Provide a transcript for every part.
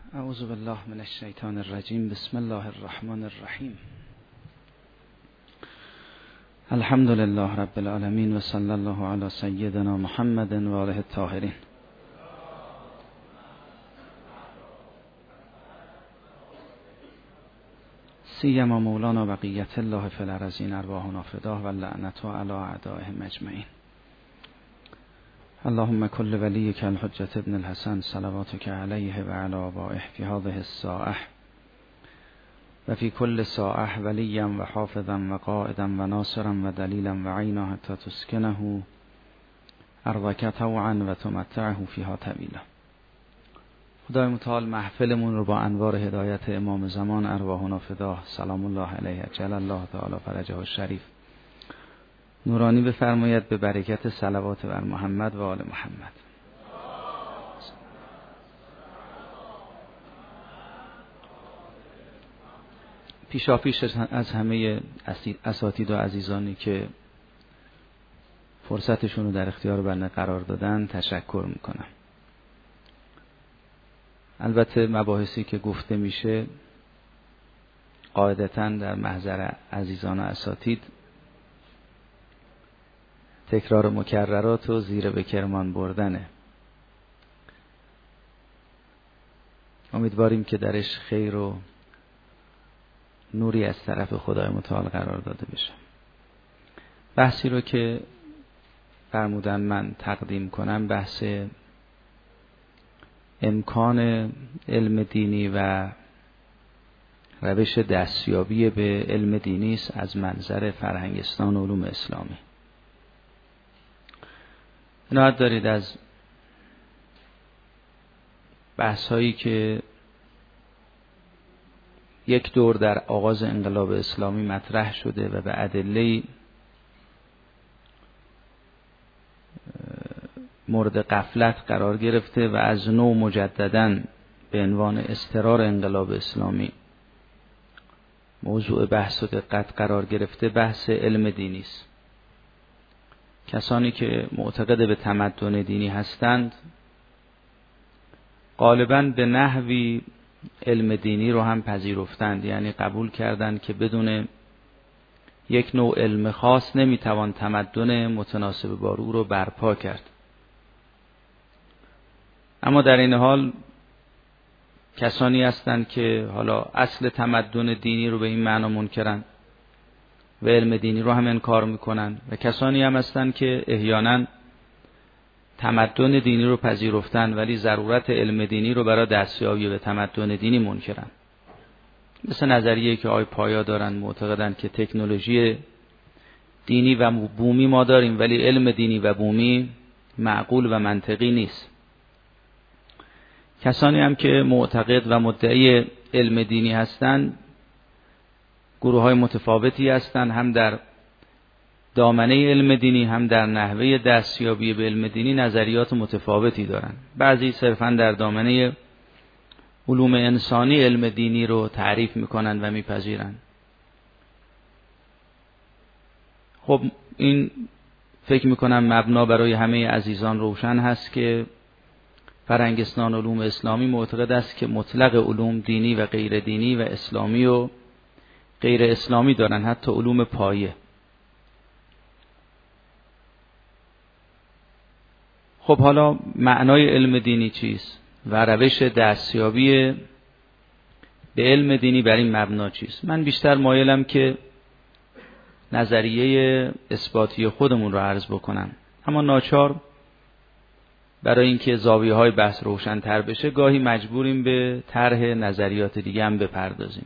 اعوذ بالله من الشیطان الرجیم. بسم الله الرحمن الرحیم. الحمد لله رب العالمین و صلی الله علی سیدنا محمد و آله الطاهرین. سیما مولانا بقیت الله فی الارضین ارواحنا فداه و لعنت علی اعدائهم اجمعین. اللهم كل وليك الحجة ابن الحسن صلواتك عليه وعلى آبائه في هذه الساعة وفي كل ساعة وليا وحافظا وقائدا وناصرا ودليلا وعينا حتى تسكنه أرضك طوعا وتمتعه فيها طويلا. خدای متعال محفلمون رو با انوار هدایت امام زمان ارواحنا فداه سلام الله علیه جل الله تعالی فرجه الشریف نورانی بفرماید به برکت صلوات بر محمد و آل محمد. پیشاپیش از همه اساتید و عزیزانی که فرصتشون رو در اختیار بنده قرار دادن تشکر میکنم. البته مباحثی که گفته میشه قاعدتاً در محضر عزیزان و اساتید تکرار مکررات و زیر به کرمان بردنه. امیدواریم که درش خیر و نوری از طرف خدای متعال قرار داده بشه. بحثی رو که فرمودن من تقدیم کنم بحث امکان علم دینی و روش دستیابی به علم دینی است از منظر فرهنگستان و علوم اسلامی. عنایت دارید از بحث هایی که یک دور در آغاز انقلاب اسلامی مطرح شده و به ادله مورد غفلت قرار گرفته و از نو مجدداً به عنوان استقرار انقلاب اسلامی موضوع بحث و دقت قرار گرفته بحث علم دینی است. کسانی که معتقد به تمدن دینی هستند غالباً به نحوی علم دینی رو هم پذیرفتند، یعنی قبول کردند که بدون یک نوع علم خاص نمیتوان تمدن متناسب با او رو برپا کرد. اما در این حال کسانی هستند که حالا اصل تمدن دینی رو به این معنا منکرن و علم دینی رو هم انکار میکنن و کسانی هم هستند که احیانا تمدن دینی رو پذیرفتن ولی ضرورت علم دینی رو برای دستیابی به تمدن دینی منکرن. مثل نظریه‌ای که آقای پایا دارن، معتقدن که تکنولوژی دینی و بومی ما داریم ولی علم دینی و بومی معقول و منطقی نیست. کسانی هم که معتقد و مدعی علم دینی هستند گروه های متفاوتی هستند، هم در دامنه علم دینی هم در نحوه دستیابی به علم دینی نظریات متفاوتی دارند. بعضی صرفاً در دامنه علوم انسانی علم دینی رو تعریف میکنند و میپذیرند. خب این فکر میکنم مبنا برای همه عزیزان روشن هست که فرهنگستان علوم اسلامی معتقد است که مطلق علوم دینی و غیر دینی و اسلامی و غیر اسلامی دارن، حتی علوم پایه. خب حالا معنای علم دینی چیست و روش دستیابی به علم دینی بر این مبنا چیست؟ من بیشتر مایلم که نظریه اثباتی خودمون رو عرض بکنم، اما ناچار برای اینکه زاویه‌های بحث روشن‌تر بشه گاهی مجبوریم به طرح نظریات دیگه هم بپردازیم.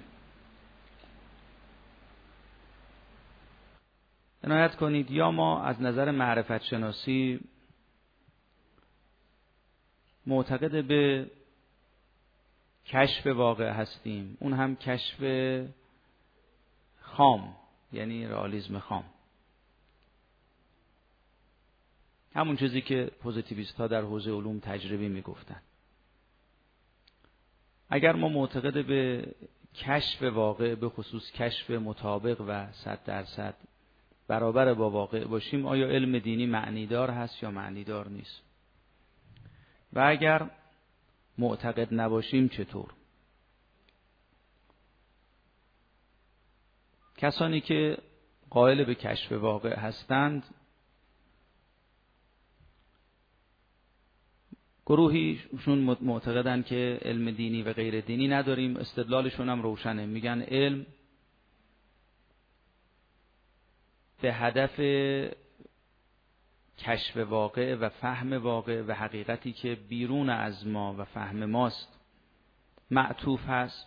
عنایت کنید یا ما از نظر معرفت شناسی معتقد به کشف واقع هستیم، اون هم کشف خام، یعنی رئالیسم خام، همون چیزی که پوزیتیویست ها در حوزه علوم تجربی میگفتن. اگر ما معتقد به کشف واقع، به خصوص کشف مطابق و 100% برابر با واقع باشیم، آیا علم دینی معنیدار هست یا معنیدار نیست؟ و اگر معتقد نباشیم چطور؟ کسانی که قائل به کشف واقع هستند گروهیشون معتقدن که علم دینی و غیر دینی نداریم. استدلالشون هم روشنه، میگن علم به هدف کشف واقع و فهم واقع و حقیقتی که بیرون از ما و فهم ماست معطوف هست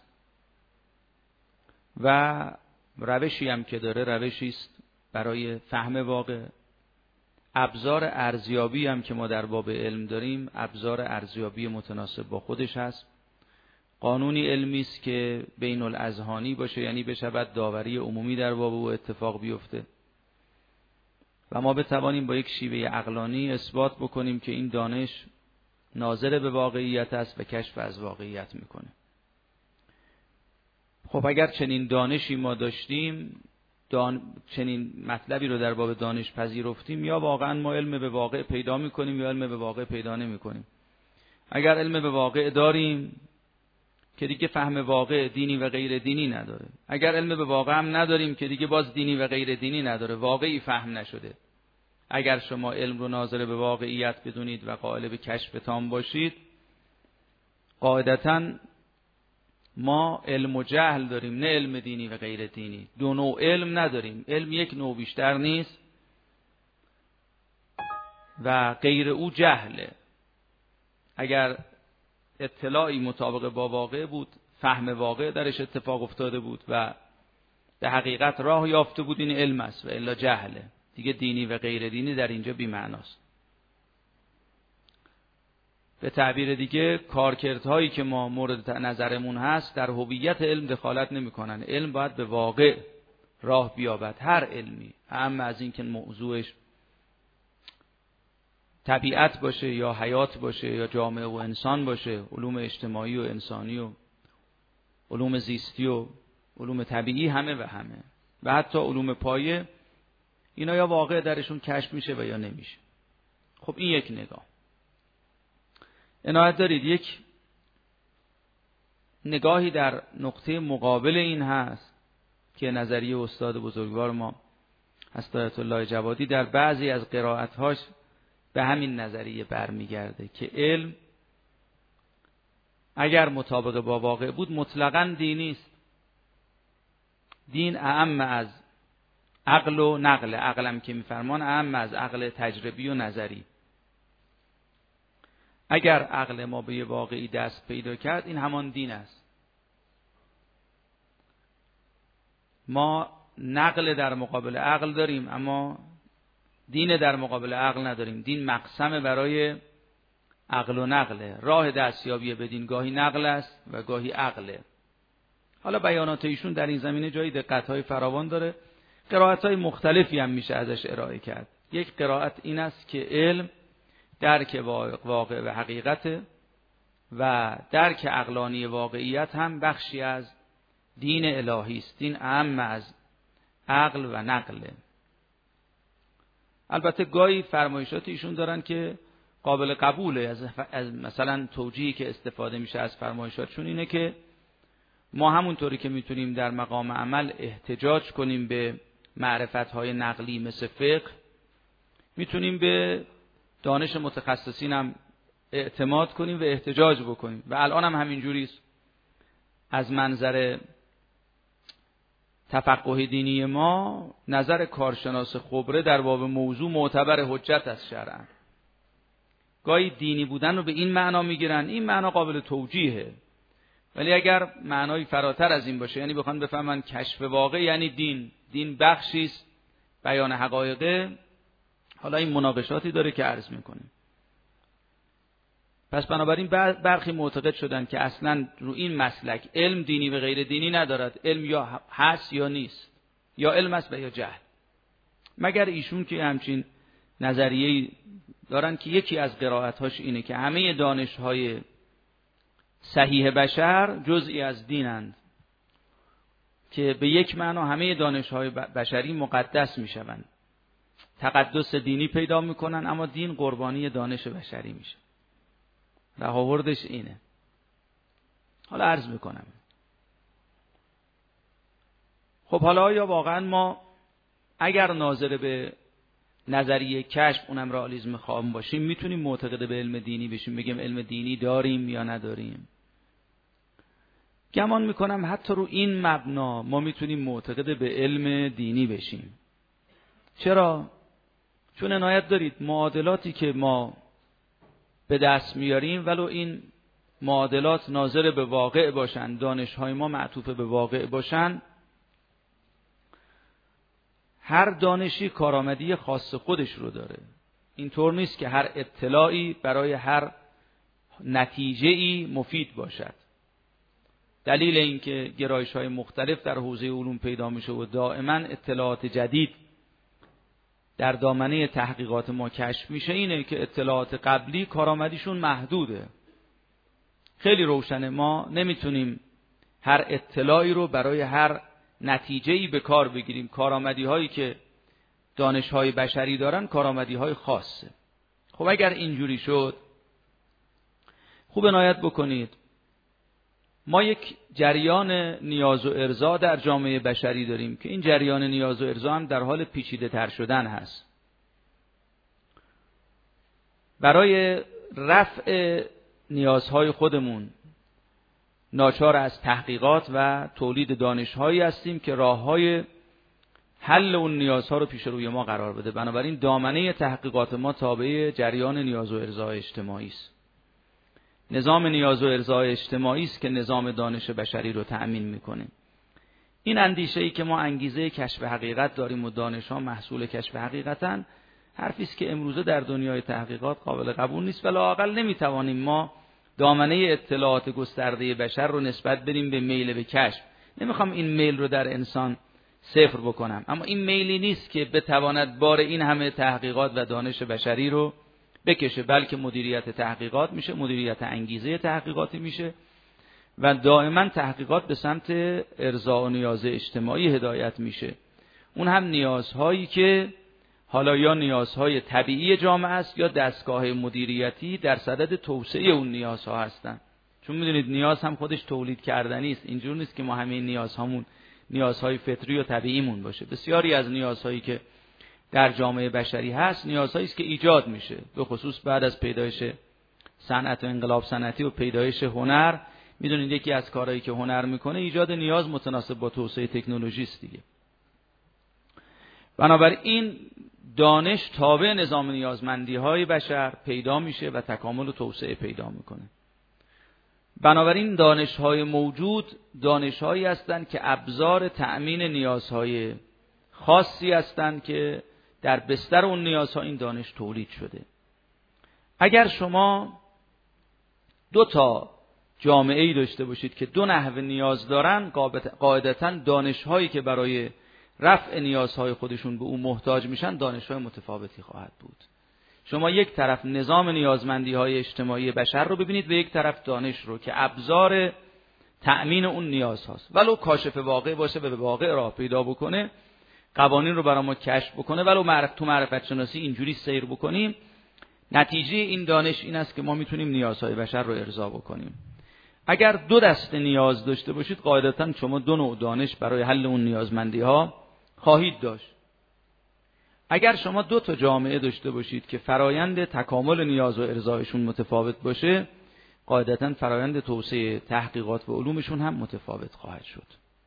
و روشی هم که داره روشی است برای فهم واقع. ابزار ارزیابی هم که ما در باب علم داریم ابزار ارزیابی متناسب با خودش هست. قانونی علمی است که بین الاذهانی باشه، یعنی بشود داوری عمومی در باب او اتفاق بیفته و ما بتوانیم با یک شیوه عقلانی اثبات بکنیم که این دانش ناظر به واقعیت است و کشف از واقعیت میکنه. خب اگر چنین دانشی ما داشتیم، چنین مطلبی رو در باب دانش پذیرفتیم، یا واقعا ما علم به واقع پیدا میکنیم یا علم به واقع پیدا نمیکنیم. اگر علم به واقع داریم که دیگه فهم واقع دینی و غیر دینی نداره. اگر علم به واقع هم نداریم که دیگه باز دینی و غیر دینی نداره، واقعی فهم نشده. اگر شما علم رو ناظر به واقعیت بدونید و قائل به کشف تام باشید، قاعدتاً ما علم و جهل داریم، نه علم دینی و غیر دینی. دو نوع علم نداریم. علم یک نوع بیشتر نیست و غیر او جهله. اگر اطلاعی مطابق با واقع بود، فهم واقع درش اتفاق افتاده بود و به حقیقت راه یافته بود، این علم است و الا جهله. دیگه دینی و غیر دینی در اینجا بی معناست. به تعبیر دیگه کارکردهایی که ما مورد نظرمون هست در هویت علم دخالت نمی‌کنن. علم باید به واقع راه بیابد، هر علمی، اما از این که موضوعش طبیعت باشه یا حیات باشه یا جامعه و انسان باشه، علوم اجتماعی و انسانی و علوم زیستی و علوم طبیعی، همه و حتی علوم پایه، اینا یا واقع درشون کشف میشه و یا نمیشه. خب این یک نگاه. عنایت دارید یک نگاهی در نقطه مقابل این هست که نظریه استاد بزرگوار ما حضرت الله جوادی در بعضی از قرائت‌هاش به همین نظریه برمیگرده که علم اگر مطابق با واقع بود مطلقاً دینی است. دین اعم از عقل و نقل، عقلم که میفرمان اعم از عقل تجربی و نظری. اگر عقل ما به واقعی دست پیدا کرد، این همان دین است. ما نقل در مقابل عقل داریم اما دین در مقابل عقل نداریم. دین مقسم برای عقل و نقله. راه دستیابی به دین گاهی نقل است و گاهی عقله. حالا بیانات ایشون در این زمینه جایی دقت‌های فراوان داره. قرائت‌های مختلفی هم میشه ازش ارائه کرد. یک قرائت این است که علم درک واقع و حقیقت و درک عقلانی واقعیت هم بخشی از دین الهی است. دین اعم از عقل و نقله. البته گاهی فرمایشات ایشون دارن که قابل قبوله. از مثلا توجیهی که استفاده میشه از فرمایشاتشون اینه که ما همونطوری که میتونیم در مقام عمل احتجاج کنیم به معرفت‌های نقلی مثل فقه، میتونیم به دانش متخصصین هم اعتماد کنیم و احتجاج بکنیم و الان هم همینجوری است. از منظر تفقه دینی ما نظر کارشناس خبره در باب موضوع معتبر حجت است شرعاً. گاهی دینی بودن رو به این معنا میگیرن، این معنا قابل توجیهه، ولی اگر معنای فراتر از این باشه، یعنی بخوان بفهمن کشف واقع یعنی دین بخشی است بیان حقایق، حالا این مناقشاتی داره که عرض میکنیم. پس بنابراین برخی معتقد شدن که اصلا رو این مسلک علم دینی و غیر دینی ندارد. علم یا هست یا نیست، یا علم است و یا جهل. مگر ایشون که همچین نظریه‌ای دارن که یکی از قرائت‌هاش اینه که همه دانش‌های صحیح بشر جزئی از دینند، که به یک معنا همه دانش‌های بشری مقدس میشوند، تقدس دینی پیدا میکنن، اما دین قربانی دانش بشری میشه. رهاوردش اینه. حالا عرض میکنم. خب حالا آیا واقعا ما اگر ناظر به نظریه کشف اونم رئالیسم خام باشیم میتونیم معتقد به علم دینی بشیم، بگیم علم دینی داریم یا نداریم؟ گمان میکنم حتی رو این مبنا ما میتونیم معتقد به علم دینی بشیم. چرا؟ چون عنایت دارید معادلاتی که ما به دست میاریم ولو این معادلات ناظر به واقع باشن، دانش‌های ما معطوف به واقع باشن، هر دانشی کارآمدی خاص خودش رو داره. اینطور نیست که هر اطلاعی برای هر نتیجه‌ای مفید باشد. دلیل اینکه گرایش‌های مختلف در حوزه علوم پیدا میشه و دائما اطلاعات جدید در دامنه تحقیقات ما کشف میشه اینه که اطلاعات قبلی کارآمدیشون محدوده. خیلی روشنه، ما نمیتونیم هر اطلاعی رو برای هر نتیجه‌ای به کار بگیریم. کارآمدی‌هایی که دانش‌های بشری دارن کارآمدی‌های خاصه. خب اگر اینجوری شد، خوب عنایت بکنید، ما یک جریان نیاز و ارضا در جامعه بشری داریم که این جریان نیاز و ارضا هم در حال پیچیده تر شدن هست. برای رفع نیازهای خودمون ناچار از تحقیقات و تولید دانش‌هایی هستیم که راه‌های حل اون نیازها رو پیش روی ما قرار بده. بنابراین دامنه تحقیقات ما تابع جریان نیاز و ارضا اجتماعی است. نظام نیاز و ارضا اجتماعی است که نظام دانش بشری رو تأمین میکنه. این اندیشه‌ای که ما انگیزه کشف حقیقت داریم و دانش‌ها محصول کشف حقیقتن، حرفی است که امروزه در دنیای تحقیقات قابل قبول نیست و لااقل نمیتوانیم ما دامنه اطلاعات گسترده بشر رو نسبت بدیم به میل به کشف. نمیخوام این میل رو در انسان صفر بکنم، اما این میلی نیست که بتواند بار این همه تحقیقات و دانش بشری رو بکشه، بلکه مدیریت تحقیقات میشه، مدیریت انگیزه تحقیقاتی میشه و دائما تحقیقات به سمت ارضا و نیاز اجتماعی هدایت میشه. اون هم نیازهایی که حالا یا نیازهای طبیعی جامعه است یا دستگاه مدیریتی در صدد توسعه اون نیازها هستن. چون میدونید نیاز هم خودش تولید کردنی است. اینجور نیست که ما همه نیازهامون نیازهای فطری و طبیعیمون باشه. بسیاری از نیازهایی که در جامعه بشری هست نیازهایی است که ایجاد میشه، به خصوص بعد از پیدایش صنعت و انقلاب صنعتی و پیدایش هنر. میدونید یکی از کارهایی که هنر میکنه ایجاد نیاز متناسب با توسعه تکنولوژی است دیگه. بنابراین دانش تابع نظام نیازمندی های بشر پیدا میشه و تکامل و توسعه پیدا میکنه. بنابراین دانش های موجود دانش هایی هستند که ابزار تأمین نیازهای خاصی هستند که در بستر اون نیازها این دانش تولید شده. اگر شما دو تا جامعه‌ای داشته باشید که دو نحوه نیاز دارن، قاعدتاً دانش‌هایی که برای رفع نیازهای خودشون به اون محتاج میشن دانش‌های متفاوتی خواهد بود. شما یک طرف نظام نیازمندی‌های اجتماعی بشر رو ببینید و یک طرف دانش رو که ابزار تأمین اون نیاز هاست. ولو کاشف واقع باشه و به واقع راه پیدا بکنه، قوانین رو برای ما کشف بکنه، ولو تو معرفت شناسی اینجوری سیر بکنیم، نتیجه این دانش این است که ما میتونیم نیازهای بشر رو ارضا بکنیم. اگر دو دسته نیاز داشته باشید قاعدتاً شما دو نوع دانش برای حل اون نیازمندی‌ها خواهید داشت. اگر شما دو تا جامعه داشته باشید که فرایند تکامل نیاز و ارضایشون متفاوت باشه، قاعدتاً فرایند توسعه تحقیقات و علومشون هم متفاوت خواهد شد.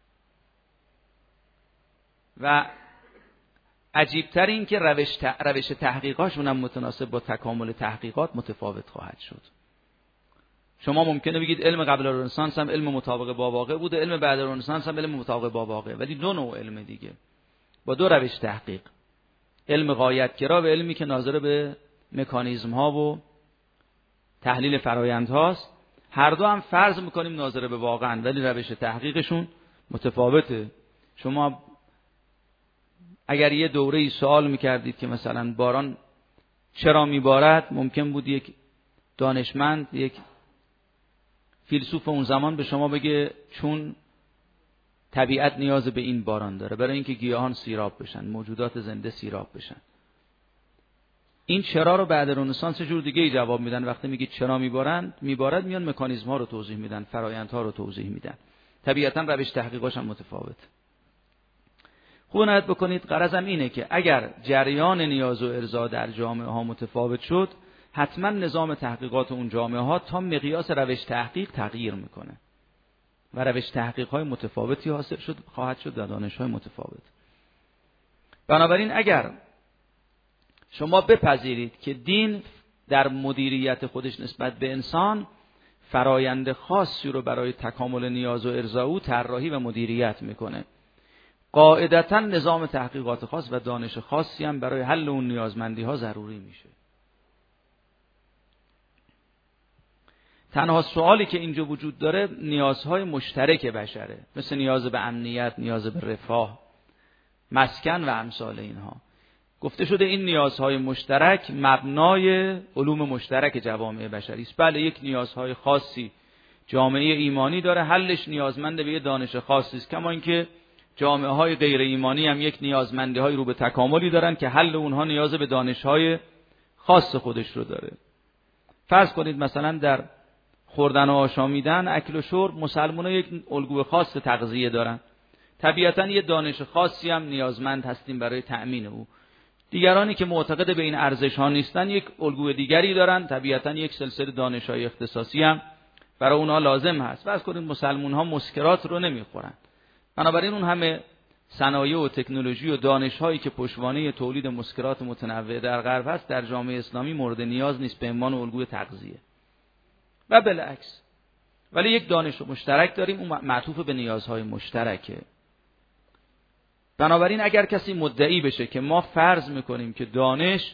و عجیبتر این که روش تحقیقاشون هم متناسب با تکامل تحقیقات متفاوت خواهد شد. شما ممکنه بگید علم قبل رنسانس هم علم مطابق با واقع بوده، علم بعد رنسانس هم علم مطابق با واقع، ولی دو نوع علم دیگه با دو روش تحقیق، علم غایت‌گرا و علمی که ناظر به مکانیزم ها و تحلیل فرایند هاست. هر دو هم فرض میکنیم ناظر به واقعن، ولی روش تحقیقشون متفاوته. شما اگر یه دوره‌ای سوال میکردید که مثلا باران چرا میبارد، ممکن بود یک دانشمند، یک فیلسوف اون زمان به شما بگه چون طبیعت نیاز به این باران داره، برای اینکه گیاهان سیراب بشن، موجودات زنده سیراب بشن. این چرا رو بعد رنسانس جور دیگه ای جواب میدن. وقتی میگید چرا میبارد میان مکانیزم ها رو توضیح میدن، فرآیندها رو توضیح میدن. طبیعتا روش تحقیقاش هم متفاوت. خوب عنایت بکنید، غرضم اینه که اگر جریان نیاز و ارضا در جامعه ها متفاوت شد، حتما نظام تحقیقات اون جامعه ها تا مقیاس روش تحقیق تغییر میکنه و روش تحقیق های متفاوتی حاصل خواهد شد در دانش های متفاوت. بنابراین اگر شما بپذیرید که دین در مدیریت خودش نسبت به انسان فرایند خاصی رو برای تکامل نیاز و ارضا او طراحی و مدیریت میکنه، قاعدتاً نظام تحقیقات خاص و دانش خاصی هم برای حل اون نیازمندی ها ضروری میشه. تنها سوالی که اینجا وجود داره نیازهای مشترک بشره، مثل نیاز به امنیت، نیاز به رفاه، مسکن و امثال اینها. گفته شده این نیازهای مشترک مبنای علوم مشترک جوامع بشری است. بله، یک نیازهای خاصی جامعه ایمانی داره، حلش نیازمند به یه دانش خاصی است، کما اینکه جامعه های غیر ایمانی هم یک نیازمندی های رو به تکاملی دارن که حل اونها نیاز به دانش های خاص خودش رو داره. فرض کنید مثلا در خوردن و آشامیدن، اکل و شرب، مسلمان‌ها یک الگوی خاص تغذیه دارن. طبیعتاً یه دانش خاصی هم نیازمند هستیم برای تأمین او. دیگرانی که معتقد به این ارزش‌ها نیستن یک الگوی دیگری دارن، طبیعتاً یک سلسله دانش‌های اختصاصی هم برای اونها لازم هست. فرض کنید مسلمان‌ها مسکرات رو نمیخورن، بنابراین اون همه صنایع و تکنولوژی و دانش‌هایی که پشتوانه تولید مسکرات متنوع در غرب هست در جامعه اسلامی مورد نیاز نیست به عنوان الگوی تغذیه و بالعکس. ولی یک دانش مشترک داریم، اون معطوف به نیازهای مشترکه. بنابراین اگر کسی مدعی بشه که ما فرض میکنیم که دانش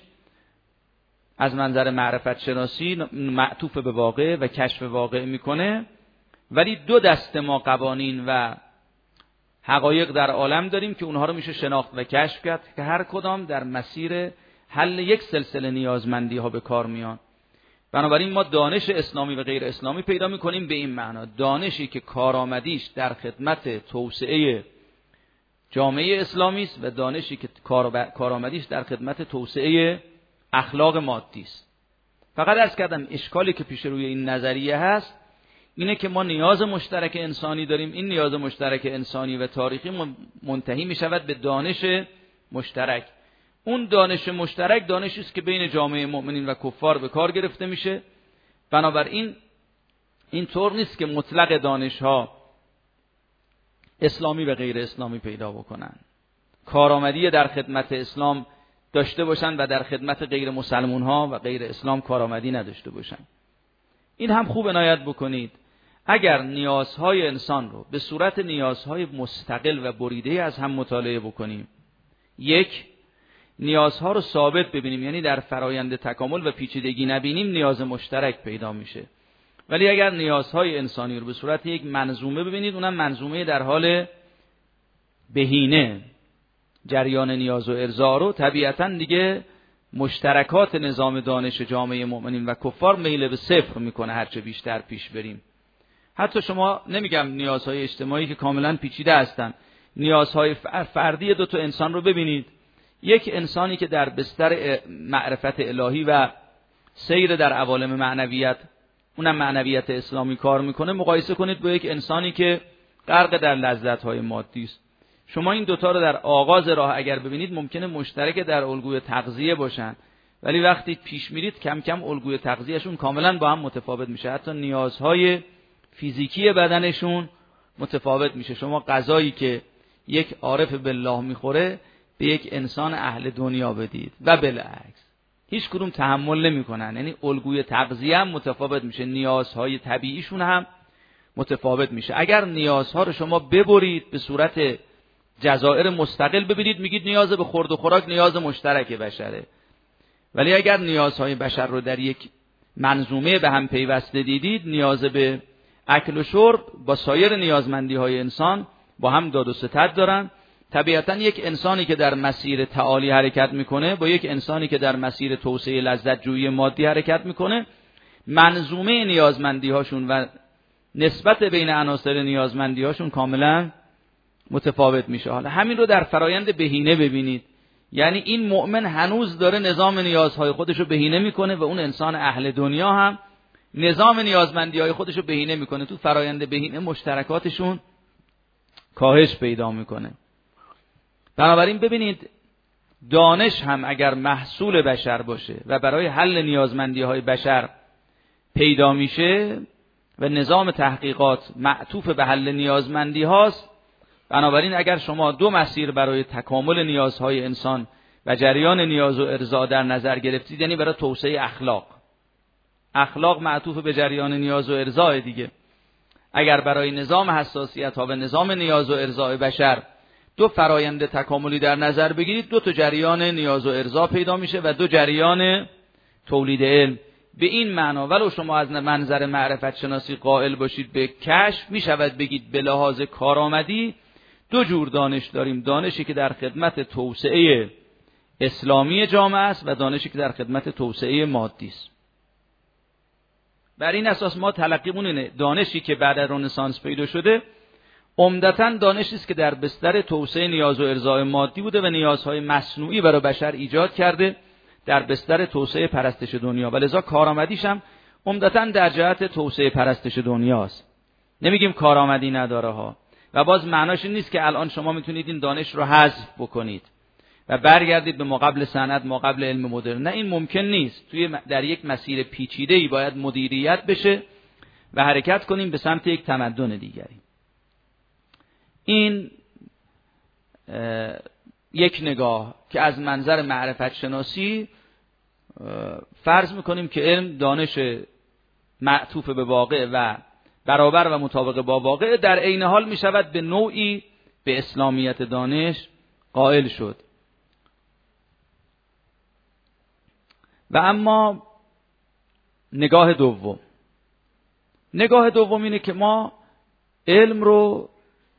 از منظر معرفت شناسی معطوف به واقع و کشف واقع میکنه، ولی دو دسته ما قوانین و حقایق در عالم داریم که اونها رو میشه شناخت و کشف کرد که هر کدام در مسیر حل یک سلسله نیازمندی ها به کار میان. بنابراین ما دانش اسلامی و غیر اسلامی پیدا میکنیم به این معنا: دانشی که کارآمدیش در خدمت توسعه جامعه اسلامی است و دانشی که کارآمدیش در خدمت توسعه اخلاق مادی است. فقط عرض کردم اشکالی که پیش روی این نظریه هست اینه که ما نیاز مشترک انسانی داریم. این نیاز مشترک انسانی و تاریخی منتهی می شود به دانش مشترک. اون دانش مشترک دانشی است که بین جامعه مؤمنین و کفار به کار گرفته میشه. بنابراین این طور نیست که مطلق دانش‌ها اسلامی و غیر اسلامی پیدا بکنن، کارآمدی در خدمت اسلام داشته باشن و در خدمت غیر مسلمان‌ها و غیر اسلام کارآمدی نداشته باشن. این هم خوب عنایت بکنید. اگر نیازهای انسان رو به صورت نیازهای مستقل و بریده از هم مطالعه بکنیم، یک، نیازها رو ثابت ببینیم، یعنی در فرایند تکامل و پیچیدگی نبینیم، نیاز مشترک پیدا میشه. ولی اگر نیازهای انسانی رو به صورت یک منظومه ببینید، اونم منظومه در حال بهینه، جریان نیاز و ارضا رو، طبیعتاً دیگه مشترکات نظام دانش جامعه مؤمنین و کفار میل به صفر میکنه هرچه بیشتر پیش بریم. حتی شما، نمیگم نیازهای اجتماعی که کاملا پیچیده هستن، نیازهای فردی دو تا انسان رو ببینید. یک انسانی که در بستر معرفت الهی و سیر در عوالم معنویت، اونم معنویت اسلامی کار میکنه، مقایسه کنید با یک انسانی که غرق در لذت‌های مادی است. شما این دوتا رو در آغاز راه اگر ببینید ممکنه مشترک در الگوی تغذیه باشن، ولی وقتی پیش میرید کم کم الگوی تغذیهشون کاملا با هم متفاوت میشه. حتی نیازهای فیزیکی بدنشون متفاوت میشه. شما غذایی که یک عارف بالله میخوره به یک انسان اهل دنیا بدید و بالعکس، هیچ کدوم تحمل نمیکنن. یعنی الگوی تغذیه هم متفاوت میشه، نیازهای طبیعیشون هم متفاوت میشه. اگر نیازها رو شما ببرید به صورت جزائر مستقل ببینید، میگید نیاز به خورد و خوراک نیاز مشترک بشره. ولی اگر نیازهای بشر رو در یک منظومه به هم پیوسته دیدید، نیاز به اکل و شرب با سایر نیازمندی های انسان با هم داد و ستد دارن. طبیعتا یک انسانی که در مسیر تعالی حرکت میکنه با یک انسانی که در مسیر توسعه لذت جویی مادی حرکت میکنه، منظومه نیازمندی هاشون و نسبت بین عناصر نیازمندی هاشون کاملا متفاوت میشه. حالا همین رو در فرایند بهینه ببینید. یعنی این مؤمن هنوز داره نظام نیازهای خودشو بهینه میکنه و اون انسان اهل دنیا هم نظام نیازمندی‌های خودشو بهینه میکنه. تو فرایند بهینه مشترکاتشون کاهش پیدا میکنه. بنابراین ببینید دانش هم اگر محصول بشر باشه و برای حل نیازمندی‌های بشر پیدا میشه و نظام تحقیقات معطوف به حل نیازمندی هاست، بنابراین اگر شما دو مسیر برای تکامل نیازهای انسان و جریان نیاز و ارضا در نظر گرفتید، یعنی برای توسعه اخلاق معطوف به جریان نیاز و ارضا دیگه. اگر برای نظام حساسیت ها و نظام نیاز و ارضا بشر دو فرایند تکاملی در نظر بگیرید، دو تا جریان نیاز و ارضا پیدا میشه و دو جریان تولید علم. به این معنا ولو شما از منظر معرفت شناسی قائل باشید به کشف، میشود بگید به لحاظ کارآمدی دو جور دانش داریم: دانشی که در خدمت توسعه اسلامی جامعه است و دانشی که در خدمت توسعه مادی است. بر این اساس ما تلقیمون اینه دانشی که بعد از رنسانس پیدا شده عمدتاً دانشی است که در بستر توسعه نیاز و ارضای مادی بوده و نیازهای مصنوعی برای بشر ایجاد کرده در بستر توسعه پرستش دنیا، و لذا کارآمدیش هم عمدتاً در جهت توسعه پرستش دنیاست. نمیگیم کارآمدی نداره ها، و باز معناش این نیست که الان شما میتونید این دانش رو حذف بکنید و برگردید به ما قبل صنعت، ما قبل علم مدرن. نه، این ممکن نیست. در یک مسیر پیچیده‌ای باید مدیریت بشه و حرکت کنیم به سمت یک تمدن دیگری. این یک نگاه که از منظر معرفت شناسی فرض میکنیم که علم دانش معطوف به واقع و برابر و مطابق با واقع، در عین حال میشود به نوعی به اسلامیت دانش قائل شد. و اما نگاه دوم اینه که ما علم رو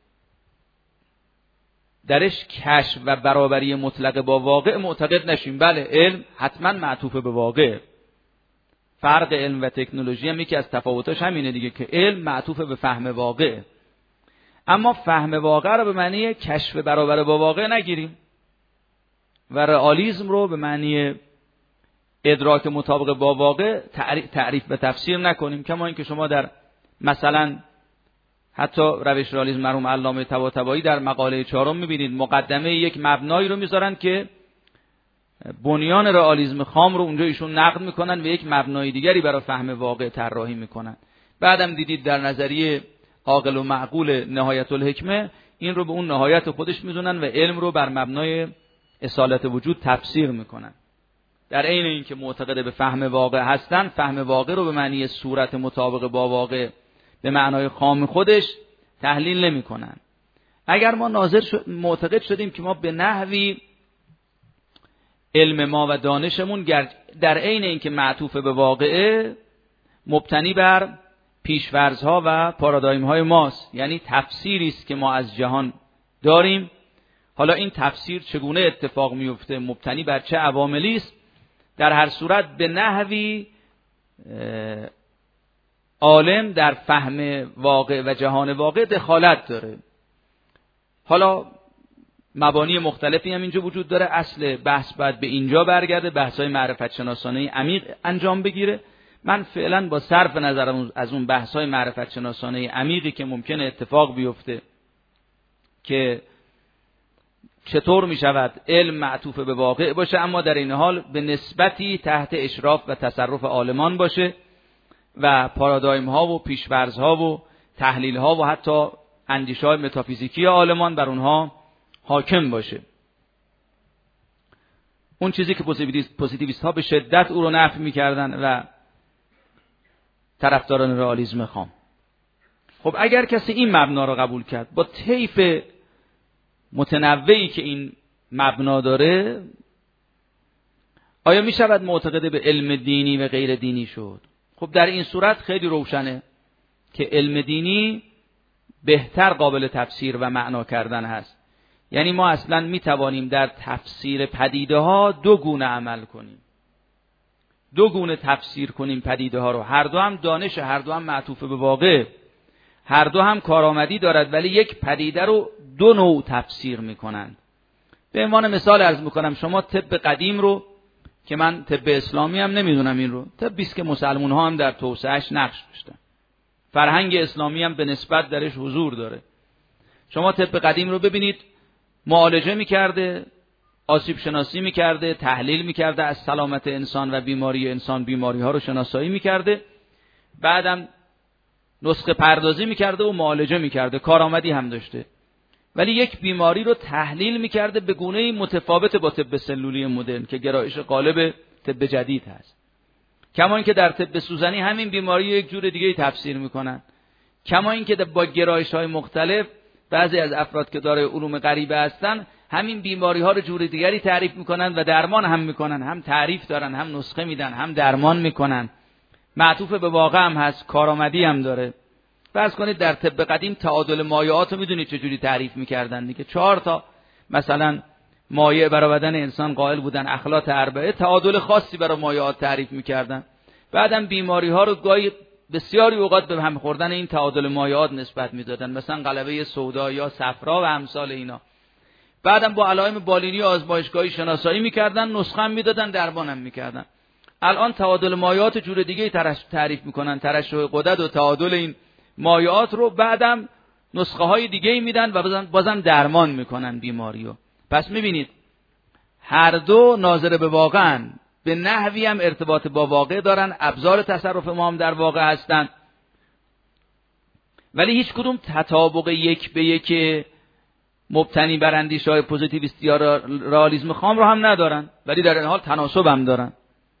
درش کشف و برابری مطلق با واقع معتقد نشیم. بله، علم حتما معطوف به واقع. فرق علم و تکنولوژی هم یکی از تفاوتاش همینه دیگه، که علم معطوف به فهم واقع، اما فهم واقع رو به معنی کشف برابر با واقع نگیریم و رئالیسم رو به معنی ادراک مطابق با واقع تعریف و تفسیر نکنیم. کما اینکه شما در مثلا حتی روش رئالیسم مرحوم علامه طباطبایی در مقاله 4 میبینید مقدمه یک مبنایی رو میذارن که بنیان رئالیسم خام رو اونجا ایشون نقد میکنن و یک مبنای دیگری برای فهم واقع طراحی میکنن. بعدم دیدید در نظریه عاقل و معقول نهایت الحکمه این رو به اون نهایت خودش میدونن و علم رو بر مبنای اصالت وجود تفسیر میکنن. در عین اینکه معتقد به فهم واقع هستن، فهم واقع رو به معنی صورت مطابق با واقع به معنای خام خودش تحلیل نمیکنن. اگر ما معتقد شدیم که ما به نحوی علم ما و دانشمون در عین اینکه معطوف به واقعه مبتنی بر پیش‌فرض‌ها و پارادایم‌های ماست، یعنی تفسیری است که ما از جهان داریم. حالا این تفسیر چگونه اتفاق میفته، مبتنی بر چه عواملی است، در هر صورت به نحوی عالم در فهم واقع و جهان واقع دخالت داره. حالا مبانی مختلفی هم اینجا وجود داره. اصل بحث باید به اینجا برگرده، بحث‌های معرفت شناسانه عمیق انجام بگیره. من فعلا با صرف نظر از اون بحث‌های معرفت شناسانه عمیقی که ممکنه اتفاق بیفته که چطور می شود علم معطوف به واقع باشه اما در این حال به نسبتی تحت اشراف و تصرف عالمان باشه و پارادایم ها و پیش‌فرض ها و تحلیل ها و حتی اندیشه های متافیزیکی عالمان بر اونها حاکم باشه. اون چیزی که پوزیتیویست ها به شدت او رو نفی می‌کردن و طرفداران رئالیسم خام. خب اگر کسی این مبنا رو قبول کرد با طیف متنوعی که این مبنا داره، آیا می شود معتقد به علم دینی و غیر دینی شد؟ خب در این صورت خیلی روشنه که علم دینی بهتر قابل تفسیر و معنا کردن هست. یعنی ما اصلا می توانیم در تفسیر پدیده ها دو گونه عمل کنیم، دو گونه تفسیر کنیم پدیده ها رو. هر دو هم دانش، هر دو هم معطوف به واقع، هر دو هم کارآمدی دارد، ولی یک پدیده رو دو نوع تفسیر میکنند. به عنوان مثال عرض میکنم، شما طب قدیم رو که من طب اسلامی هم نمیدونم این رو، طبی است که مسلمان ها هم در توسعهش نقش داشتن، فرهنگ اسلامی هم به نسبت درش حضور داره. شما طب قدیم رو ببینید، معالجه میکرده، آسیب شناسی میکرده، تحلیل میکرده از سلامت انسان و بیماری انسان، بیماری ها رو شناسایی میکرده، بعدم نسخه پردازی میکرده و معالجه میکرده، کارآمدی هم داشته. ولی یک بیماری رو تحلیل میکرده به گونه‌ای متفاوت با طب سلولی مدرن که گرایش غالب طب جدید هست. کما اینکه در طب سوزنی همین بیماری یک جور دیگه تفسیر میکنن، کما اینکه با گرایش‌های مختلف بعضی از افراد که دارای علوم غریبه هستن همین بیماری ها رو جور دیگری تعریف میکنن و درمان هم میکنن، هم تعریف دارن، هم نسخه میدن، هم درمان میکنن. معطوف به واقع هم هست، کارآمدی هم داره. فرض کنید در طب قدیم تعادل مایعات رو میدونید چجوری تعریف میکردن دیگه؟ 4 تا مثلا مایع برای بدن انسان قائل بودن، اخلاط اربعه، تعادل خاصی برای مایعات تعریف میکردن. بعدم بیماری ها رو گاهی بسیاری اوقات به هم خوردن این تعادل مایعات نسبت میدادن، مثلا غلبه سودا یا صفرا و امثال اینا. بعدم با علائم بالینی آزمایشگاهی شناسایی میکردن، نسخه هم میدادن، درمان هم میکردن. الان تعادل مایعات جور دیگه تعریف میکنن، ترشح غدد و تعادل این مایعات رو، بعدم نسخه های دیگه میدن و بازم درمان میکنن بیماریو. پس میبینید هر دو ناظر به واقعن، به نحوی هم ارتباط با واقع دارن، ابزار تصرف ما هم در واقع هستن، ولی هیچ کدوم تطابق یک به یک مبتنی بر اندیشه‌های پوزیتیویستی یا رئالیسم خام رو هم ندارن، ولی در این حال تناسب هم دارن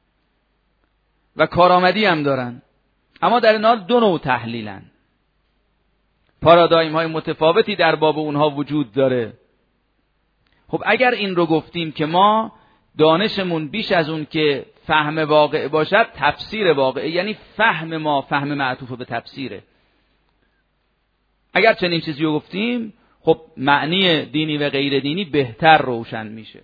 و کارآمدی هم دارن. اما در این حال دو نوع تحلیلن، پارادایم های متفاوتی در باب اونها وجود داره. خب اگر این رو گفتیم که ما دانشمون بیش از اون که فهم واقع باشد تفسیر واقع، یعنی فهم ما فهم معطوف به تفسیره، اگر چنین چیزی رو گفتیم خب معنی دینی و غیر دینی بهتر روشن میشه.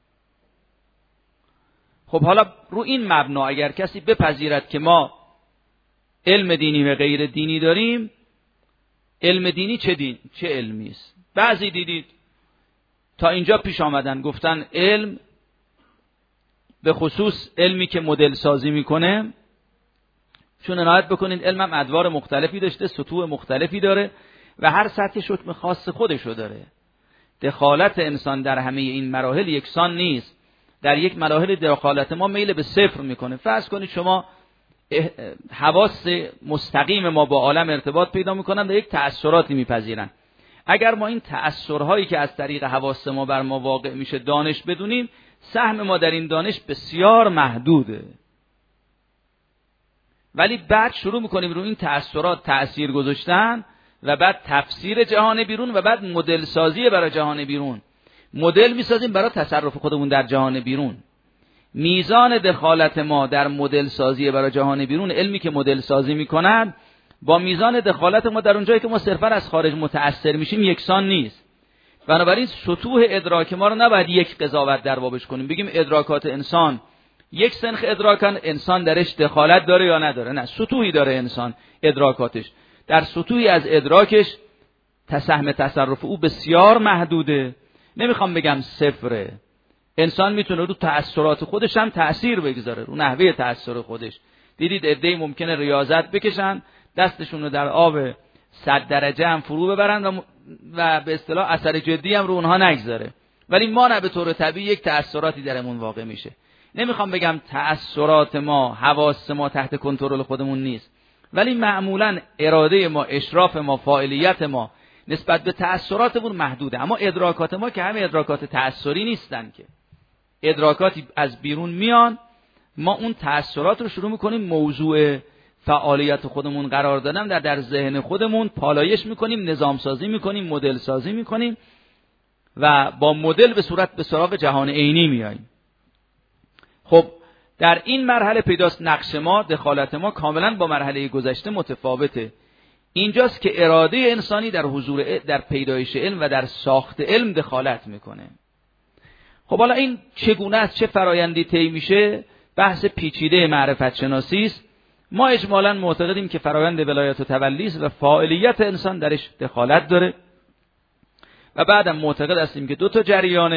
خب حالا رو این مبنا اگر کسی بپذیرد که ما علم دینی و غیر دینی داریم، علم دینی چه علمی است؟ بعضی دیدید تا اینجا پیش آمدن گفتن علم به خصوص علمی که مدل سازی میکنه، چون عنایت بکنید علم هم ادوار مختلفی داشته، سطوح مختلفی داره و هر سطحش حکم خاص خودشو داره. دخالت انسان در همه این مراحل یکسان نیست. در یک مراحل دخالت ما میل به صفر میکنه. فرض کنید شما حواس مستقیم ما با عالم ارتباط پیدا میکنن و یک تأثیراتی میپذیرن. اگر ما این تأثیرهایی که از طریق حواس ما بر ما واقع میشه دانش بدونیم، سهم ما در این دانش بسیار محدوده. ولی بعد شروع میکنیم رو این تأثیرات تأثیر گذاشتن و بعد تفسیر جهان بیرون و بعد مدل سازی برای جهان بیرون. مدل میسازیم برای تصرف خودمون در جهان بیرون. میزان دخالت ما در مدل سازی برای جهان بیرون، علمی که مدل سازی میکنن با میزان دخالت ما در اونجایی که ما صرفا از خارج متأثر میشیم یکسان نیست. بنابراین سطوح ادراک ما رو نباید یک قضاوت در بابش کنیم، بگیم ادراکات انسان یک سنخ ادراکن، انسان درش دخالت داره یا نداره. نه، سطوحی داره انسان، ادراکاتش در سطوحی از ادراکش سهم تصرف او بسیار محدوده. نمیخوام بگم صفره. انسان میتونه رو تأثیرات خودش هم تأثیر بگذاره، رو نحوه تأثیر خودش. دیدید عده‌ای ممکنه ریاضت بکشن، دستشون رو در آب 100 درجه هم فرو ببرن و به اصطلاح اثر جدی هم رو اونها نگذاره، ولی ما نه، به طور طبیعی یک تأثیراتی درمون واقع میشه. نمیخوام بگم تأثیرات ما، حواس ما تحت کنترل خودمون نیست، ولی معمولا اراده ما، اشراف ما، فاعلیت ما نسبت به تأثیراتمون محدوده. اما ادراکات ما که همه ادراکات تأثیری نیستن، که ادراکاتی از بیرون میان، ما اون تأثیرات رو شروع میکنیم موضوع فعالیت خودمون قرار دادن، در ذهن خودمون پالایش میکنیم، نظام سازی میکنیم، مدل سازی میکنیم و با مدل به صورت به سراغ جهان عینی میاییم. خب در این مرحله پیداست نقش ما، دخالت ما کاملا با مرحله گذشته متفاوته. اینجاست که اراده انسانی در حضور، در پیدایش علم و در ساخت علم دخالت میکنه. خب حالا این چگونه است، چه فرایندی طی میشه؟ بحث پیچیده معرفت شناسی است. ما اجمالاً معتقدیم که فرایند ولایت و تولی است و فاعلیت انسان درش دخالت داره و بعدم معتقد هستیم که دو تا جریان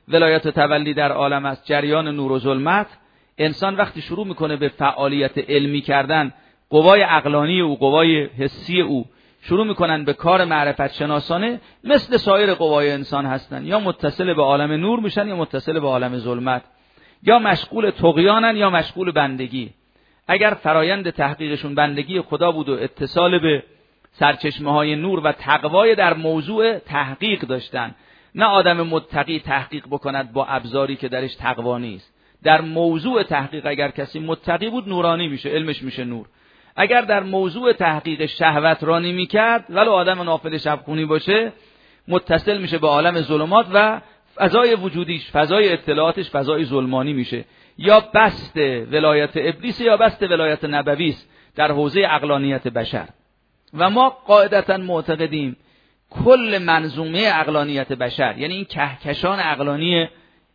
ولایت و تولی در عالم است، جریان نور و ظلمت. انسان وقتی شروع میکنه به فعالیت علمی کردن، قوای عقلانی او، قوای حسی او شروع میکنن به کار معرفت شناسانه، مثل سایر قوای انسان هستن، یا متصل به عالم نور میشن یا متصل به عالم ظلمت، یا مشغول طغیانن یا مشغول بندگی. اگر فرایند تحقیقشون بندگی خدا بود و اتصال به سرچشمه های نور و تقوای در موضوع تحقیق داشتن، نه آدم متقی تحقیق بکند با ابزاری که درش تقوا نیست. در موضوع تحقیق اگر کسی متقی بود نورانی میشه، علمش میشه نور. اگر در موضوع تحقیق شهوت رانی میکرد، ولو آدم نافل شبخونی باشه، متصل میشه به عالم ظلمات و فضای وجودیش، فضای اطلاعاتش فضای ظلمانی میشه. یا بست ولایت ابلیس یا بست ولایت نبوی است در حوزه عقلانیت بشر. و ما قاعدتا معتقدیم کل منظومه عقلانیت بشر، یعنی این کهکشان عقلانی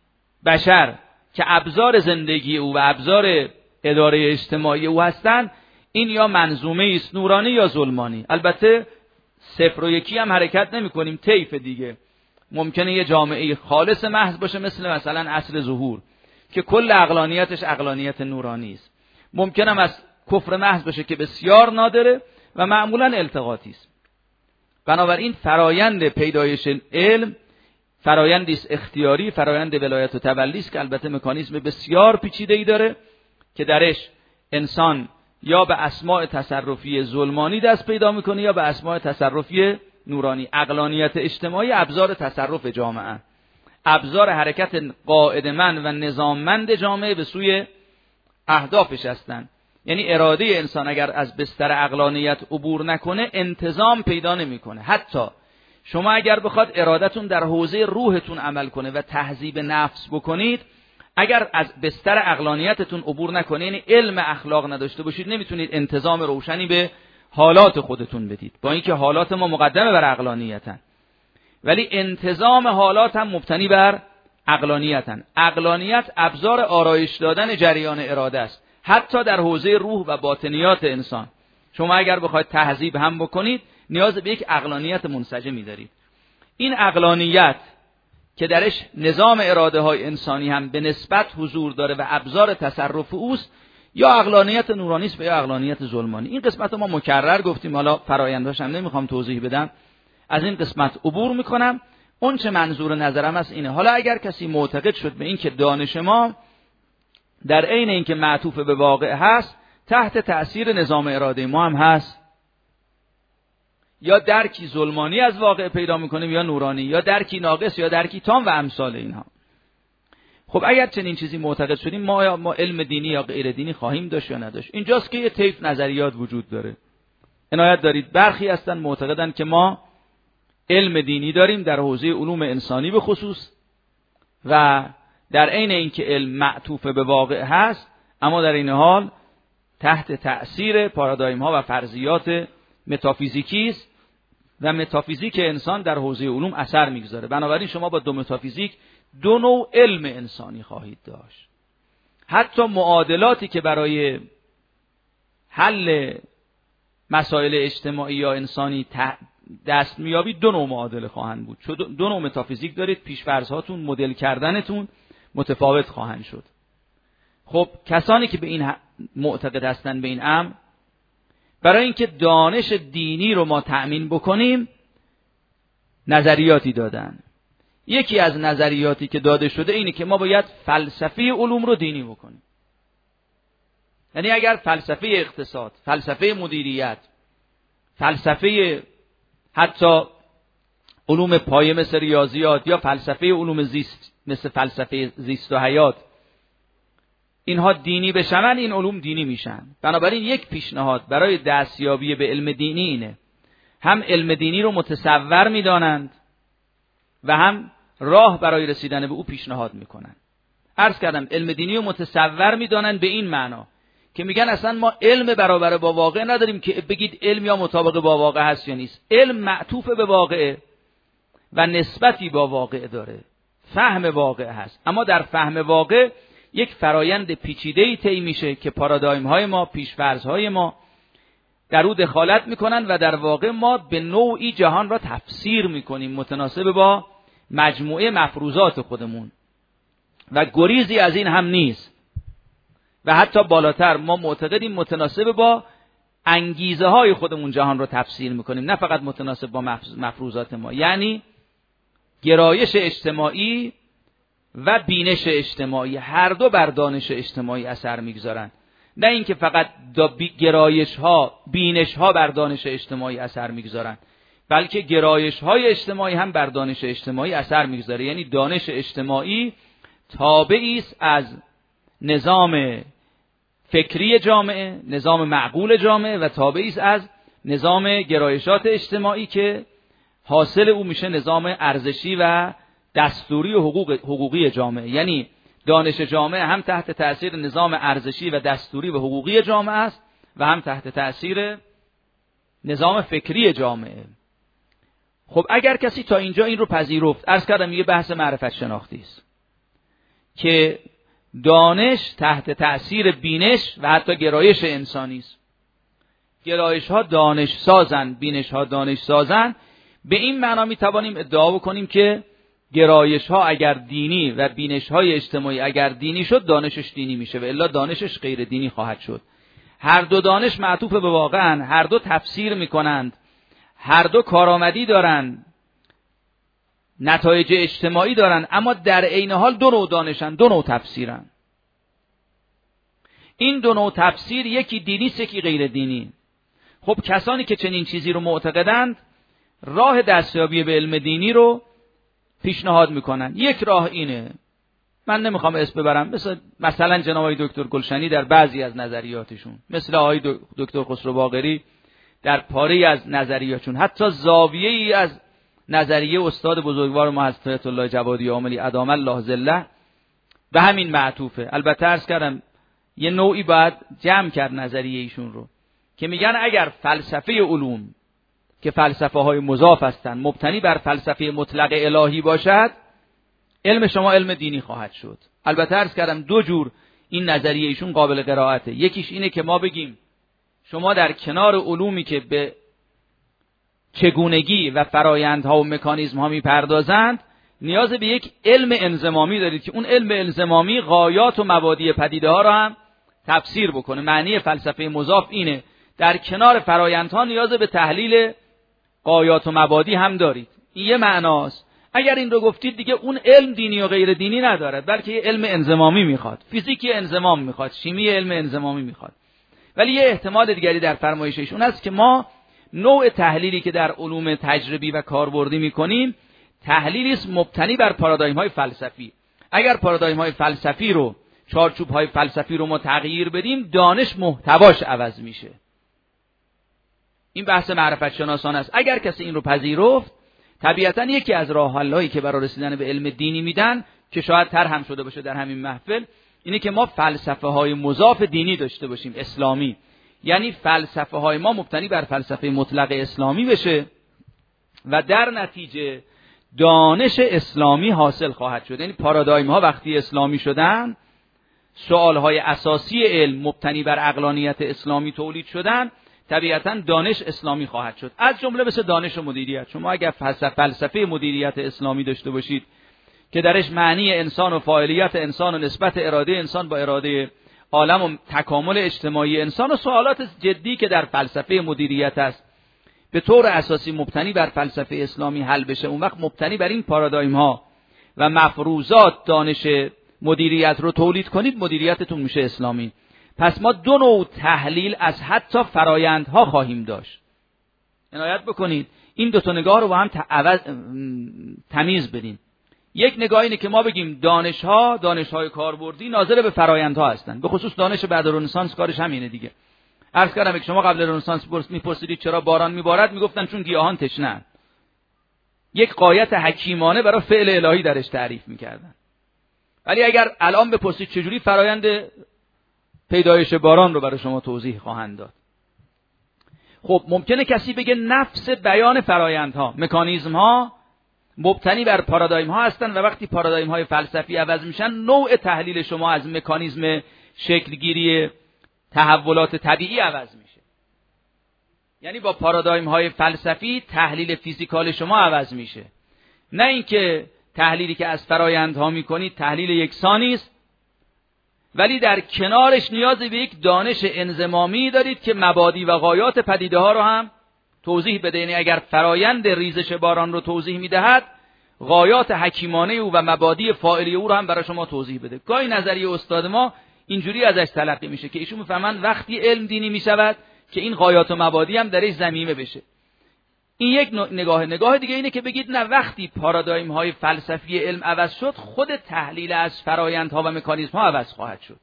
بشر که ابزار زندگی او و ابزار اداره اجتماعی او هستند، این یا منظومه است نورانی یا ظلمانی. البته صفر و یکی هم حرکت نمی کنیم، طیف دیگه. ممکنه یه جامعه خالص محض باشه، مثلا عصر ظهور که کل عقلانیتش عقلانیت نورانی است. ممکنه هم از کفر محض باشه که بسیار نادره و معمولا التقاطی است. بنابراین فرایند پیدایش علم فرایندی است اختیاری، فرایند ولایت و تولی است که البته مکانیزم بسیار پیچیده‌ای داره که درش انسان یا به اسماء تصرفی ظلمانی دست پیدا میکنه یا به اسماء تصرفی نورانی. عقلانیت اجتماعی ابزار تصرف جامعه، ابزار حرکت قاعدمند و نظاممند جامعه به سوی اهدافش هستند. یعنی اراده انسان اگر از بستر عقلانیت عبور نکنه انتظام پیدا نمیکنه. حتی شما اگر بخواد ارادتون در حوزه روحتون عمل کنه و تهذیب نفس بکنید، اگر از بستر عقلانیتتون عبور نکنه، یعنی علم اخلاق نداشته باشید، نمیتونید انتظام روشنی به حالات خودتون بدید، با اینکه حالات ما مقدمه بر عقلانیتن، ولی انتظام حالات هم مبتنی بر عقلانیتن. عقلانیت ابزار آرایش دادن جریان اراده است، حتی در حوزه روح و باطنیات انسان. شما اگر بخواید تهذیب هم بکنید، نیاز به یک عقلانیت منسجمی دارید. این عقلانیت که درش نظام اراده های انسانی هم به نسبت حضور داره و ابزار تصرف اوست، یا عقلانیت نورانی است و یا عقلانیت ظلمانی. این قسمت ما مکرر گفتیم، حالا فرآینداش هم نمیخوام توضیح بدم، از این قسمت عبور میکنم. اون چه منظور نظرم است اینه. حالا اگر کسی معتقد شد به این که دانش ما در عین اینکه معطوف به واقع هست، تحت تأثیر نظام اراده ما هم هست، یا درکی ظلمانی از واقع پیدا میکنیم یا نورانی، یا درکی ناقص یا درکی تام و امثال اینها. خب اگر چنین چیزی معتقد شدیم، ما علم دینی یا غیر دینی خواهیم داشت یا نداشت. اینجاست که یه طیف نظریات وجود داره. عنایت دارید، برخی هستن معتقدن که ما علم دینی داریم در حوزه علوم انسانی به خصوص، و در عین اینکه علم معطوف به واقع هست، اما در این حال تحت تأثیر پارادایم ها و فرضیات متافیزیکی است و متافیزیک انسان در حوزه علوم اثر میگذاره. بنابراین شما با دو متافیزیک دو نوع علم انسانی خواهید داشت. حتی معادلاتی که برای حل مسائل اجتماعی یا انسانی دست میابید، دو نوع معادله خواهند بود. چون دو نوع متافیزیک دارید، پیش‌فرض‌هاتون، مدل کردنتون متفاوت خواهند شد. خب کسانی که به این معتقد هستند به این امر، برای اینکه دانش دینی رو ما تأمین بکنیم نظریاتی دادن. یکی از نظریاتی که داده شده اینه که ما باید فلسفه علوم رو دینی بکنیم. یعنی اگر فلسفه اقتصاد، فلسفه مدیریت، فلسفه حتی علوم پایه مثل ریاضیات یا فلسفه علوم زیست مثل فلسفه زیست و حیات، اینها دینی بشن، این علوم دینی میشن. بنابراین یک پیشنهاد برای دستیابی به علم دینی اینه: هم علم دینی رو متصور میدانند و هم راه برای رسیدن به او پیشنهاد میکنن. عرض کردم علم دینی رو متصور میدانند به این معنا که میگن اصلا ما علم برابر با واقع نداریم که بگید علم یا مطابق با واقع هست یا نیست. علم معطوف به واقع و نسبتی با واقع داره، فهم واقع هست. اما در فهم واقع یک فرایند پیچیده‌ای طی میشه که پارادایم های ما، پیش‌فرض های ما در او دخالت میکنن و در واقع ما به نوعی جهان را تفسیر میکنیم متناسب با مجموعه مفروضات خودمون. و گریزی از این هم نیست و حتی بالاتر ما معتقدیم متناسب با انگیزه های خودمون جهان رو تفسیر میکنیم، نه فقط متناسب با مفروضات ما. یعنی گرایش اجتماعی و بینش اجتماعی هر دو بر دانش اجتماعی اثر میگذارن، نه اینکه فقط گرایش ها بینش ها بر دانش اجتماعی اثر میگذارن، بلکه گرایش های اجتماعی هم بر دانش اجتماعی اثر میگذاره. یعنی دانش اجتماعی تابعی است از نظام فکری جامعه، نظام معقول جامعه و تابعی است از نظام گرایشات اجتماعی که حاصل او میشه نظام ارزشی و دستوری و حقوقی جامعه. یعنی دانش جامعه هم تحت تأثیر نظام ارزشی و دستوری و حقوقی جامعه است و هم تحت تأثیر نظام فکری جامعه. خب اگر کسی تا اینجا این رو پذیرفت، عرض کردم یه بحث معرفت شناختی است که دانش تحت تأثیر بینش و حتی گرایش انسانی است. گرایش ها دانش سازن، بینش ها دانش سازن. به این معنا می توانیم ادعا بکنیم که گرایش ها اگر دینی و بینش های اجتماعی اگر دینی شد، دانشش دینی میشه و الا دانشش غیر دینی خواهد شد. هر دو دانش معطوف به واقعن، هر دو تفسیر میکنند، هر دو کارآمدی دارند، نتایج اجتماعی دارن، اما در عین حال دو نوع دانشن، دو نوع تفسیرن. این دو نوع تفسیر یکی دینی است، یکی غیر دینی. خب کسانی که چنین چیزی رو معتقدند راه دستیابی به علم دینی رو پیشنهاد میکنن. یک راه اینه، من نمیخوام اسم ببرم، مثلا جناب آقای دکتر گلشنی در بعضی از نظریاتشون، مثل آقای دکتر خسرو باقری در پاره‌ای از نظریاتشون، حتی زاویه‌ای از نظریه استاد بزرگوار ما حضرت الله جوادی عاملی ادام الله ظله به همین معطوفه. البته عرض کردم یه نوعی باید جمع کرد نظریه ایشون رو، که میگن اگر فلسفه علوم که فلسفه های مضاف هستند مبتنی بر فلسفه مطلق الهی باشد، علم شما علم دینی خواهد شد. البته عرض کردم دو جور این نظریه ایشون قابل قرائته. یکیش اینه که ما بگیم شما در کنار علومی که به چگونگی و فرایندها و مکانیزم ها میپردازند، نیاز به یک علم انضمامی دارید که اون علم انضمامی غایات و مبادی پدیده ها را هم تفسیر بکنه. معنی فلسفه مضاف اینه، در کنار فرایندها نیاز به تحلیل غایات و مبادی هم دارید. این یه معناست. اگر این رو گفتید دیگه اون علم دینی و غیر دینی ندارد، بلکه یه علم انضمامی میخواد. فیزیکی انضمام میخواد، شیمی علم انضمامی میخواد. ولی یه احتمال دیگری در فرمایششون هست که ما نوع تحلیلی که در علوم تجربی و کاربردی میکنیم تحلیلی است مبتنی بر پارادایم های فلسفی. اگر پارادایم های فلسفی رو، چارچوب های فلسفی رو ما تغییر بدیم، دانش محتواش عوض میشه. این بحث معرفت شناسانه است. اگر کسی این رو پذیرفت، طبیعتا یکی از راه حل‌هایی که برای رسیدن به علم دینی میدن، که شاید طرح شده باشه در همین محفل، اینه که ما فلسفه های مضاف دینی داشته باشیم، اسلامی. یعنی فلسفه های ما مبتنی بر فلسفه مطلق اسلامی بشه و در نتیجه دانش اسلامی حاصل خواهد شد. یعنی پارادایم ها وقتی اسلامی شدن، سوال های اساسی علم مبتنی بر عقلانیت اسلامی تولید شدن، طبیعتا دانش اسلامی خواهد شد. از جمله مثل دانش مدیریت. شما اگر فلسفه مدیریت اسلامی داشته باشید که درش معنی انسان و فاعلیت انسان و نسبت اراده انسان با اراده عالم و تکامل اجتماعی انسان و سوالات جدی که در فلسفه مدیریت است به طور اساسی مبتنی بر فلسفه اسلامی حل بشه، اون وقت مبتنی بر این پارادایم ها و مفروضات دانش مدیریت رو تولید کنید، مدیریتتون میشه اسلامی. پس ما دو نوع تحلیل از حتی فرایندها خواهیم داشت. عنایت بکنید این دو تا نگاه رو با هم تمیز بدیم. یک نگاه اینه که ما بگیم دانش‌های کاربردی ناظر به فرایندها هستند. به خصوص دانش بعد رنسانس کارش همینه دیگه. عرض کردم که شما قبل رنسانس میپرسیدید چرا باران میبارد، میگفتن چون گیاهان تشنه‌اند. یک غایت حکیمانه برای فعل الهی درش تعریف میکردن. ولی اگر الان بپرسید چجوری فرایند پیدایش باران رو برای شما توضیح خواهند داد. خب ممکنه کسی بگه نفس بیان فرایندها، مکانیزم‌ها مبتنی بر پارادایم ها هستن و وقتی پارادایم های فلسفی عوض میشن، نوع تحلیل شما از مکانیزم شکلگیری تحولات طبیعی عوض میشه. یعنی با پارادایم های فلسفی تحلیل فیزیکال شما عوض میشه، نه اینکه تحلیلی که از فرایندها میکنید تحلیل یکسانی است، ولی در کنارش نیاز به یک دانش انضمامی دارید که مبادی و غایات پدیده ها رو هم توضیح بده. یعنی اگر فرایند ریزش باران رو توضیح میدهد، غایات حکیمانه او و مبادی فاعلی او رو هم برای شما توضیح بده. گاهی نظریه استاد ما اینجوری ازش تلقی میشه که ایشون میفهمن وقتی علم دینی میشود که این غایات و مبادی هم درش ضمیمه بشه. این یک نگاه دیگه اینه که بگید نه، وقتی پارادایم های فلسفی علم عوض شد، خود تحلیل از فرایندها و مکانیزم ها عوض خواهد شد.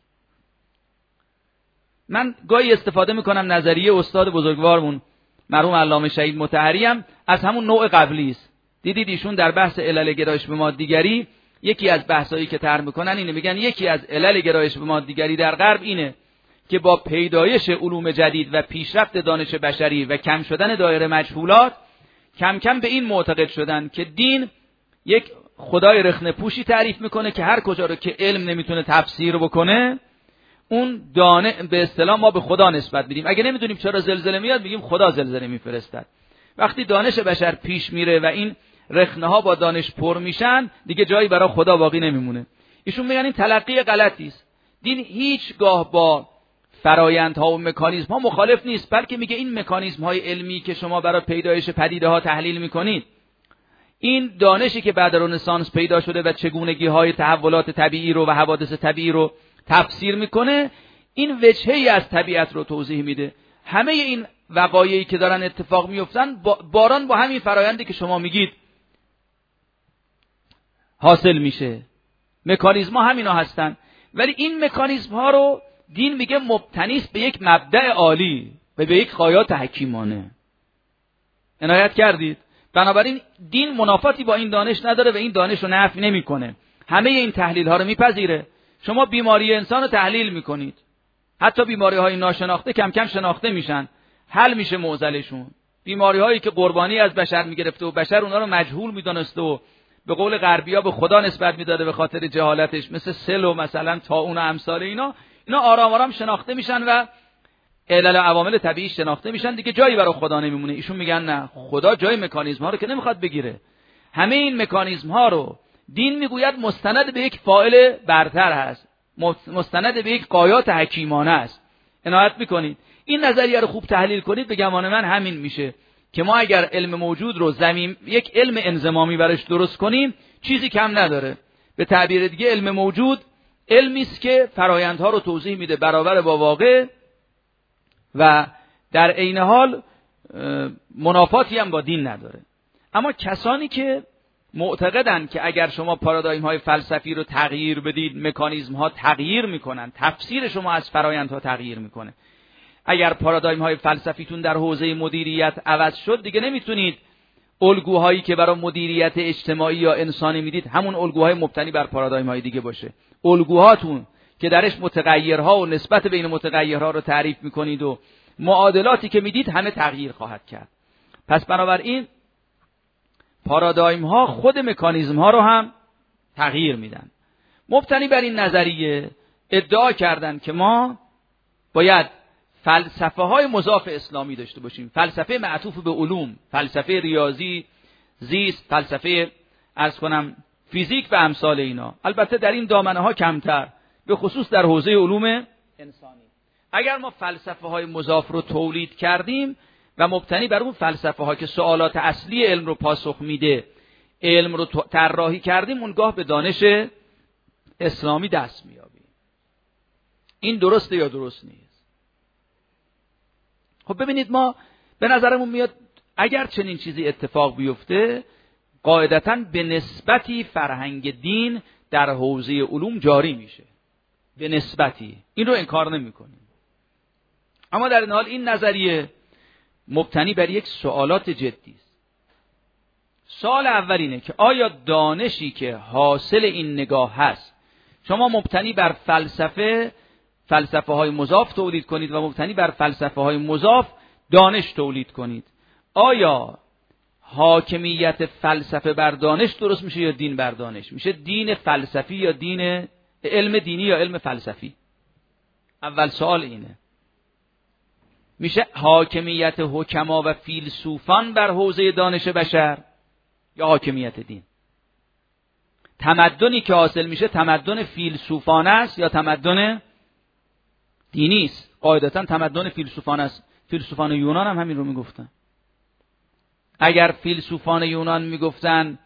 من گاهی استفاده میکنم نظریه استاد بزرگوارمون مرحوم علامه شهید مطهری هم از همون نوع قبلی است. دیدید ایشون در بحث علل گرایش به مادیگری یکی از بحثایی که طرح میکنن اینه، میگن یکی از علل گرایش به مادیگری در غرب اینه که با پیدایش علوم جدید و پیشرفت دانش بشری و کم شدن دایره مجهولات، کم کم به این معتقد شدن که دین یک خدای رخنه پوشی تعریف میکنه که هر کجا رو که علم نمیتونه تفسیر بکنه، اون به اصطلاح ما به خدا نسبت میدیم. اگه نمیدونیم چرا زلزله میاد، میگیم خدا زلزله میفرستد. وقتی دانش بشر پیش میره و این رخنه ها با دانش پر میشن، دیگه جایی برای خدا باقی نمیمونه. ایشون میگن این تلقی غلطی است. دین هیچگاه با فرایندها و مکانیزم ها مخالف نیست، بلکه میگه این مکانیزم های علمی که شما برای پیدایش پدیده ها تحلیل میکنید، این دانشی که بعد رنسانس پیدا شده و چگونگی های تحولات طبیعی رو و حوادث طبیعی رو تفسیر میکنه، این وجهی از طبیعت رو توضیح میده. همه این وقایعی که دارن اتفاق میفتن، باران با همین فرایندی که شما میگید حاصل میشه. مکانیزم ها همینا هستن، ولی این مکانیزم ها رو دین میگه مبتنی است به یک مبدأ عالی و به یک غایات حکیمانه. عنایت کردید؟ بنابراین دین منافاتی با این دانش نداره و این دانش رو نفی نمیکنه. همه این تحلیل ها رو میپذیره. شما بیماری انسان رو تحلیل میکنید، حتی بیماری های ناشناخته کم کم شناخته میشن، حل میشه معضلشون. بیماری هایی که قربانی از بشر میگرفته و بشر اونا رو مجهول میدونسته و به قول غربیا به خدا نسبت میداده به خاطر جهالتش، مثل سل و مثلا طاعون و امثال اینا آرام آرام شناخته میشن و علل و عوامل طبیعی شناخته میشن، دیگه جایی برای خدا نمیمونه. ایشون میگن نه، خدا جای مکانیزم ها رو که نمیخواد بگیره. همه این مکانیزم ها رو دین میگوید مستند به یک فاعل برتر هست، مستند به یک غایات حکیمانه است. عنایت میکنید؟ این نظریه رو خوب تحلیل کنید، به گمان من همین میشه که ما اگر علم موجود رو یک علم انضمامی برش درست کنیم، چیزی کم نداره. به تعبیر دیگه علم موجود علمی است که فرایندها رو توضیح میده برابر با واقع و در عین حال منافاتی هم با دین نداره. اما کسانی که معتقدن که اگر شما پارادایم های فلسفی رو تغییر بدید، مکانیزم ها تغییر میکنن، تفسیر شما از فرایندها تغییر میکنه. اگر پارادایم های فلسفیتون در حوزه مدیریت عوض شد، دیگه نمیتونید الگوهایی که برای مدیریت اجتماعی یا انسانی میدید همون الگوهای مبتنی بر پارادایم های دیگه باشه. الگوهاتون که درش متغیرها و نسبت بین متغیرها رو تعریف میکنید و معادلاتی که میدید همه تغییر خواهد کرد. پس بنابراین پارادایم ها خود مکانیزم ها رو هم تغییر میدن. مبتنی بر این نظریه ادعا کردن که ما باید فلسفه های مضاف اسلامی داشته باشیم، فلسفه معطوف به علوم، فلسفه ریاضی، زیست، فلسفه فیزیک و امثال اینا. البته در این دامنه ها کمتر، به خصوص در حوزه علوم انسانی. اگر ما فلسفه های مضاف رو تولید کردیم و مبتنی بر اون فلسفه ها که سوالات اصلی علم رو پاسخ میده، علم رو طراحی کردیم، اونگاه به دانش اسلامی دست میابیم. این درسته یا درست نیست؟ خب ببینید، ما به نظرمون میاد اگر چنین چیزی اتفاق بیفته، قاعدتاً به نسبتی فرهنگ دین در حوزه علوم جاری میشه، به نسبتی. این رو انکار نمی کنیم. اما در این حال این نظریه مبتنی بر یک سوالات جدی است. سوال اول اینه که آیا دانشی که حاصل این نگاه هست، شما مبتنی بر فلسفه های مضاف تولید کنید و مبتنی بر فلسفه های مضاف دانش تولید کنید، آیا حاکمیت فلسفه بر دانش درست میشه یا دین بر دانش؟ میشه دین فلسفی یا علم دینی یا علم فلسفی؟ اول سوال اینه. میشه حاکمیت حکما و فیلسوفان بر حوزه دانش بشر یا حاکمیت دین؟ تمدنی که حاصل میشه تمدن فیلسوفانه است یا تمدن دینی است؟ قاعدتا تمدن فیلسوفانه است. فیلسوفان یونان هم همین رو میگفتن. اگر فیلسوفان یونان میگفتن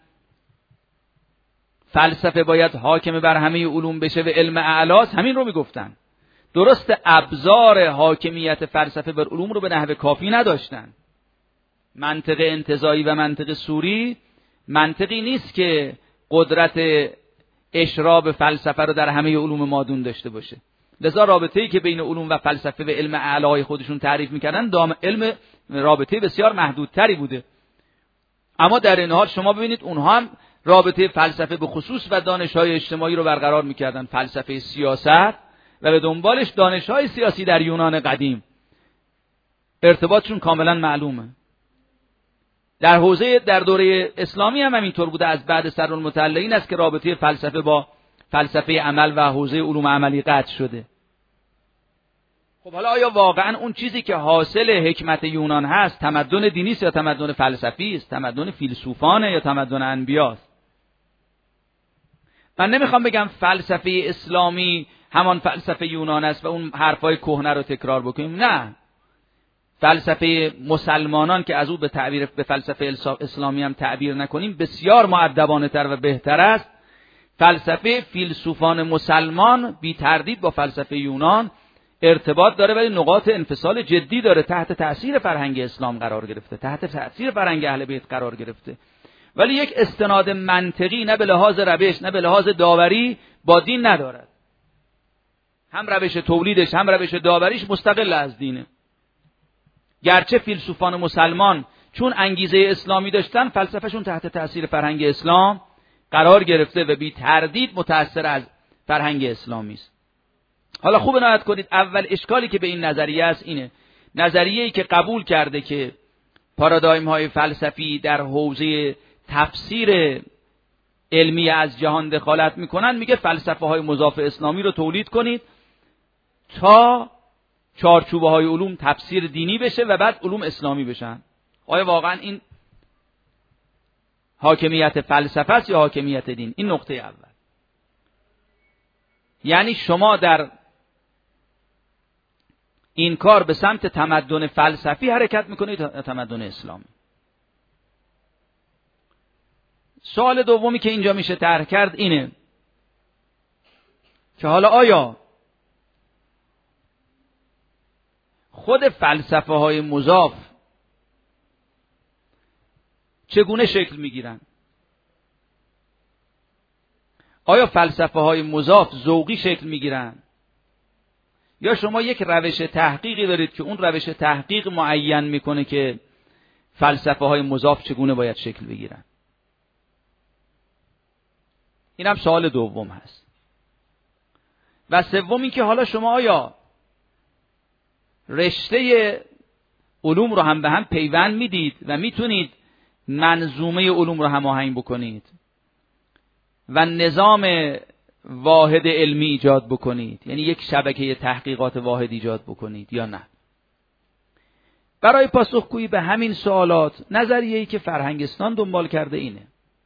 فلسفه باید حاکم بر همه علوم بشه و علم اعلاست، همین رو میگفتن. درست ابزار حاکمیت فلسفه بر علوم رو به نحو کافی نداشتن. منطق انتزاعی و منطق صوری منطقی نیست که قدرت اشراب فلسفه رو در همه علوم مادون داشته باشه. لذا رابطه‌ای که بین علوم و فلسفه و علم اعلای خودشون تعریف میکردن علم رابطه بسیار محدودتری بوده. اما در این حال شما ببینید اونها هم رابطه فلسفه به خصوص و دانش‌های اجتماعی رو برقرار میکردن. فلسفه سیاست و به دنبالش دانش‌های سیاسی در یونان قدیم ارتباطشون کاملا معلومه. در دوره اسلامی هم همینطور بوده. از بعد صدرالمتعلقین است که رابطه فلسفه با فلسفه عمل و حوزه علوم عملی قطع شده. خب حالا آیا واقعا اون چیزی که حاصل حکمت یونان هست تمدن دینی است یا تمدن فلسفی است؟ تمدن فیلسوفانه یا تمدن انبیاست؟ من نمیخوام بگم فلسفه اسلامی همان فلسفه یونان است و اون حرفای کهنه رو تکرار بکنیم. نه، فلسفه مسلمانان که از او به تعبیر به فلسفه اسلامی هم تعبیر نکنیم بسیار مؤدبانه تر و بهتر است. فلسفه فیلسوفان مسلمان بی تردید با فلسفه یونان ارتباط داره، ولی نقاط انفصال جدی داره. تحت تأثیر فرهنگ اسلام قرار گرفته، تحت تأثیر فرهنگ اهل بیت قرار گرفته، ولی یک استناد منطقی نه به لحاظ روش نه به لحاظ داوری با دین ندارد. هم روش تولیدش هم روش داوریش مستقل از دینه. گرچه فیلسوفان مسلمان چون انگیزه اسلامی داشتن، فلسفهشون تحت تأثیر فرهنگ اسلام قرار گرفته و بی تردید متأثر از فرهنگ اسلامی است. حالا خوب عنایت کنید، اول اشکالی که به این نظریه است اینه: نظریه‌ای که قبول کرده که پارادایم های فلسفی در حوزه تفسیر علمی از جهان دخالت میکنن، میگه فلسفه های مضاف اسلامی رو تولید کنید تا چارچوبه های علوم تفسیر دینی بشه و بعد علوم اسلامی بشن. آیا واقعا این حاکمیت فلسفه است یا حاکمیت دین؟ این نقطه اول. یعنی شما در این کار به سمت تمدن فلسفی حرکت میکنید یا تمدن اسلامی؟ سوال دومی که اینجا میشه طرح کرد اینه که حالا آیا خود فلسفه های مضاف چگونه شکل میگیرن؟ آیا فلسفه های مضاف ذوقی شکل میگیرن یا شما یک روش تحقیقی دارید که اون روش تحقیق معین میکنه که فلسفه های مضاف چگونه باید شکل بگیرن؟ این هم سوال دوم هست. و سوم این که حالا شما آیا رشته علوم رو هم به هم پیوند میدید و میتونید منظومه علوم رو هماهنگ بکنید و نظام واحد علمی ایجاد بکنید، یعنی یک شبکه تحقیقات واحد ایجاد بکنید، یا نه؟ برای پاسخگویی به همین سوالات نظریه‌ای که فرهنگستان دنبال کرده اینه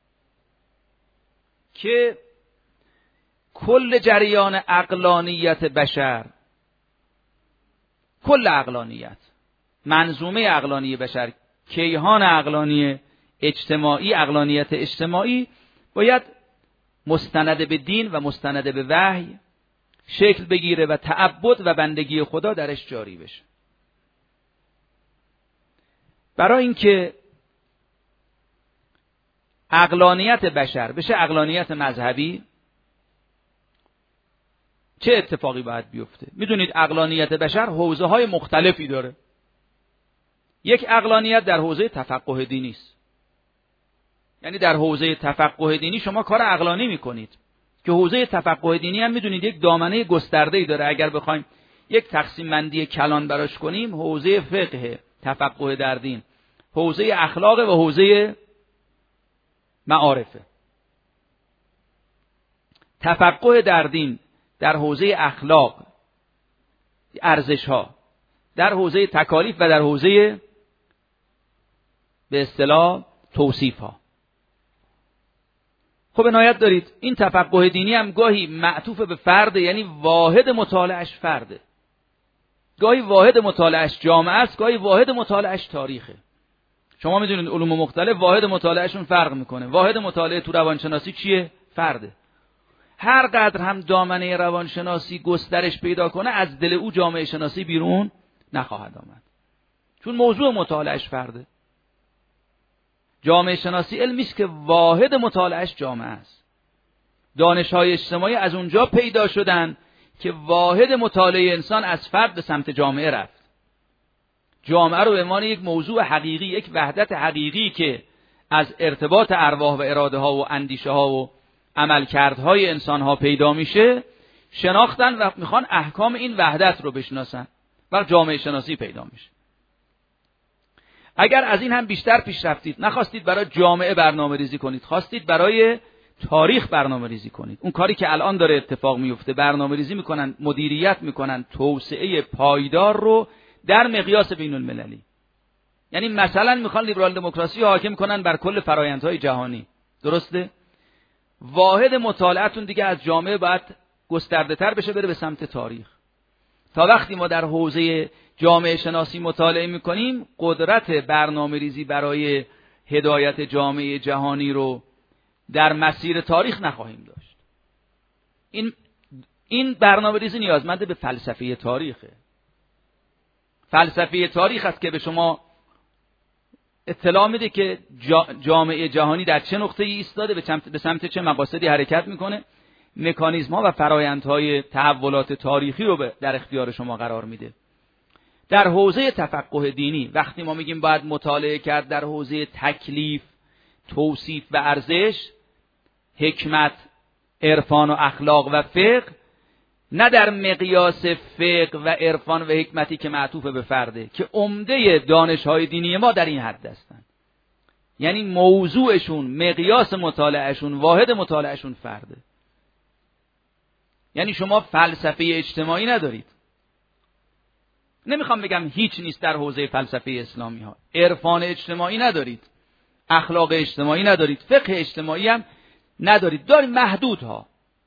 که کل جریان عقلانیت بشر، کل عقلانیت، منظومه عقلانی بشر، کیهان عقلانی اجتماعی، عقلانیت اجتماعی باید مستند به دین و مستند به وحی شکل بگیره و تعبد و بندگی خدا درش جاری بشه. برای اینکه عقلانیت بشر بشه عقلانیت مذهبی، چه اتفاقی باید بیفته؟ میدونید عقلانیت بشر حوزه های مختلفی داره. یک عقلانیت در حوزه تفقه دینی است. یعنی در حوزه تفقه دینی شما کار عقلانی میکنید که حوزه تفقه دینی هم میدونید یک دامنه گسترده‌ای داره. اگر بخوایم یک تقسیم بندی کلان براش کنیم، حوزه فقه، تفقه در دین، حوزه اخلاق و حوزه معارفه. تفقه در دین در حوزه اخلاق، ارزش‌ها، در حوزه تکالیف و در حوزه به اصطلاح توصیف‌ها. خب عنایت دارید این تفقه دینی هم گاهی معطوف به فرد، یعنی واحد مطالعهش فرده، گاهی واحد مطالعهش جامعه است، گاهی واحد مطالعهش تاریخه. شما میدونید علوم مختلف واحد مطالعهشون فرق میکنه. واحد مطالعه تو روانشناسی چیه؟ فرده. هر قدر هم دامنه روانشناسی گسترش پیدا کنه، از دل او جامعه شناسی بیرون نخواهد آمد، چون موضوع مطالعهش فرده. جامعه شناسی علمی است که واحد مطالعهش جامعه است. دانش‌های اجتماعی از اونجا پیدا شدن که واحد مطالعه انسان از فرد به سمت جامعه رفت. جامعه رو به عنوان یک موضوع حقیقی، یک وحدت حقیقی که از ارتباط ارواح و اراده ها و اندیشه ها و عملکردهای انسان ها پیدا میشه، شناختن و میخوان احکام این وحدت رو بشناسن و جامعه شناسی پیدا میشه. اگر از این هم بیشتر پیش رفتید، نخواستید برای جامعه برنامه ریزی کنید، خواستید برای تاریخ برنامه ریزی کنید، اون کاری که الان داره اتفاق میفته، برنامه ریزی میکنن، مدیریت میکنن توسعه پایدار رو در مقیاس بین المللی. یعنی مثلا میخوان لیبرال دموکراسی حاکم کنن بر کل فرآیندهای جهانی. درسته؟ واحد مطالعتون دیگه از جامعه باید گسترده تر بشه، بره به سمت تاریخ. تا وقتی ما در حوزه جامعه شناسی مطالعه میکنیم، قدرت برنامه ریزی برای هدایت جامعه جهانی رو در مسیر تاریخ نخواهیم داشت. این برنامه ریزی نیازمند به فلسفه تاریخه. فلسفه تاریخ است که به شما اطلاع میده که جامعه جهانی در چه نقطه‌ای ایستاده، به سمت چه مقاصدی حرکت میکنه، مکانیزم‌ها و فرآیندهای تحولات تاریخی رو در اختیار شما قرار میده. در حوزه تفقه دینی وقتی ما میگیم باید مطالعه کرد در حوزه تکلیف، توصیف و ارزش، حکمت، عرفان و اخلاق و فقه، نه در مقیاس فقه و عرفان و حکمتی که معطوف به فرده، که عمده دانش‌های دینی ما در این حد هستند. یعنی موضوعشون، مقیاس مطالعهشون، واحد مطالعهشون فرده. یعنی شما فلسفه اجتماعی ندارید. نمیخوام بگم هیچ نیست در حوزه فلسفه اسلامی ها. عرفان اجتماعی ندارید، اخلاق اجتماعی ندارید، فقه اجتماعی هم ندارید، دارید محدودها.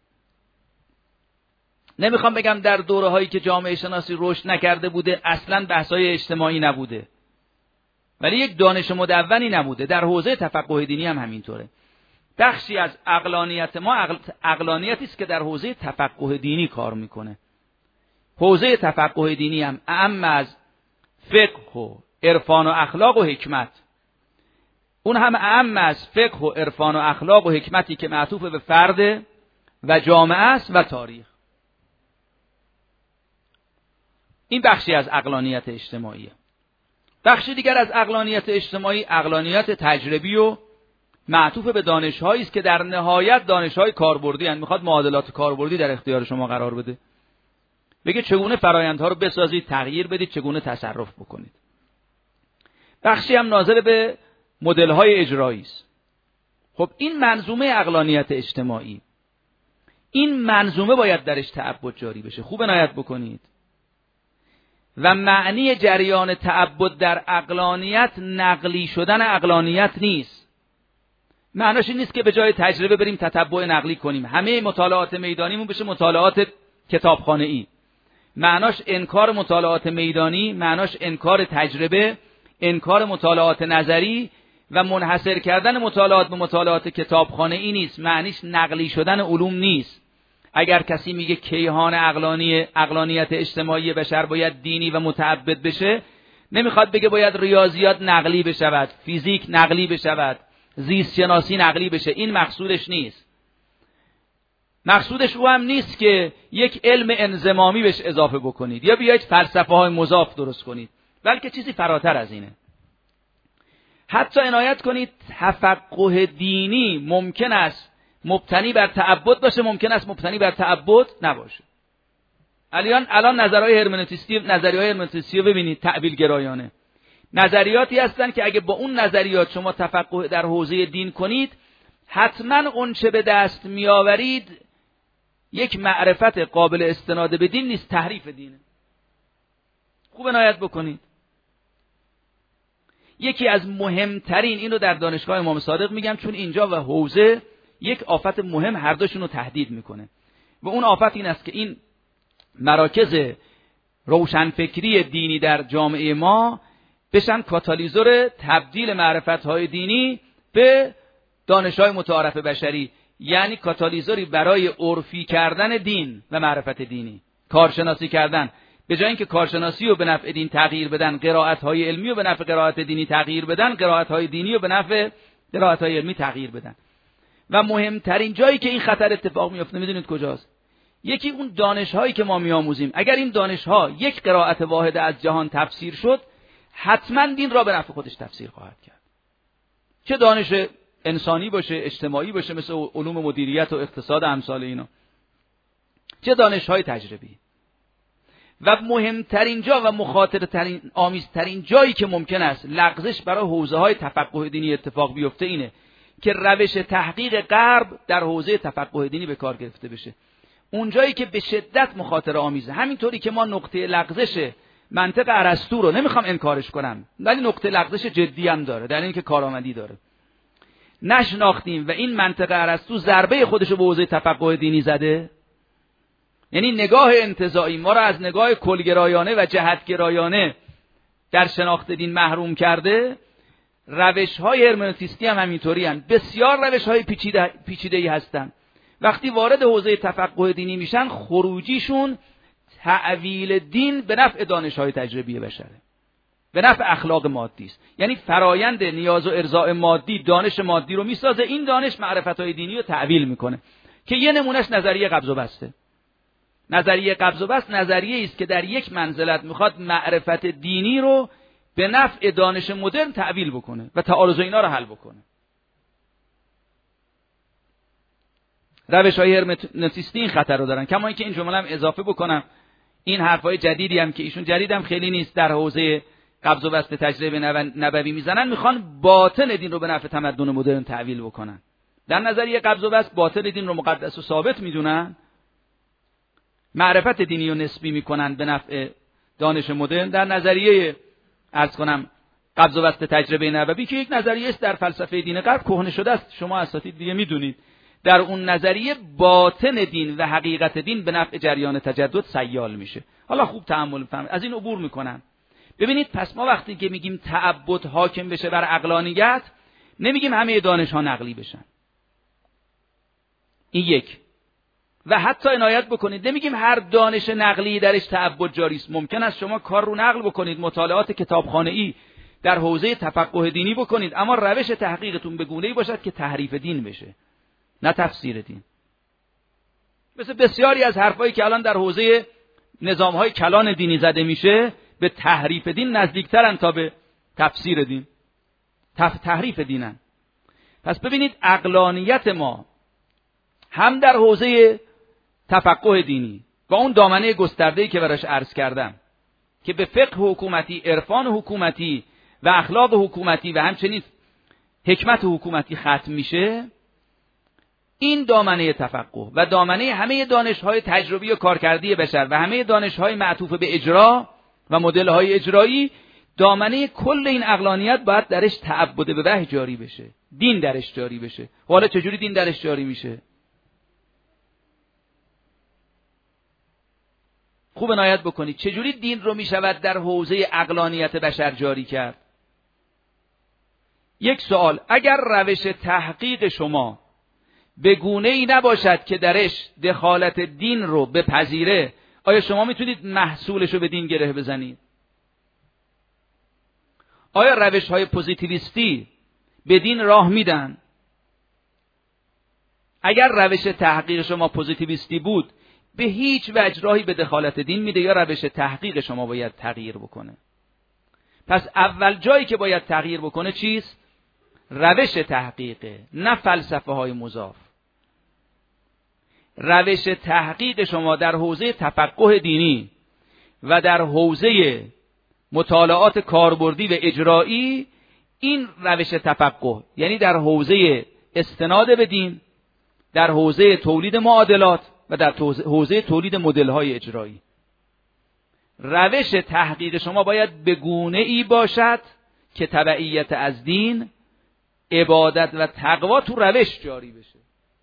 نمیخوام بگم در دوره هایی که جامعه شناسی رشد نکرده بوده اصلا بحث‌های اجتماعی نبوده، ولی یک دانش مدونی نبوده. در حوزه تفقه دینی هم همینطوره. بخشی از عقلانیت ما عقلانیتی است که در حوزه تفقه دینی کار میکنه. حوزه تفقه دینی هم اعم از فقه و عرفان و اخلاق و حکمت، اون هم اعم از فقه و عرفان و اخلاق و حکمتی که معطوف به فرد و جامعه است و تاریخ. این بخشی از عقلانیت اجتماعیه. بخشی دیگر از عقلانیت اجتماعی عقلانیت تجربی و معطوف به دانش‌هایی است که در نهایت دانش‌های کاربردی هستند. میخواد معادلات کاربردی در اختیار شما قرار بده، بگه چگونه فرآیندها رو بسازید، تغییر بدید، چگونه تصرف بکنید. بخشی هم ناظر به مدل‌های اجرایی است. خب این منظومه عقلانیت اجتماعی، این منظومه باید درش تعبد جاری بشه. خوب عنایت بکنید. و معنی جریان تعبد در عقلانیت نقلی شدن عقلانیت نیست. معناش این نیست که به جای تجربه بریم تتبع نقلی کنیم، همه مطالعات میدانیمون بشه مطالعات کتابخانه‌ای. معناش انکار مطالعات میدانی، معناش انکار تجربه، انکار مطالعات نظری و منحصر کردن مطالعات به مطالعات کتابخانه‌ای نیست. معنیش نقلی شدن علوم نیست. اگر کسی میگه کیهان عقلانیت اجتماعی بشر باید دینی و متعبد بشه، نمیخواد بگه باید ریاضیات نقلی بشود، فیزیک نقلی بشود، زیست شناسی نقلی بشه. این مقصودش نیست. مقصودش او هم نیست که یک علم انضمامی بهش اضافه بکنید یا بیایید فلسفه های مضاف درست کنید، بلکه چیزی فراتر از اینه. حتی عنایت کنید تفقه دینی ممکن است مبتنی بر تعبد باشه، ممکن است مبتنی بر تعبد نباشه. الان نظریه‌های هرمنوتیستی رو ببینید، تعبیل گرایانه. نظریاتی هستن که اگه با اون نظریات شما تفقه در حوزه دین کنید، حتما اون چه به دست میآورید یک معرفت قابل استناد به دین نیست، تحریف دینه. خوب عنایت بکنید. یکی از مهمترین، اینو در دانشگاه امام صادق میگم چون اینجا و حوزه یک آفت مهم هر دوشون رو تهدید میکنه و اون آفت این است که این مراکز روشنفکری دینی در جامعه ما بشن کاتالیزور تبدیل معرفت‌های دینی به دانش‌های متعارف بشری، یعنی کاتالیزوری برای عرفی کردن دین و معرفت دینی، کارشناسی کردن. به جای اینکه کارشناسی رو به نفع دین تغییر بدن، قرائت‌های علمی رو به نفع قرائت دینی تغییر بدن، قرائت‌های دینی رو به نفع قرائت‌های علمی تغییر بدن. و مهمترین جایی که این خطر اتفاق میفته میدونید کجاست؟ یکی اون دانش‌هایی که ما میآموزیم. اگر این دانش‌ها یک قرائت واحده از جهان تفسیر شد، حتما دین را به نفع خودش تفسیر خواهد کرد. چه دانش انسانی باشه، اجتماعی باشه، مثل علوم مدیریت و اقتصاد و امثال اینا، چه دانش‌های تجربی. و مهمترین جا و مخاطرترین آمیزترین جایی که ممکن است لغزش برای حوزه‌های تفقه دینی اتفاق بیفته اینه که روش تحقیق غرب در حوزه تفقه دینی به کار گرفته بشه. اون جایی که به شدت مخاطره آمیزه. همینطوری که ما نقطه لغزش منطق ارسطو رو نمیخوام انکارش کنم، ولی نقطه لغزش جدی هم داره، در اینکه کارآمدی داره، نشناختیم و این منطق ارسطو ضربه خودش رو به حوزه تفقه دینی زده. یعنی نگاه انتزاعی ما را از نگاه کلگرایانه و جهتگرایانه در شناخت دین محروم کرده. روش‌های هرمنوتیستی هم همینطوری هستند. بسیار روش‌های پیچیده‌ای هستند. وقتی وارد حوزه تفقه دینی میشن، خروجیشون تعویل دین به نفع دانش‌های تجربی بشره، به نفع اخلاق مادی است. یعنی فرایند نیاز و ارضاء مادی، دانش مادی رو میسازه، این دانش معرفت‌های دینی رو تعویل میکنه. که یه نمونهش نظریه قبض و بسته. نظریه قبض و بست نظریه است که در یک منزلت میخواد معرفت دینی رو به نفع دانش مدرن تعویل بکنه و تعارض اینا رو حل بکنه. روش‌های هرمنوتیستی این خطر رو دارن. کما اینکه این جمله هم اضافه بکنم، این حرفای جدیدی هم که ایشون جدیدم خیلی نیست در حوزه قبض و بست تجربه نبوی میزنن، میخوان باطن دین رو به نفع تمدن مدرن تعویل بکنن. در نظریه قبض و بست باطن دین رو مقدس و ثابت میدونن، معرفت دینی رو نسبی میکنن به نفع دانش مدرن. در نظریه عرض کنم قبض و بست تجربه نبوی که یک نظریه است در فلسفه دین غرب، کهنه شده است، شما اساتید دیگه میدونید، در اون نظریه باطن دین و حقیقت دین به نفع جریان تجدد سیال میشه. حالا خوب تأمل فهم از این عبور میکنن. ببینید پس ما وقتی که میگیم تعبد حاکم بشه بر عقلانیت، نمیگیم همه دانش ها نقلی بشن. این یک. و حتی عنایت بکنید نمیگیم هر دانش نقلی درش تعبد جاری است. ممکن است شما کار رو نقل بکنید، مطالعات کتابخانه‌ای در حوزه تفقه دینی بکنید، اما روش تحقیقتون به گونه‌ای باشد که تحریف دین بشه، نه تفسیر دین. مثل بسیاری از حرفایی که الان در حوزه نظام‌های کلان دینی زده میشه، به تحریف دین نزدیکترن تا به تفسیر دین. تحریف دینن. پس ببینید عقلانیت ما هم در حوزه تفقه دینی و اون دامنه گسترده‌ای که براش عرض کردم که به فقه حکومتی، عرفان حکومتی و اخلاق حکومتی و همچنین حکمت حکومتی ختم میشه، این دامنه تفقه و دامنه همه دانش‌های تجربی و کارکردی بشر و همه دانش‌های معطوف به اجرا و مدل‌های اجرایی، دامنه کل این عقلانیت باید درش تعبد به وحی جاری بشه، دین درش جاری بشه. حالا چجوری دین درش جاری میشه؟ خوب عنایت بکنید چجوری دین رو میشود در حوزه عقلانیت بشر جاری کرد. یک سوال، اگر روش تحقیق شما به گونه‌ای نباشد که درش دخالت دین رو بپذیره، آیا شما میتونید محصولش رو به دین گره بزنید؟ آیا روش‌های پوزیتیویستی به دین راه میدن؟ اگر روش تحقیق شما پوزیتیویستی بود، به هیچ وجه راهی به دخالت دین میده یا روش تحقیق شما باید تغییر بکنه؟ پس اول جایی که باید تغییر بکنه چیست؟ روش تحقیقه، نه فلسفه های مضاف. روش تحقیق شما در حوزه تفقه دینی و در حوزه مطالعات کاربردی و اجرایی، این روش تفقه یعنی در حوزه استناد به دین، در حوزه تولید معادلات و در حوزه تولید مدل‌های اجرایی، روش تحقیق شما باید به گونه‌ای باشد که تبعیت از دین، عبادت و تقوا تو روش جاری بشه.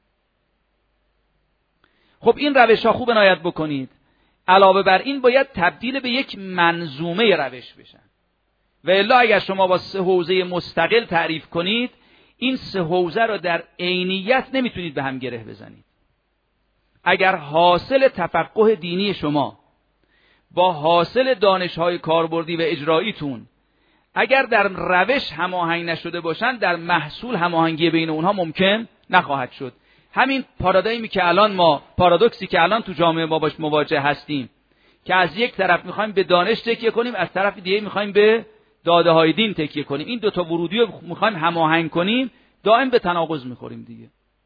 خب این روش ها خوب عنایت بکنید. علاوه بر این باید تبدیل به یک منظومه روش بشن. و الا اگر شما با 3 حوزه مستقل تعریف کنید، این 3 حوزه رو در عینیت نمیتونید به هم گره بزنید. اگر حاصل تفقه دینی شما با حاصل دانش‌های کاربردی و اجراییتون اگر در روش هماهنگ نشده باشن، در محصول هماهنگی بین اونها ممکن نخواهد شد. همین پارادایمی که الان پارادوکسی که الان تو جامعه ما باش مواجه هستیم، که از یک طرف میخوایم به دانش تکیه کنیم، از طرف دیگه میخوایم به داده‌های دین تکیه کنیم. این 2 تا ورودی رو میخوایم هماهنگ کنیم، دائم به تناقض میخوریم دیگه.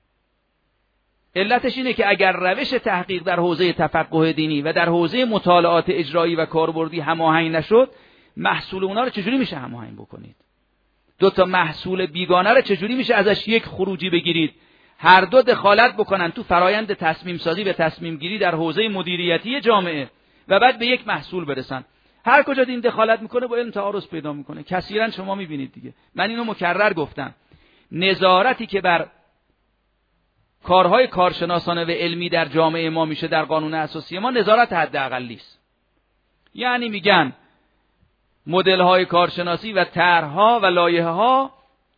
علتش اینه که اگر روش تحقیق در حوزه تفقه دینی و در حوزه مطالعات اجرایی و کاربردی هماهنگ نشد، محصول اونا رو چجوری میشه هماهنگ بکنید؟ 2 تا محصول بیگانه رو چجوری میشه ازش یک خروجی بگیرید؟ هر دو دخالت بکنن تو فرایند تصمیم سازی و تصمیم گیری در حوزه مدیریتی جامعه و بعد به یک محصول برسن. هر کجا دین دخالت میکنه با علم تعارض پیدا میکنه. کثیرا شما میبینید دیگه. من اینو مکرر گفتم. نظارتی که بر کارهای کارشناسانه و علمی در جامعه ما میشه در قانون اساسی ما، نظارت حداقلی است. یعنی میگن مدل‌های کارشناسی و طرح‌ها و لایحه‌ها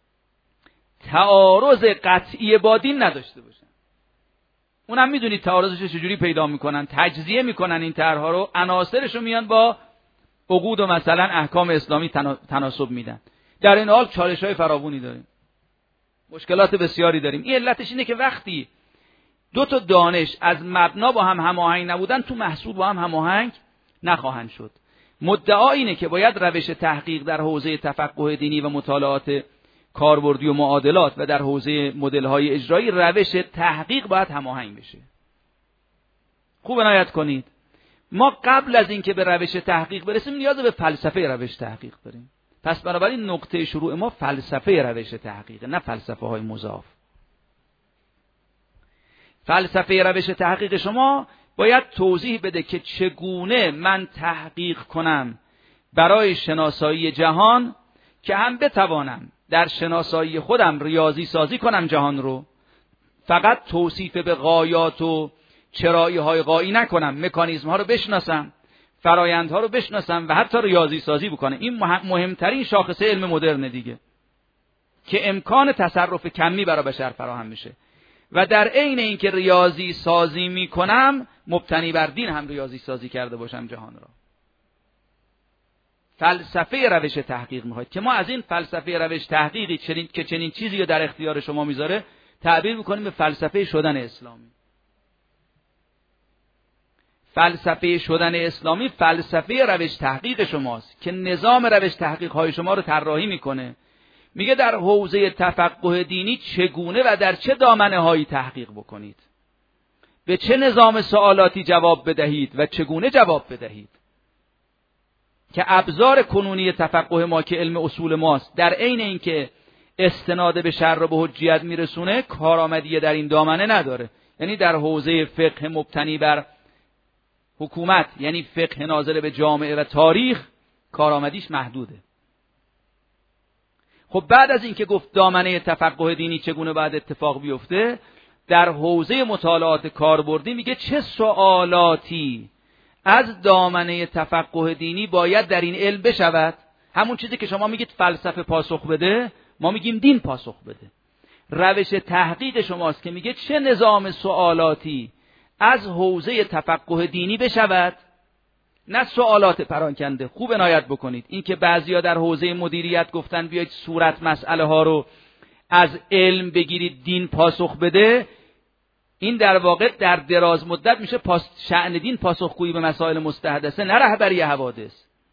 تعارض قطعی با دین نداشته باشن. اونم میدونید تعارضش چجوری پیدا میکنن، تجزیه میکنن این طرح‌ها رو، عناصرش رو میان با عقود و مثلا احکام اسلامی تناسب میدن. در این حال چالش‌های فراوانی داریم، مشکلات بسیاری داریم. این علتش اینه که وقتی 2 تا دانش از مبنا با هم هماهنگ نبودن، تو محصول با هم هماهنگ نخواهند شد. مدعا اینه که باید روش تحقیق در حوزه تفقه دینی و مطالعات کاربردی و معادلات و در حوزه مدل‌های اجرایی، روش تحقیق باید هماهنگ بشه. خوب عنایت کنید. ما قبل از اینکه به روش تحقیق برسیم نیاز به فلسفه روش تحقیق داریم. پس بنابراین نقطه شروع ما فلسفه روش تحقیق، نه فلسفه های مضاف. فلسفه روش تحقیق شما باید توضیح بده که چگونه من تحقیق کنم برای شناسایی جهان که هم بتوانم در شناسایی خودم ریاضی سازی کنم جهان رو، فقط توصیف به غایات و چرایی های غایی نکنم، مکانیزم ها رو بشناسم، فرایندها رو بشناسم و حتی ریاضی سازی بکنم. این مهمترین شاخصه علم مدرن دیگه، که امکان تصرف کمی برای بشر فراهم میشه و در عین اینکه ریاضی سازی میکنم مبتنی بر دین هم ریاضی سازی کرده باشم جهان را. فلسفه روش تحقیق میخواید که ما از این فلسفه روش تحقیقی که چنین چیزی رو در اختیار شما میذاره تعبیر میکنیم به فلسفه شدن اسلامی. فلسفه شدن اسلامی فلسفه روش تحقیق شماست که نظام روش تحقیق های شما رو طراحی میکنه. میگه در حوزه تفقه دینی چگونه و در چه دامنه هایی تحقیق بکنید، به چه نظام سوالاتی جواب بدهید و چگونه جواب بدهید، که ابزار کنونی تفقه ما که علم اصول ماست در عین اینکه استناد به شرع به حجیت میرسونه، کارآمدی در این دامنه نداره. یعنی در حوزه فقه مبتنی بر حکومت، یعنی فقه ناظر به جامعه و تاریخ، کارآمدیش محدوده. خب بعد از اینکه گفت دامنه تفقه دینی چگونه باید اتفاق بیفته، در حوزه مطالعات کاربردی میگه چه سوالاتی از دامنه تفقه دینی باید در این علم بشود. همون چیزی که شما میگید فلسفه پاسخ بده، ما میگیم دین پاسخ بده. روش تحقیق شماست که میگه چه نظام سوالاتی از حوزه تفقه دینی بشود، نه سوالات پراکنده. خوب عنایت بکنید. این که بعضیا در حوزه مدیریت گفتن بیاید صورت مسئله ها رو از علم بگیرید دین پاسخ بده، این در واقع در دراز مدت میشه شأن دین پاسخگویی به مسائل مستحدثه، نه رهبری حوادث.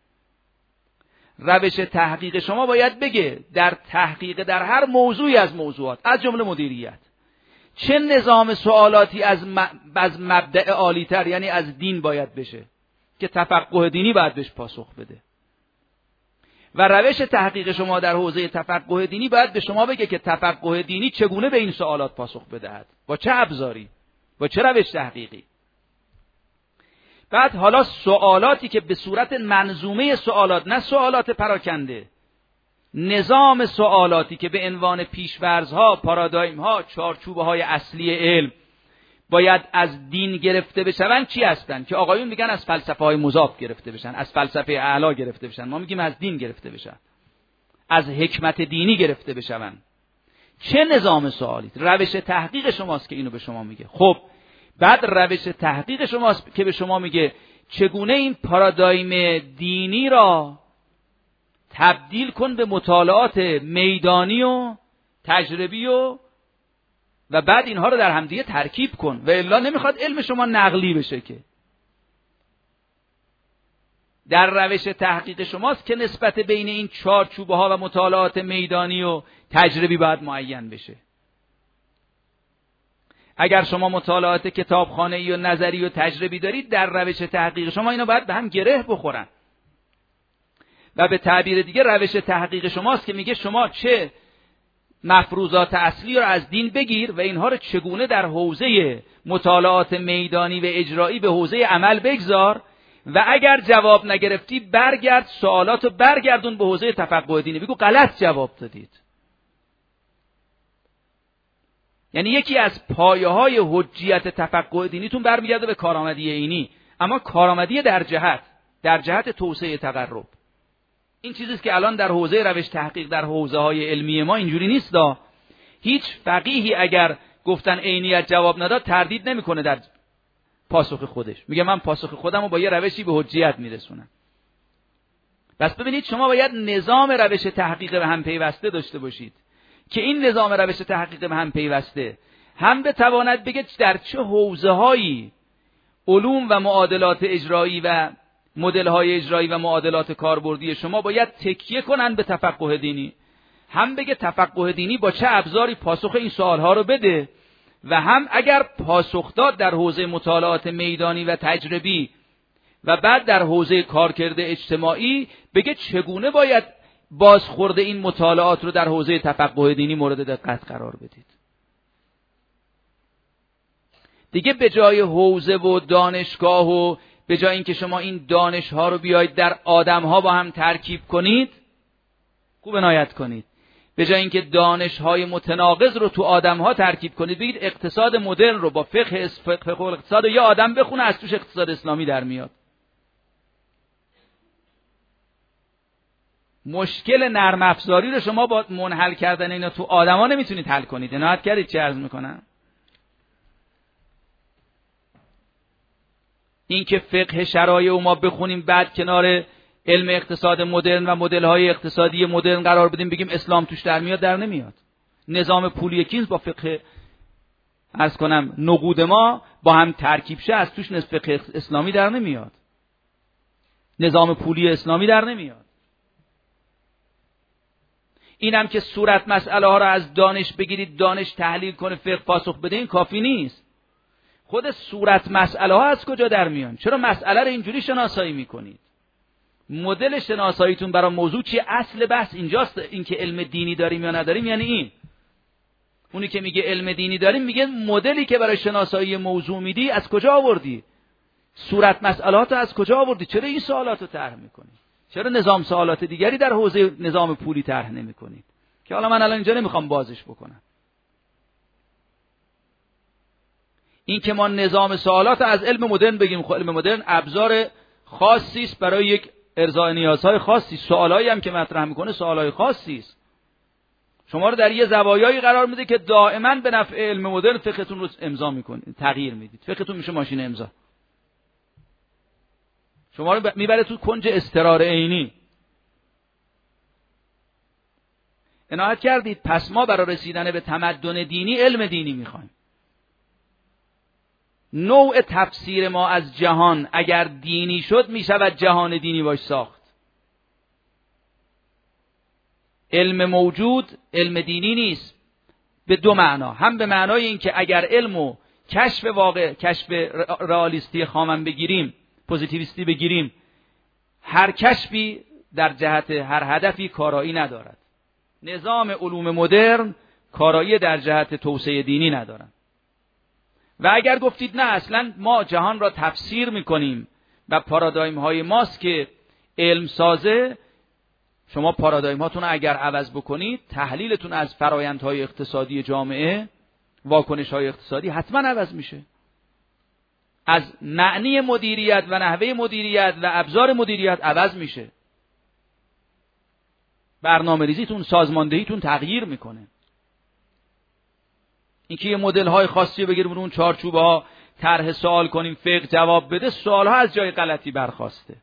روش تحقیق شما باید بگه در تحقیق در هر موضوعی از موضوعات، از جمله مدیریت، چه نظام سوالاتی از مبدأ عالی‌تر، یعنی از دین باید بشه که تفقه دینی باید بهش پاسخ بده. و روش تحقیق شما در حوزه تفقه دینی باید به شما بگه که تفقه دینی چگونه به این سوالات پاسخ بدهد، با چه ابزاری، با چه روش تحقیقی. بعد حالا سوالاتی که به صورت منظومه سوالات، نه سوالات پراکنده، نظام سوالاتی که به عنوان پیش‌فرض‌ها، پارادایم‌ها، چارچوب‌های اصلی علم باید از دین گرفته بشن چی هستن؟ که آقایون میگن از فلسفه های مضاف گرفته بشن، از فلسفه اعلی گرفته بشن. ما میگیم از دین گرفته بشن، از حکمت دینی گرفته بشن. چه نظام سوالی؟ روش تحقیق شماست که اینو به شما میگه. خب بعد روش تحقیق شماست که به شما میگه چگونه این پارادایم دینی را تبدیل کن به مطالعات میدانی و تجربی و بعد اینها رو در همدیگه ترکیب کن، و الا نمیخواد علم شما نقلی بشه. که در روش تحقیق شماست که نسبت بین این چارچوبه ها و مطالعات میدانی و تجربی باید معین بشه. اگر شما مطالعات کتابخانه‌ای و نظری و تجربی دارید، در روش تحقیق شما اینا باید به هم گره بخورن. و به تعبیر دیگه روش تحقیق شماست که میگه شما چه مفروضات اصلی رو از دین بگیر و اینها رو چگونه در حوزه مطالعات میدانی و اجرایی به حوزه عمل بگذار، و اگر جواب نگرفتی برگرد سوالاتو برگردون به حوزه تفقه دینی، بگو غلط جواب دادید. یعنی یکی از پایه‌های حجیت تفقه دینیتون برمیگرده به کارآمدی عینی، اما کارآمدی در جهت توسعه تقرب. این چیزیست که الان در حوزه روش تحقیق در حوزه‌های علمی ما اینجوری نیست. هیچ فقیهی اگر گفتن عینیت جواب نداد تردید نمیکنه در پاسخ خودش، میگه من پاسخ خودم رو با یه روشی به حجیت میرسونم. بس ببینید شما باید نظام روش تحقیق به هم پیوسته داشته باشید که این نظام روش تحقیق به هم پیوسته هم بتواند بگه در چه حوزه‌هایی علوم و معادلات اجرایی و مدل‌های اجرایی و معادلات کاربردی شما باید تکیه کنن به تفقه دینی، هم بگه تفقه دینی با چه ابزاری پاسخ این سوال‌ها رو بده، و هم اگر پاسخ داد در حوزه مطالعات میدانی و تجربی و بعد در حوزه کارکرد اجتماعی بگه چگونه باید بازخورد این مطالعات رو در حوزه تفقه دینی مورد دقت قرار بدید. دیگه به جای حوزه و دانشگاه و به جای اینکه شما این دانش‌ها رو بیاید در آدم‌ها با هم ترکیب کنید، خوب عنایت کنید، به جای اینکه دانش‌های متناقض رو تو آدم‌ها ترکیب کنید، بگید اقتصاد مدرن رو با فقه و اقتصاد یه آدم بخونه، از توش اقتصاد اسلامی در میاد. مشکل نرم افزاری رو شما با منحل کردن اینا تو آدم‌ها نمیتونید حل کنید. عنایت کردید چه عرض میکنم؟ این که فقه شرایع و ما بخونیم بعد کنار علم اقتصاد مدرن و مدل‌های اقتصادی مدرن قرار بدیم بگیم اسلام توش در میاد، در نمیاد. نظام پولی کینز با فقه عرض کنم نقود ما با هم ترکیب شه، از توش فقه اسلامی در نمیاد، نظام پولی اسلامی در نمیاد. اینم که صورت مسئله ها رو از دانش بگیرید، دانش تحلیل کنه، فقه پاسخ بده، این کافی نیست. خود صورت مسئله ها از کجا در میان؟ چرا مسئله رو اینجوری شناسایی میکنید؟ مدل شناساییتون برای موضوع چیه؟ اصل بحث اینجاست. این که علم دینی داریم یا نداریم یعنی این. اونی که میگه علم دینی داریم میگه مدلی که برای شناسایی موضوع میدی از کجا آوردی؟ صورت مسئلات از کجا آوردی؟ چرا این سوالاتو طرح میکنی؟ چرا نظام سوالات دیگری در حوزه نظام پولی طرح نمیکنید؟ که حالا من الان اینجا نمیخوام بازش بکنم. این که ما نظام سوالات از علم مدرن بگیم، خب علم مدرن ابزار خاصی است برای یک ارضاء نیازهای خاصی، سوالایی هم که مطرح میکنه سوالای خاصی است. شما رو در یه زوایایی قرار میده که دائما به نفع علم مدرن فقهتون رو امضا میکنید، تغییر میدید. فقهتون میشه ماشین امضا. شما رو میبره تو کنج اضطرار عینی. عنایت کردید؟ پس ما برای رسیدن به تمدن دینی علم دینی میخوایم. نوع تفسیر ما از جهان اگر دینی شد میشود جهان دینی باش ساخت. علم موجود علم دینی نیست به دو معنا، هم به معنای این که اگر علمو کشف واقع، کشف رئالیستی خامن بگیریم، پوزیتیویستی بگیریم، هر کشفی در جهت هر هدفی کارایی ندارد. نظام علوم مدرن کارایی در جهت توسعه دینی ندارد. و اگر گفتید نه اصلا ما جهان را تفسیر میکنیم و پارادایم های ماست که علم سازه، شما پارادایم هاتون اگر عوض بکنید تحلیلتون از فرایندهای اقتصادی جامعه، واکنش های اقتصادی حتما عوض میشه. از معنی مدیریت و نحوه مدیریت و ابزار مدیریت عوض میشه. برنامه ریزیتون، سازماندهیتون تغییر میکنه. اینکه یه مدل های خاصی رو بگیریم اون چارچوب ها طرح سوال کنیم فقه جواب بده، سوال ها از جای غلطی برخاسته.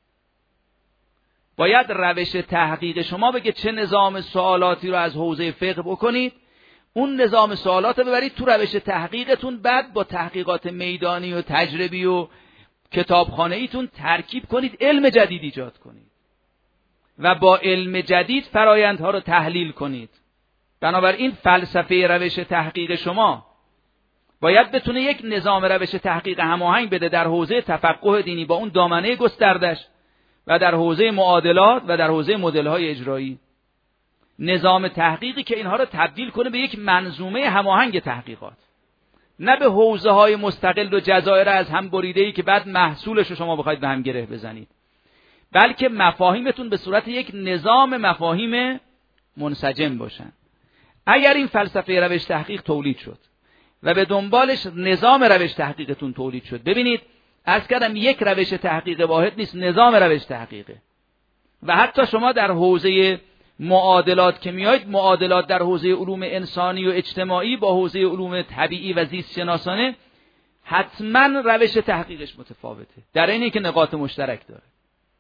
باید روش تحقیق شما بگه چه نظام سوالاتی رو از حوزه فقه بکنید، اون نظام سوالات رو ببرید تو روش تحقیقتون، بعد با تحقیقات میدانی و تجربی و کتابخانه ایتون ترکیب کنید، علم جدید ایجاد کنید و با علم جدید فرایندها رو تحلیل کنید. بنابراین فلسفه روش تحقیق شما باید بتونه یک نظام روش تحقیق هماهنگ بده در حوزه تفقه دینی با اون دامنه گستردش و در حوزه معادلات و در حوزه مدل‌های اجرایی. نظام تحقیقی که اینها رو تبدیل کنه به یک منظومه هماهنگ تحقیقات، نه به حوزه‌های مستقل و جزایر از هم بریده‌ای که بعد محصولش رو شما بخواید به هم گره بزنید، بلکه مفاهیمتون به صورت یک نظام مفاهیم منسجم باشن. اگر این فلسفه روش تحقیق تولید شد و به دنبالش نظام روش تحقیقتون تولید شد، ببینید عرض کردم یک روش تحقیق واحد نیست، نظام روش تحقیقه. و حتی شما در حوزه معادلات که میایید، معادلات در حوزه علوم انسانی و اجتماعی با حوزه علوم طبیعی و زیست شناسانه حتما روش تحقیقش متفاوته، در اینه که نقاط مشترک داره.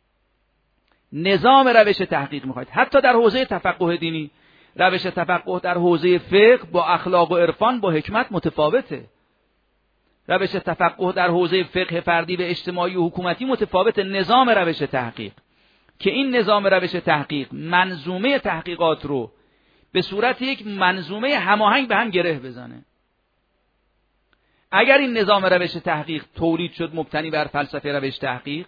نظام روش تحقیق میخواید. حتی در حوزه تفقه دینی، روش تفقه در حوزه فقه با اخلاق و عرفان با حکمت متفاوته. روش تفقه در حوزه فقه فردی و اجتماعی و حکومتی متفاوته. نظام روش تحقیق که این نظام روش تحقیق منظومه تحقیقات رو به صورت یک منظومه هماهنگ به هم گره بزنه. اگر این نظام روش تحقیق تولید شد مبتنی بر فلسفه روش تحقیق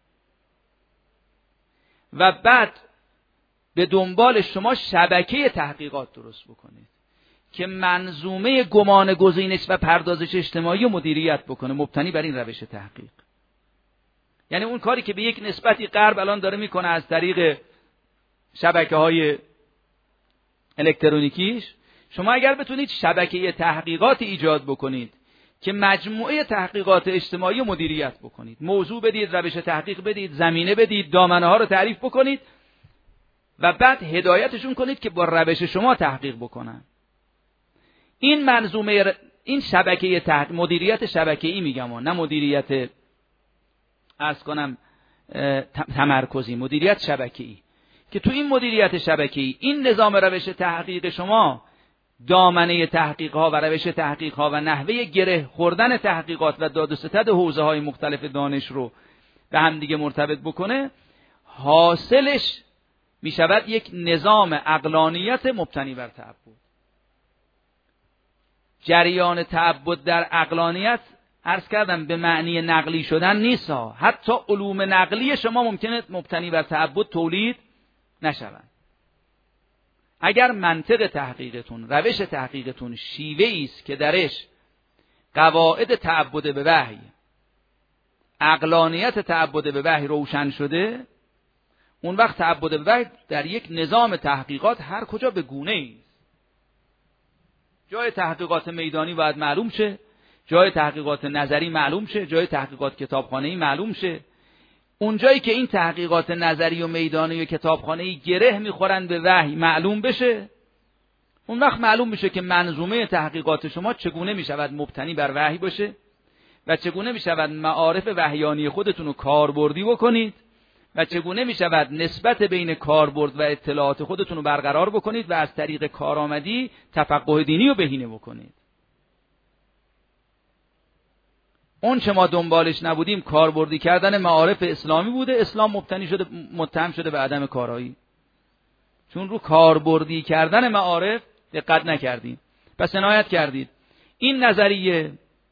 و بعد به دنبال شما شبکه تحقیقات درست بکنید که منظومه گمان گزینش و پردازش اجتماعی و مدیریت بکنه مبتنی بر این روش تحقیق. یعنی اون کاری که به یک نسبتی غرب الان داره میکنه از طریق شبکه‌های الکترونیکیش، شما اگر بتونید شبکه تحقیقات ایجاد بکنید که مجموعه تحقیقات اجتماعی و مدیریت بکنید، موضوع بدید، روش تحقیق بدید، زمینه بدید، دامنه ها رو تعریف بکنید و بعد هدایتشون کنید که با روش شما تحقیق بکنن. این منظومه، این شبکه مدیریت شبکه‌ای میگم، نه مدیریت عرض کنم تمرکزی، مدیریت شبکه‌ای، که تو این مدیریت شبکه‌ای این نظام روش تحقیق شما دامنه تحقیق‌ها و روش تحقیق‌ها و نحوه گره خوردن تحقیقات و داد و ستد حوزه‌های مختلف دانش رو به هم دیگه مرتبط بکنه، حاصلش میشود یک نظام عقلانیت مبتنی بر تعبد. جریان تعبد در عقلانیت عرض کردم به معنی نقلی شدن نیست. حتی علوم نقلی شما ممکنه مبتنی بر تعبد تولید نشوند. اگر منطق تحقیقتون، روش تحقیقتون شیوه‌ای است که درش قواعد تعبد به وحی، عقلانیت تعبد به وحی روشن شده، اون وقت تعبد به وحی در یک نظام تحقیقات هر کجا به گونه‌ای است. جای تحقیقات میدانی باید معلوم شه، جای تحقیقات نظری معلوم شه، جای تحقیقات کتابخانه‌ای معلوم شه. اون جایی که این تحقیقات نظری و میدانی و کتابخانه‌ای گره میخورن به وحی معلوم بشه، اون وقت معلوم میشه که منظومه تحقیقات شما چگونه میشود مبتنی بر وحی باشه و چگونه میشود معارف وحیانی خودتون رو کاربردی بکنید و چگونه میشود نسبت بین کاربرد و اطلاعات خودتون رو برقرار بکنید و از طریق کارآمدی تفقه دینی رو بهینه بکنید. اون چه ما دنبالش نبودیم کاربردی کردن معارف اسلامی بوده، اسلام متهم شده به عدم کارایی، چون رو کاربردی کردن معارف دقت نکردیم. پس عنایت کردید. این نظریه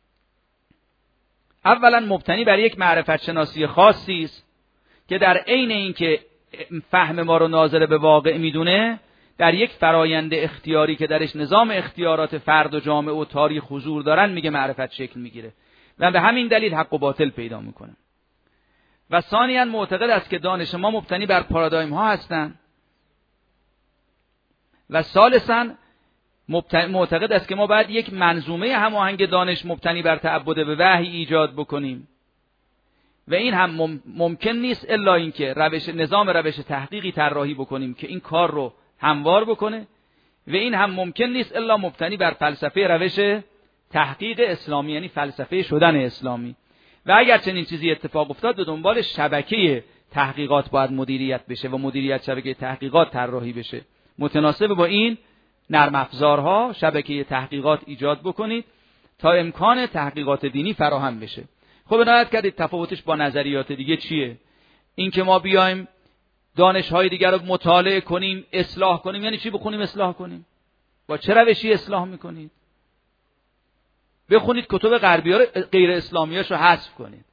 اولا مبتنی بر یک معرفت شناسی خاصی است که در عین اینکه فهم ما رو ناظر به واقع میدونه، در یک فرایند اختیاری که درش نظام اختیارات فرد و جامعه و تاریخ حضور دارن میگه معرفت شکل میگیره و به همین دلیل حق و باطل پیدا میکنه. و ثانیاً معتقد است که دانش ما مبتنی بر پارادایم ها هستند. و ثالثاً معتقد است که ما باید یک منظومه هماهنگ دانش مبتنی بر تعبد به وحی ایجاد بکنیم و این هم ممکن نیست الا اینکه نظام روش تحقیقی طراحی بکنیم که این کار رو هموار بکنه و این هم ممکن نیست الا مبتنی بر فلسفه روش تحقیق اسلامی، یعنی فلسفه شدن اسلامی. و اگر چنین چیزی اتفاق افتاد، به دنبال شبکه تحقیقات باید مدیریت بشه و مدیریت شبکه تحقیقات طراحی بشه. متناسب با این نرم افزارها شبکه تحقیقات ایجاد بکنید تا امکان تحقیقات دینی فراهم بشه. خب عنایت کردید تفاوتش با نظریات دیگه چیه؟ این که ما بیایم دانش‌های دیگر رو مطالعه کنیم، اصلاح کنیم. یعنی چی بخونیم اصلاح کنیم؟ با چه روشی اصلاح میکنید؟ بخونید کتب غربی‌ها رو، غیر اسلامی‌هاش رو حذف کنید.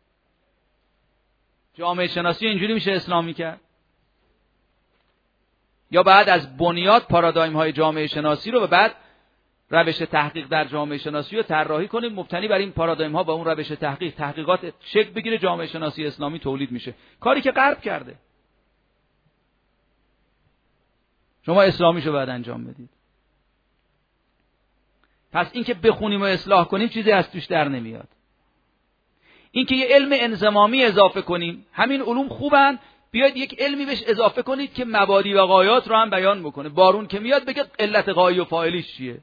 جامعه شناسی اینجوری میشه اسلامی کرد؟ یا بعد از بنیاد پارادایم‌های جامعه شناسی رو و بعد روش تحقیق در جامعه شناسی رو طراحی کنیم مبتنی بر این پارادایم‌ها با اون روش تحقیقات شکل بگیره، جامعه شناسی اسلامی تولید میشه. کاری که غرب کرده. شما اسلامیشو باید انجام بدید. پس اینکه بخونیم و اصلاح کنیم چیزی از توش در نمیاد. اینکه یه علم انضمامی اضافه کنیم، همین علوم خوبن، بیاید یک علمی بهش اضافه کنید که مبادی و غایات رو هم بیان بکنه. بارون که میاد بگه علت غایی و فاعلیش چیه.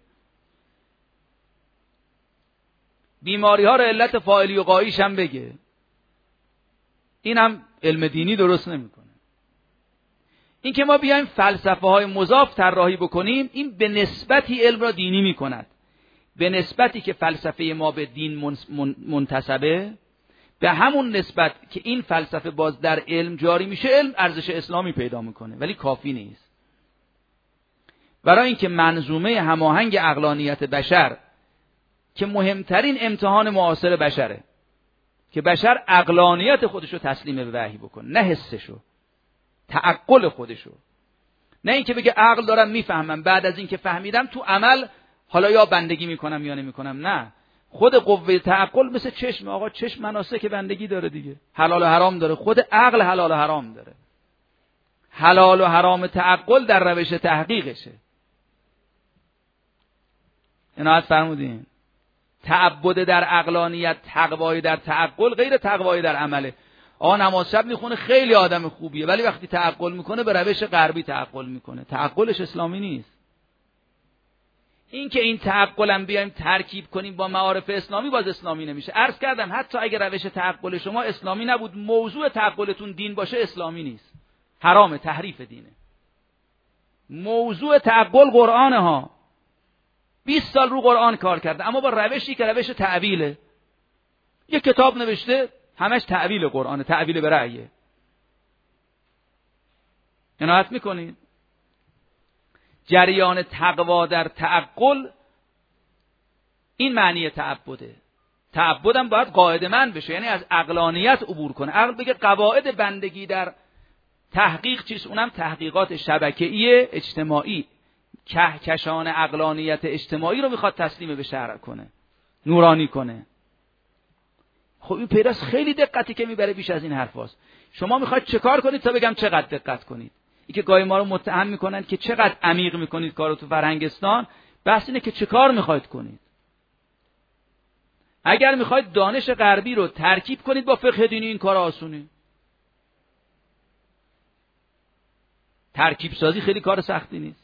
بیماری ها رو علت فاعلی و غاییش هم بگه. این هم علم دینی درست نمیکنه. این که ما بیایم فلسفه های مضاف طراحی بکنیم، این به نسبتی علم را دینی میکند. به نسبتی که فلسفه ما به دین منتسبه، به همون نسبت که این فلسفه باز در علم جاری میشه، علم ارزش اسلامی پیدا میکنه، ولی کافی نیست. برای اینکه منظومه هماهنگ عقلانیت بشر که مهمترین امتحان معاصر بشره، که بشر عقلانیت خودشو تسلیم به وحی بکنه، نه حسشو، تعقل خودشو. نه اینکه بگه عقل دارم میفهمم، بعد از اینکه فهمیدم تو عمل حالا یا بندگی میکنم یا نمیکنم. نه، خود قوه تعقل مثل چشم. آقا چشم مناسک بندگی داره دیگه، حلال و حرام داره. خود عقل حلال و حرام داره. حلال و حرام تعقل در روش تحقیقشه. عنایت فرمودین. تعبد در عقلانیت، تقوای در تعقل غیر تقوای در عمله. آقا نماز شب میخونه، خیلی آدم خوبیه، ولی وقتی تعقل میکنه به روش غربی تعقل میکنه، تعقلش اسلامی نیست. این که این تعقلم بیایم ترکیب کنیم با معارف اسلامی، باز اسلامی نمیشه. عرض کردم حتی اگر روش تعقل شما اسلامی نبود، موضوع تعقلتون دین باشه، اسلامی نیست، حرام، تحریف دینه. موضوع تعقل قرآنه ها. 20 سال رو قرآن کار کرده، اما با روشی که روش تعویله. یک کتاب نوشته همش تعویل قرآنه، تعویل به رأیه. عنایت میکنید؟ جریان تقوا در تعقل این معنی تعبده. تعبدم باید قاعده‌مند بشه، یعنی از عقلانیت عبور کنه. عقل بگه قواعد بندگی در تحقیق چیست؟ اونم تحقیقات شبکه‌ای اجتماعی. کهکشان عقلانیت اجتماعی رو میخواد تسلیم به شرع کنه، نورانی کنه. خب این پیراست خیلی دقتی که میبره بیش از این حرفاست. شما میخواید چه کار کنید تا بگم چقدر دقت کنید؟ این که گاهی ما رو متهم میکنن که چقدر عمیق میکنید کارو تو فرهنگستان. بحث اینه که چه کار میخواید کنید. اگر میخواید دانش غربی رو ترکیب کنید با فقه دینی، این کار آسونه. ترکیب سازی خیلی کار سختی نیست.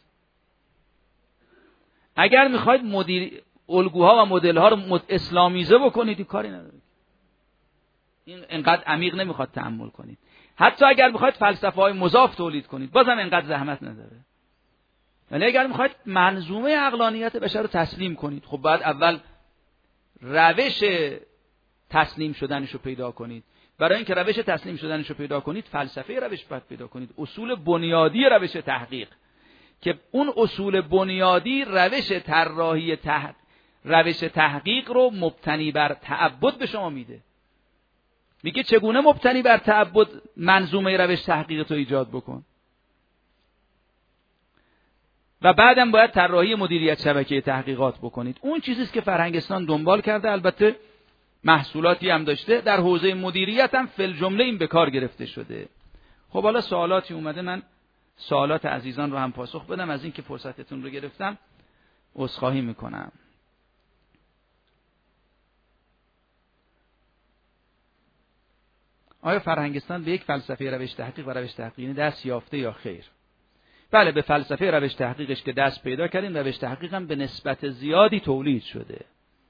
اگر میخواید الگوها و مدل‌ها رو اسلامیزه بکنید، این کاری نداره. این انقدر عمیق نمیخواد تأمل کنید. حتی اگر میخواید فلسفه‌های مضاف تولید کنید، بازم انقدر زحمت نداره. ولی اگر میخواید منظومه عقلانیت بشر رو تسلیم کنید، خب باید اول روش تسلیم شدنش رو پیدا کنید. برای اینکه روش تسلیم شدنش رو پیدا کنید، فلسفه روش باید پیدا کنید، اصول بنیادی روش تحقیق، که اون اصول بنیادی روش طراحی روش تحقیق رو مبتنی بر تعبد به شما میده. میگه چگونه مبتنی بر تعبد منظومه روش تحقیق تو ایجاد بکن. و بعدم باید طراحی مدیریت شبکه تحقیقات بکنید. اون چیزیست که فرهنگستان دنبال کرده. البته محصولاتی هم داشته در حوزه مدیریت هم فی الجمله این به کار گرفته شده. خب حالا سوالاتی اومده، من سوالات عزیزان رو هم پاسخ بدم. از اینکه فرصتتون رو گرفتم عذرخواهی میکنم. آیا فرهنگستان به یک فلسفه روش تحقیق و روش تحقیقی دست یافته یا خیر؟ بله، به فلسفه روش تحقیقش که دست پیدا کردیم، روش تحقیق هم به نسبت زیادی تولید شده.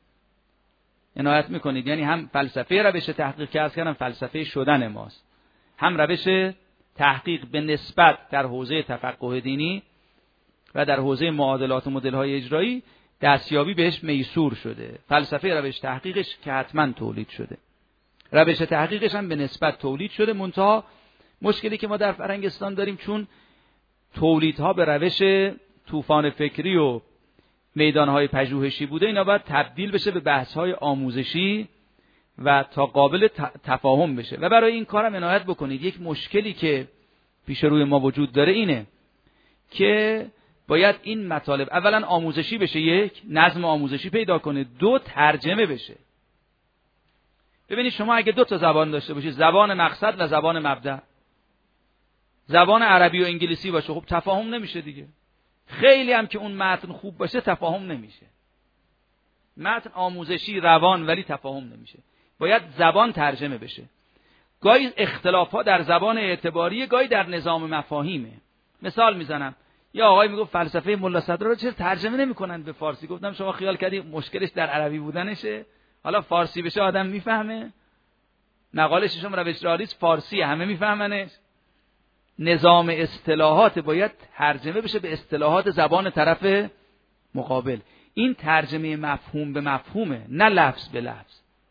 عنایت میکنید، یعنی هم فلسفه روش تحقیق که از کردم فلسفه شدن ماست، هم روش تحقیق به نسبت در حوزه تفقه دینی و در حوزه معادلات و مدل‌های اجرایی دستیابی بهش میسور شده. فلسفه روش تحقیقش که حتما تولید شده، روش تحقیقش هم به نسبت تولید شده. منتها مشکلی که ما در فرهنگستان داریم، چون تولیدها به روش طوفان فکری و میدانهای پژوهشی بوده، اینا باید تبدیل بشه به بحث‌های آموزشی و تا قابل تفاهم بشه. و برای این کارم عنایت بکنید، یک مشکلی که پیش روی ما وجود داره اینه که باید این مطالب اولا آموزشی بشه، یک نظم آموزشی پیدا کنه، دو ترجمه بشه. ببینید شما اگه دو تا زبان داشته باشید، زبان مقصد و زبان مبدأ، زبان عربی و انگلیسی باشه، خب تفاهم نمیشه دیگه. خیلی هم که اون متن خوب باشه تفاهم نمیشه. متن آموزشی روان ولی تفاهم نمیشه. باید زبان ترجمه بشه. گاهی اختلافات در زبان اعتباریه، گاهی در نظام مفاهیمه. مثال میزنم، یا آقای میگفت فلسفه ملا صدرا رو چرا ترجمه نمیکنن به فارسی؟ گفتم شما خیال کردی مشکلش در عربی بودنشه؟ حالا فارسی بشه آدم میفهمه. مقالش شما روش رالیس فارسی همه میفهمنش. نظام اصطلاحات باید ترجمه بشه به اصطلاحات زبان طرف مقابل. این ترجمه مفهوم به مفهومه، نه لفظ به لفظ.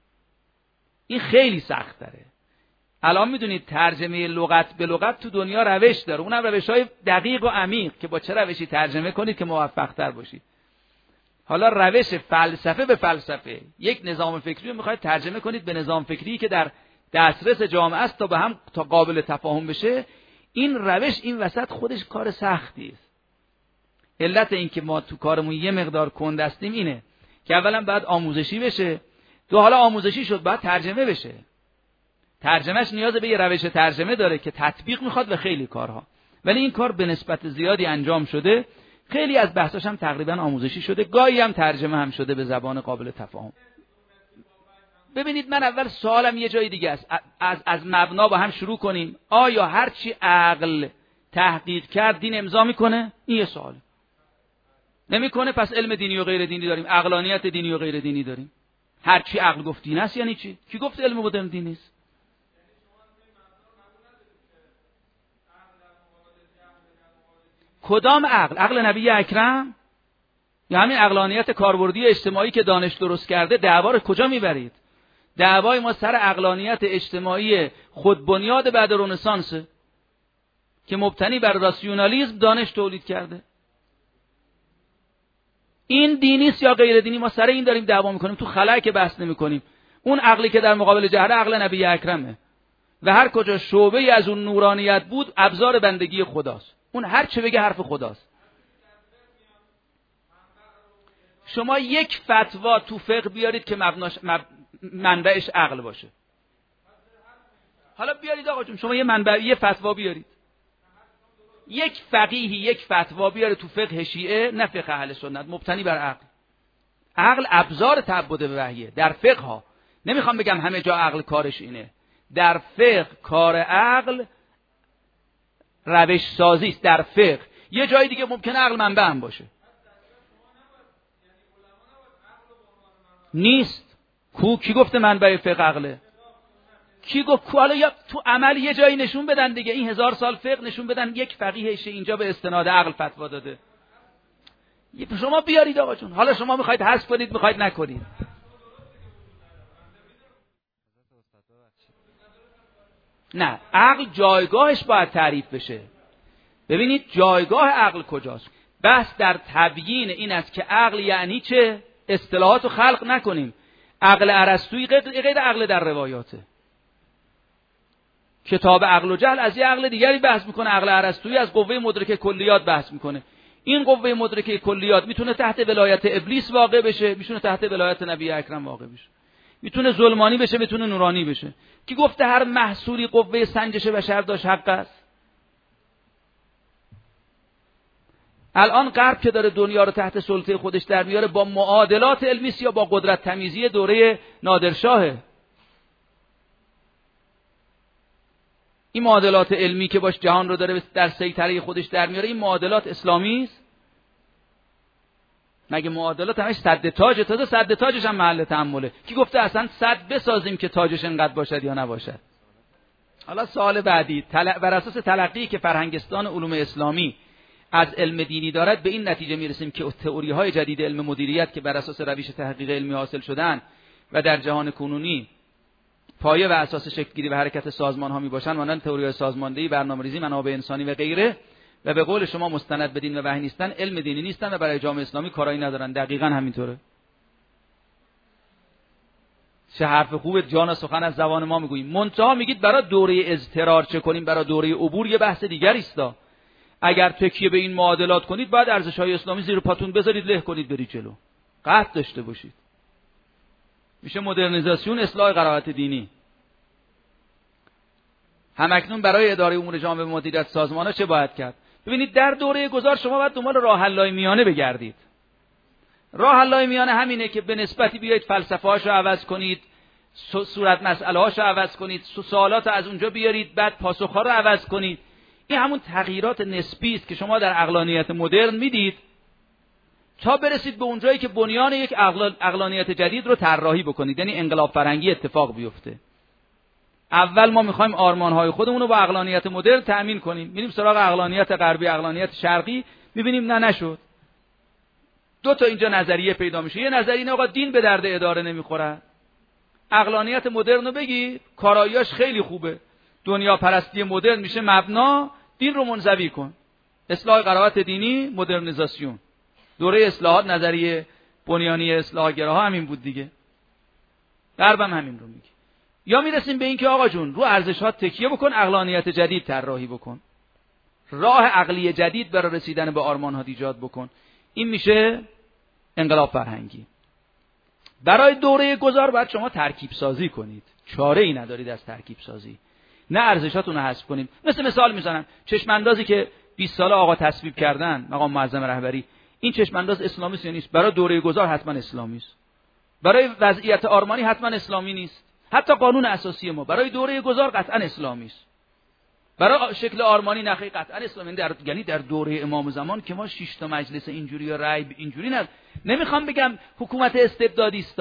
این خیلی سخت داره. الان میدونید ترجمه لغت به لغت تو دنیا روش داره، اونم روش‌های دقیق و عمیق که با چه روشی ترجمه کنید که موفق تر باشید. حالا روش فلسفه به فلسفه، یک نظام فکری رو میخواید ترجمه کنید به نظام فکری که در دسترس جامعه است تا قابل تفاهم بشه، این روش این وسط خودش کار سختی است. علت این که ما تو کارمون یه مقدار کند هستیم اینه که اولا باید آموزشی بشه، دو حالا آموزشی شد باید ترجمه بشه. ترجمهش نیاز به یه روش ترجمه داره که تطبیق میخواد به خیلی کارها، ولی این کار به نسبت زیادی انجام شده. خیلی از بحثاش هم تقریبا آموزشی شده، گاهی هم ترجمه هم شده به زبان قابل تفاهم. ببینید من اول سوالم یه جای دیگه است، از مبنا با هم شروع کنیم. آیا هر چی عقل تحقیق کرد دین امضا میکنه؟ این یه سواله. نمیکنه پس علم دینی و غیر دینی داریم، عقلانیت دینی و غیر دینی داریم. هر چی عقل گفت دین است یعنی چی؟ کی گفت علم مدرن دین نیست؟ کدام عقل؟ عقل نبی اکرم یا همین عقلانیت کاربردی اجتماعی که دانش درست کرده؟ دعوا رو کجا میبرید؟ دعوای ما سر عقلانیت اجتماعی خودبنیاد بعد رنسانس که مبتنی بر راسیونالیسم دانش تولید کرده. این دینی است یا غیر دینی؟ ما سر این داریم دعوا میکنیم، تو خلأ که بحث نمیکنیم. اون عقلی که در مقابل جهره عقل نبی اکرمه و هر کجا شعبه‌ای از اون نورانیت بود ابزار بندگی خداست. اون هر چه بگه حرف خداست. شما یک فتوا تو فقه بیارید که منبعش عقل باشه. حالا بیارید آقا جون، شما یه فتوا بیارید، یک فقیهی یک فتوا بیاره تو فقه شیعه، نه فقه اهل سنت، مبتنی بر عقل. عقل ابزار تعبد به وحیه در فقه ها. نمیخوام بگم همه جا عقل کارش اینه. در فقه کار عقل روش سازی است. در فقه یه جای دیگه ممکنه عقل منبع هم باشه. نیست. کی گفته منبع فقه عقله؟ کی گفت؟ حالا یا تو عمل یه جایی نشون بدن دیگه. این 1000 سال فقه نشون بدن یک فقیه اینجا به استناد عقل فتوا داده. شما بیارید آقا جون. حالا شما میخواید حذف کنید، میخواید نکنید. نه، عقل جایگاهش باید تعریف بشه. ببینید جایگاه عقل کجاست. بحث در تبیین این است که عقل یعنی چه؟ اصطلاحات رو خلق نکنیم. عقل ارسطویی غیر عقل در روایاته. کتاب عقل و جهل از یه عقل دیگری بحث میکنه، عقل ارسطویی از قوه مدرک کلیات بحث میکنه. این قوه مدرک کلیات میتونه تحت ولایت ابلیس واقع بشه، میتونه تحت ولایت نبی اکرم واقع بشه، میتونه ظلمانی بشه، میتونه نورانی بشه. کی گفته هر محصولی قوه سنجش بشر داشت حق است؟ الان غرب که داره دنیا رو تحت سلطه خودش در میاره با معادلات علمی یا با قدرت تمیزی دوره نادرشاهه. این معادلات علمی که باش جهان رو داره در سیطره خودش در میاره، این معادلات اسلامی است؟ مگه معادلات همش سد تاج؟ تازه سد تاجش هم محل تأمله. کی گفته اصلا سد بسازیم که تاجش انقدر باشد یا نباشد؟ حالا سوال بعدی، بر اساس تلقی که فرهنگستان علوم اسلامی از علم دینی دارد، به این نتیجه میرسیم که تئوری های جدید علم مدیریت که بر اساس روش تحقیق علمی حاصل شدن و در جهان کنونی پایه و اساس شکل گیری و حرکت سازمان ها می باشند، مانند تئوری های سازماندهی، برنامه‌ریزی، منابع انسانی و غیره، و به قول شما مستند به دین و وحی نیستن، علم دینی نیستن و برای جامعه اسلامی کارایی ندارن. دقیقاً همینطوره. چه حرف خوبه، جان سخن از زبان ما میگوییم. منتها میگید برای دوره اضطرار چه کنیم، برای دوره عبور یه بحث دیگری است. اگر تکیه به این معادلات کنید، بعد ارزش‌های اسلامی زیر پاتون بذارید، له کنید برید جلو، قصد داشته باشید. میشه مدرنیزاسیون، اصلاح قرائت دینی. همکنون برای اداره امور جامعه و مدیریت سازمان‌ها چه باید کرد؟ ببینید در دوره گذار شما باید دنبال راه حل‌های میانه بگردید. راه حل‌های میانه همینه که به نسبتی بیایید فلسفه‌هاشو عوض کنید، صورت مسئله‌هاشو عوض کنید، سوالات از اونجا بیارید، بعد پاسخ‌ها رو عوض کنید. این همون تغییرات نسبی است که شما در عقلانیت مدرن میدید تا برسید به اونجایی که بنیان یک عقلانیت جدید رو طراحی بکنید، یعنی انقلاب فرهنگی اتفاق بیفته. اول ما میخوایم آرمان‌های خودمون رو با عقلانیت مدرن تأمین کنیم، میریم سراغ عقلانیت غربی، عقلانیت شرقی، میبینیم نه نشد. دو تا اینجا نظریه پیدا میشه. یه نظریه اینه آقا دین به درد اداره نمیخوره. عقلانیت مدرن رو بگی کاراییاش خیلی خوبه، دنیا پرستی مدرن میشه مبنا، دین رو منزوی کن. اصلاح قرائت دینی، مدرنیزاسیون. دوره اصلاحات نظریه بنیانی اصلاحگراها همین بود دیگه. غربم همین رو میگه. یا میرسیم به این که آقا جون رو ارزشات تکیه بکن، عقلانیت جدید طراحی بکن، راه عقلی جدید برای رسیدن به آرمان‌ها ایجاد بکن. این میشه انقلاب فرهنگی. برای دوره گذار باید شما ترکیب سازی کنید. چاره ای ندارید از ترکیب سازی. نه ارزشاتون رو حذف کنیم. مثال میزنم، چشم اندازی که 20 ساله آقا تصویب کردن، مقام معظم رهبری، این چشم انداز اسلامی است یا نیست؟ برای دوره گذار حتما اسلامی است. برای وضعیت آرمانی حتما اسلامی نیست. حتی قانون اساسی ما برای دوره گذار قطعا اسلامی است. برای شکل آرمانی نخی قطعا اسلامی. یعنی در دوره امام زمان که ما 6 تا مجلس اینجوری یا رأی اینجوری نمیخوام بگم حکومت استبدادی است.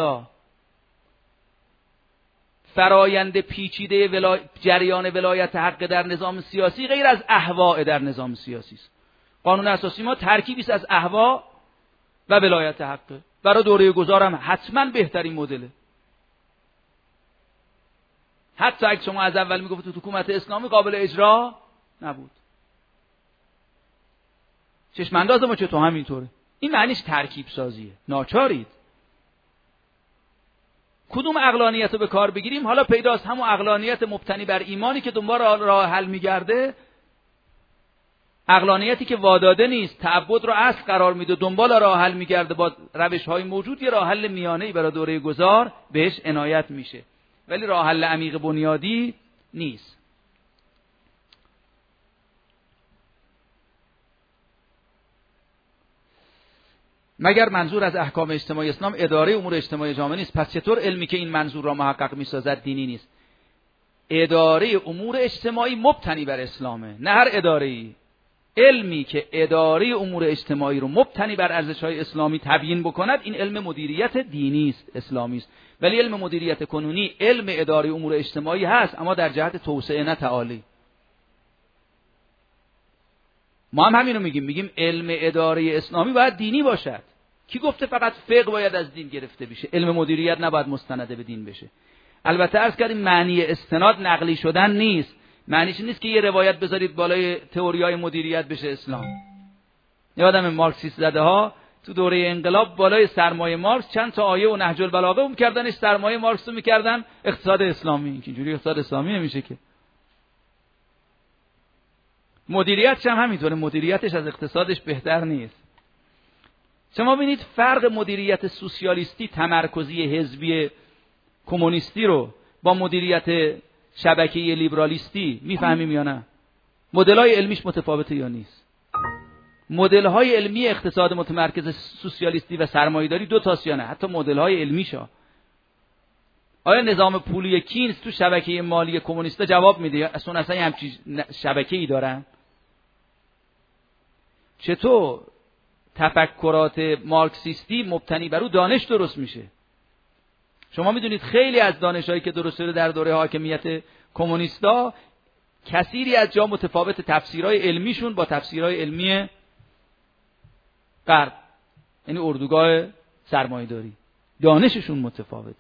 فرایند پیچیده جریان ولایت حق در نظام سیاسی غیر از اهواء در نظام سیاسی است. قانون اساسی ما ترکیبی است از اهواء و ولایت حق. برای دوره گذار هم حتما بهترین مدله. حتی اگه شما از اول میگفتید حکومت اسلامی قابل اجرا نبود. چشم انداز ما چطور همینطوره. این معنیش ترکیب سازیه. ناچارید. کدوم عقلانیت رو به کار بگیریم؟ حالا پیداست همون عقلانیت مبتنی بر ایمانی که دنبال راه حل میگرده، عقلانیتی که واداده نیست، تعبد رو اصل قرار میده، دنبال راه حل میگرده با روش‌های موجود، یه راه حل میانه‌ای برای دوره گذار بهش عنایت میشه، ولی راه حل عمیق بنیادی نیست. مگر منظور از احکام اجتماعی اسلام اداره امور اجتماعی جامعه نیست؟ پس چطور علمی که این منظور را محقق می‌سازد دینی نیست؟ اداره امور اجتماعی مبتنی بر اسلامه، نه هر اداره‌ای. علمی که اداره امور اجتماعی رو مبتنی بر ارزش‌های اسلامی تبیین بکند، این علم مدیریت دینی است، اسلامی است. ولی علم مدیریت کنونی علم اداره امور اجتماعی هست، اما در جهت توسعه نه تعالی. ما هم همین رو میگیم علم اداره اسلامی باید دینی باشد. کی گفته فقط فقه باید از دین گرفته بشه؟ علم مدیریت نباید مستند به دین بشه. البته عرض کردیم معنی استناد نقلی شدن نیست. معنیش نیست که یه روایت بذارید بالای تئوریای مدیریت بشه اسلام. یادم مارکسیست زده ها تو دوره انقلاب بالای سرمایه مارکس چند تا آیه و نهج البلاغه می‌کردنش، سرمایه مارکس رو می‌کردن اقتصاد اسلامی. اینجوری اقتصاد اسلامی نمیشه که. مدیریتش هم همینطوره، مدیریتش از اقتصادش بهتر نیست. شما ببینید فرق مدیریت سوسیالیستی، تمرکزی، حزبی، کمونیستی رو با مدیریت شبکه‌ای لیبرالیستی میفهمیم یا نه؟ مدل‌های علمیش متفاوته یا نیست؟ مدل های علمی اقتصاد متمرکز سوسیالیستی و سرمایه‌داری دو تاست یا نه؟ حتی مدل های علمیشا. آیا نظام پولی کینز تو شبکه مالی کمونیستا جواب میده؟ اصلا همچین شبکه‌ای دارن؟ چطور تفکرات مارکسیستی مبتنی بر او دانش درست میشه؟ شما میدونید خیلی از دانش‌هایی که درست شده در دوره حاکمیت کمونیستا کثیری از جا متفاوت تفسیرهای علمیشون با تفسیرهای علمی غرب، یعنی اردوگاه سرمایه‌داری، دانششون متفاوته.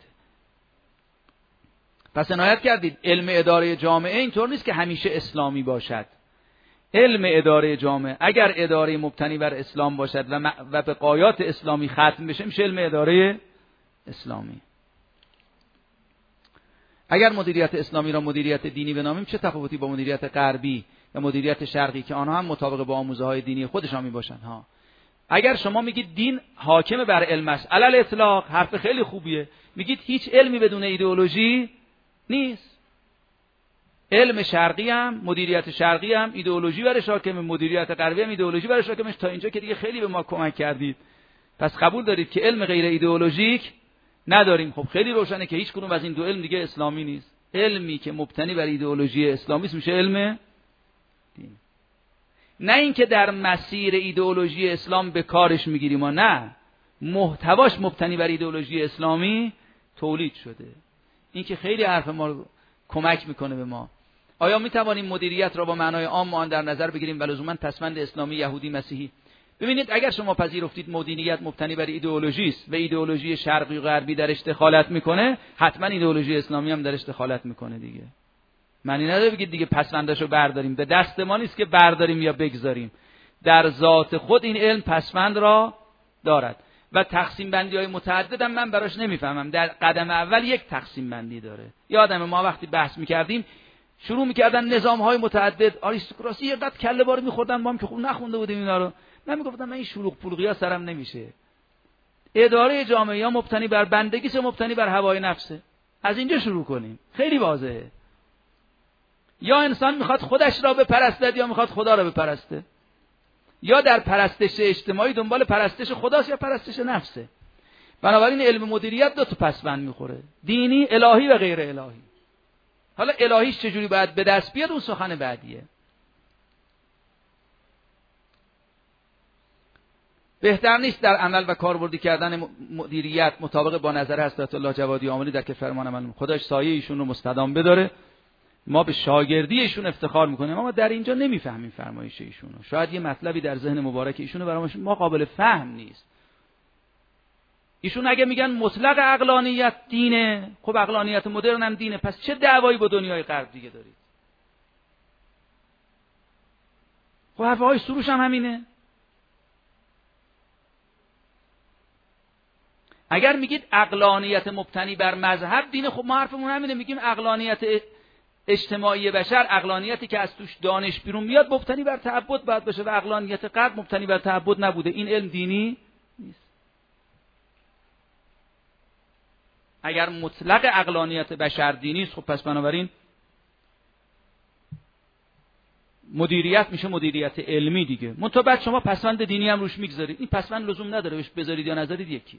پس عنایت کردید علم اداره جامعه اینطور نیست که همیشه اسلامی باشد. علم اداره جامعه اگر اداره مبتنی بر اسلام باشد و به غایات اسلامی ختم بشه میشه علم اداره اسلامی. اگر مدیریت اسلامی را مدیریت دینی بنامیم چه تفاوتی با مدیریت غربی و مدیریت شرقی که آنها هم مطابق با آموزه‌های دینی خودشان میباشند ها؟ اگر شما میگید دین حاکم بر علم است علل اطلاق، حرف خیلی خوبیه. میگید هیچ علمی بدون ایدئولوژی نیست. علم شرقی هم، مدیریت شرقی هم ایدئولوژی برش حاکمه، مدیریت غربی هم ایدئولوژی برش حاکمه. تا اینجا که دیگه خیلی به ما کمک کردید. پس قبول دارید که علم غیر ایدئولوژیک نداریم. خب خیلی روشنه که هیچ کدوم از این دو علم دیگه اسلامی نیست. علمی که مبتنی بر ایدئولوژی اسلامی میشه علم دین. نه اینکه در مسیر ایدئولوژی اسلام به کارش میگیریم ما، نه، محتواش مبتنی بر ایدئولوژی اسلامی تولید شده. این که خیلی حرف ما کمک میکنه به ما. آیا میتوانیم مدیریت را با معنای عام آن در نظر بگیریم و لزوما پسوند اسلامی، یهودی، مسیحی؟ ببینید اگر شما پذیرفتید مدیریت مبتنی بر ایدئولوژی است و ایدئولوژی شرقی و غربی درش دخالت میکنه، حتما ایدئولوژی اسلامی هم درش دخالت میکنه دیگه. معنی نداره بگید دیگه پسوندشو برداریم. به دست ما نیست که برداریم یا بگذاریم. در ذات خود این علم پسوند را دارد و تقسیم بندی های متعدد هم من براش نمیفهمم. در قدم اول یک تقسیم بندی داره. یادم ما وقتی بحث میکردیم شروع میکردن نظام های متعدد، آریستوکراسی یه قد کله بار میخوردن، ما هم که خوب نخونده بودیم اینا رو. من میگفتم من این شلوغ پلوغی ها سرم نمیشه. اداره جامعه یا مبتنی بر بندگی یا مبتنی بر هوای نفسه. از اینجا شروع کنیم. خیلی واضحه. یا انسان میخواد خودش را بپرستد یا میخواد خدا را بپرسته. یا در پرستش اجتماعی دنبال پرستش خداست یا پرستش نفسه. بنابراین علم مدیریت دو تا پسوند میخوره، دینی، الهی و غیر الهی. حالا الهیش چجوری باید به دست بیاد اون سخن بعدیه. بهتر نیست در عمل و کاربردی کردن مدیریت مطابق با نظر حضرت الله جوادی آملی در که فرمان من خداش سایه ایشون رو مستدام بداره. ما به شاگردی ایشون افتخار میکنیم اما در اینجا نمیفهمیم فرمایش ایشونو. شاید یه مطلبی در ذهن مبارک ایشونو برای ما قابل فهم نیست. ایشون اگه میگن مطلق عقلانیت دینه، خب عقلانیت مدرن هم دینه، پس چه دعوایی با دنیای غرب دیگه دارید؟ خب حرفهای سروش هم همینه. اگر میگید عقلانیت مبتنی بر مذهب دینه، خب ما حرفمون همینه، میگیم عقلانیت اجتماعی بشر، عقلانیتی که از توش دانش بیرون میاد، مبتنی بر تعبد باید باشه و عقلانیت غرب مبتنی بر تعبد نبوده. این علم دینی نیست. اگر مطلق عقلانیت بشر دینی است، خب پس بنابراین مدیریت میشه مدیریت علمی دیگه. منتها بعد شما پسوند دینی هم روش میگذارید. این پسوند لزوم نداره بهش بذارید یا نذارید، یکیه.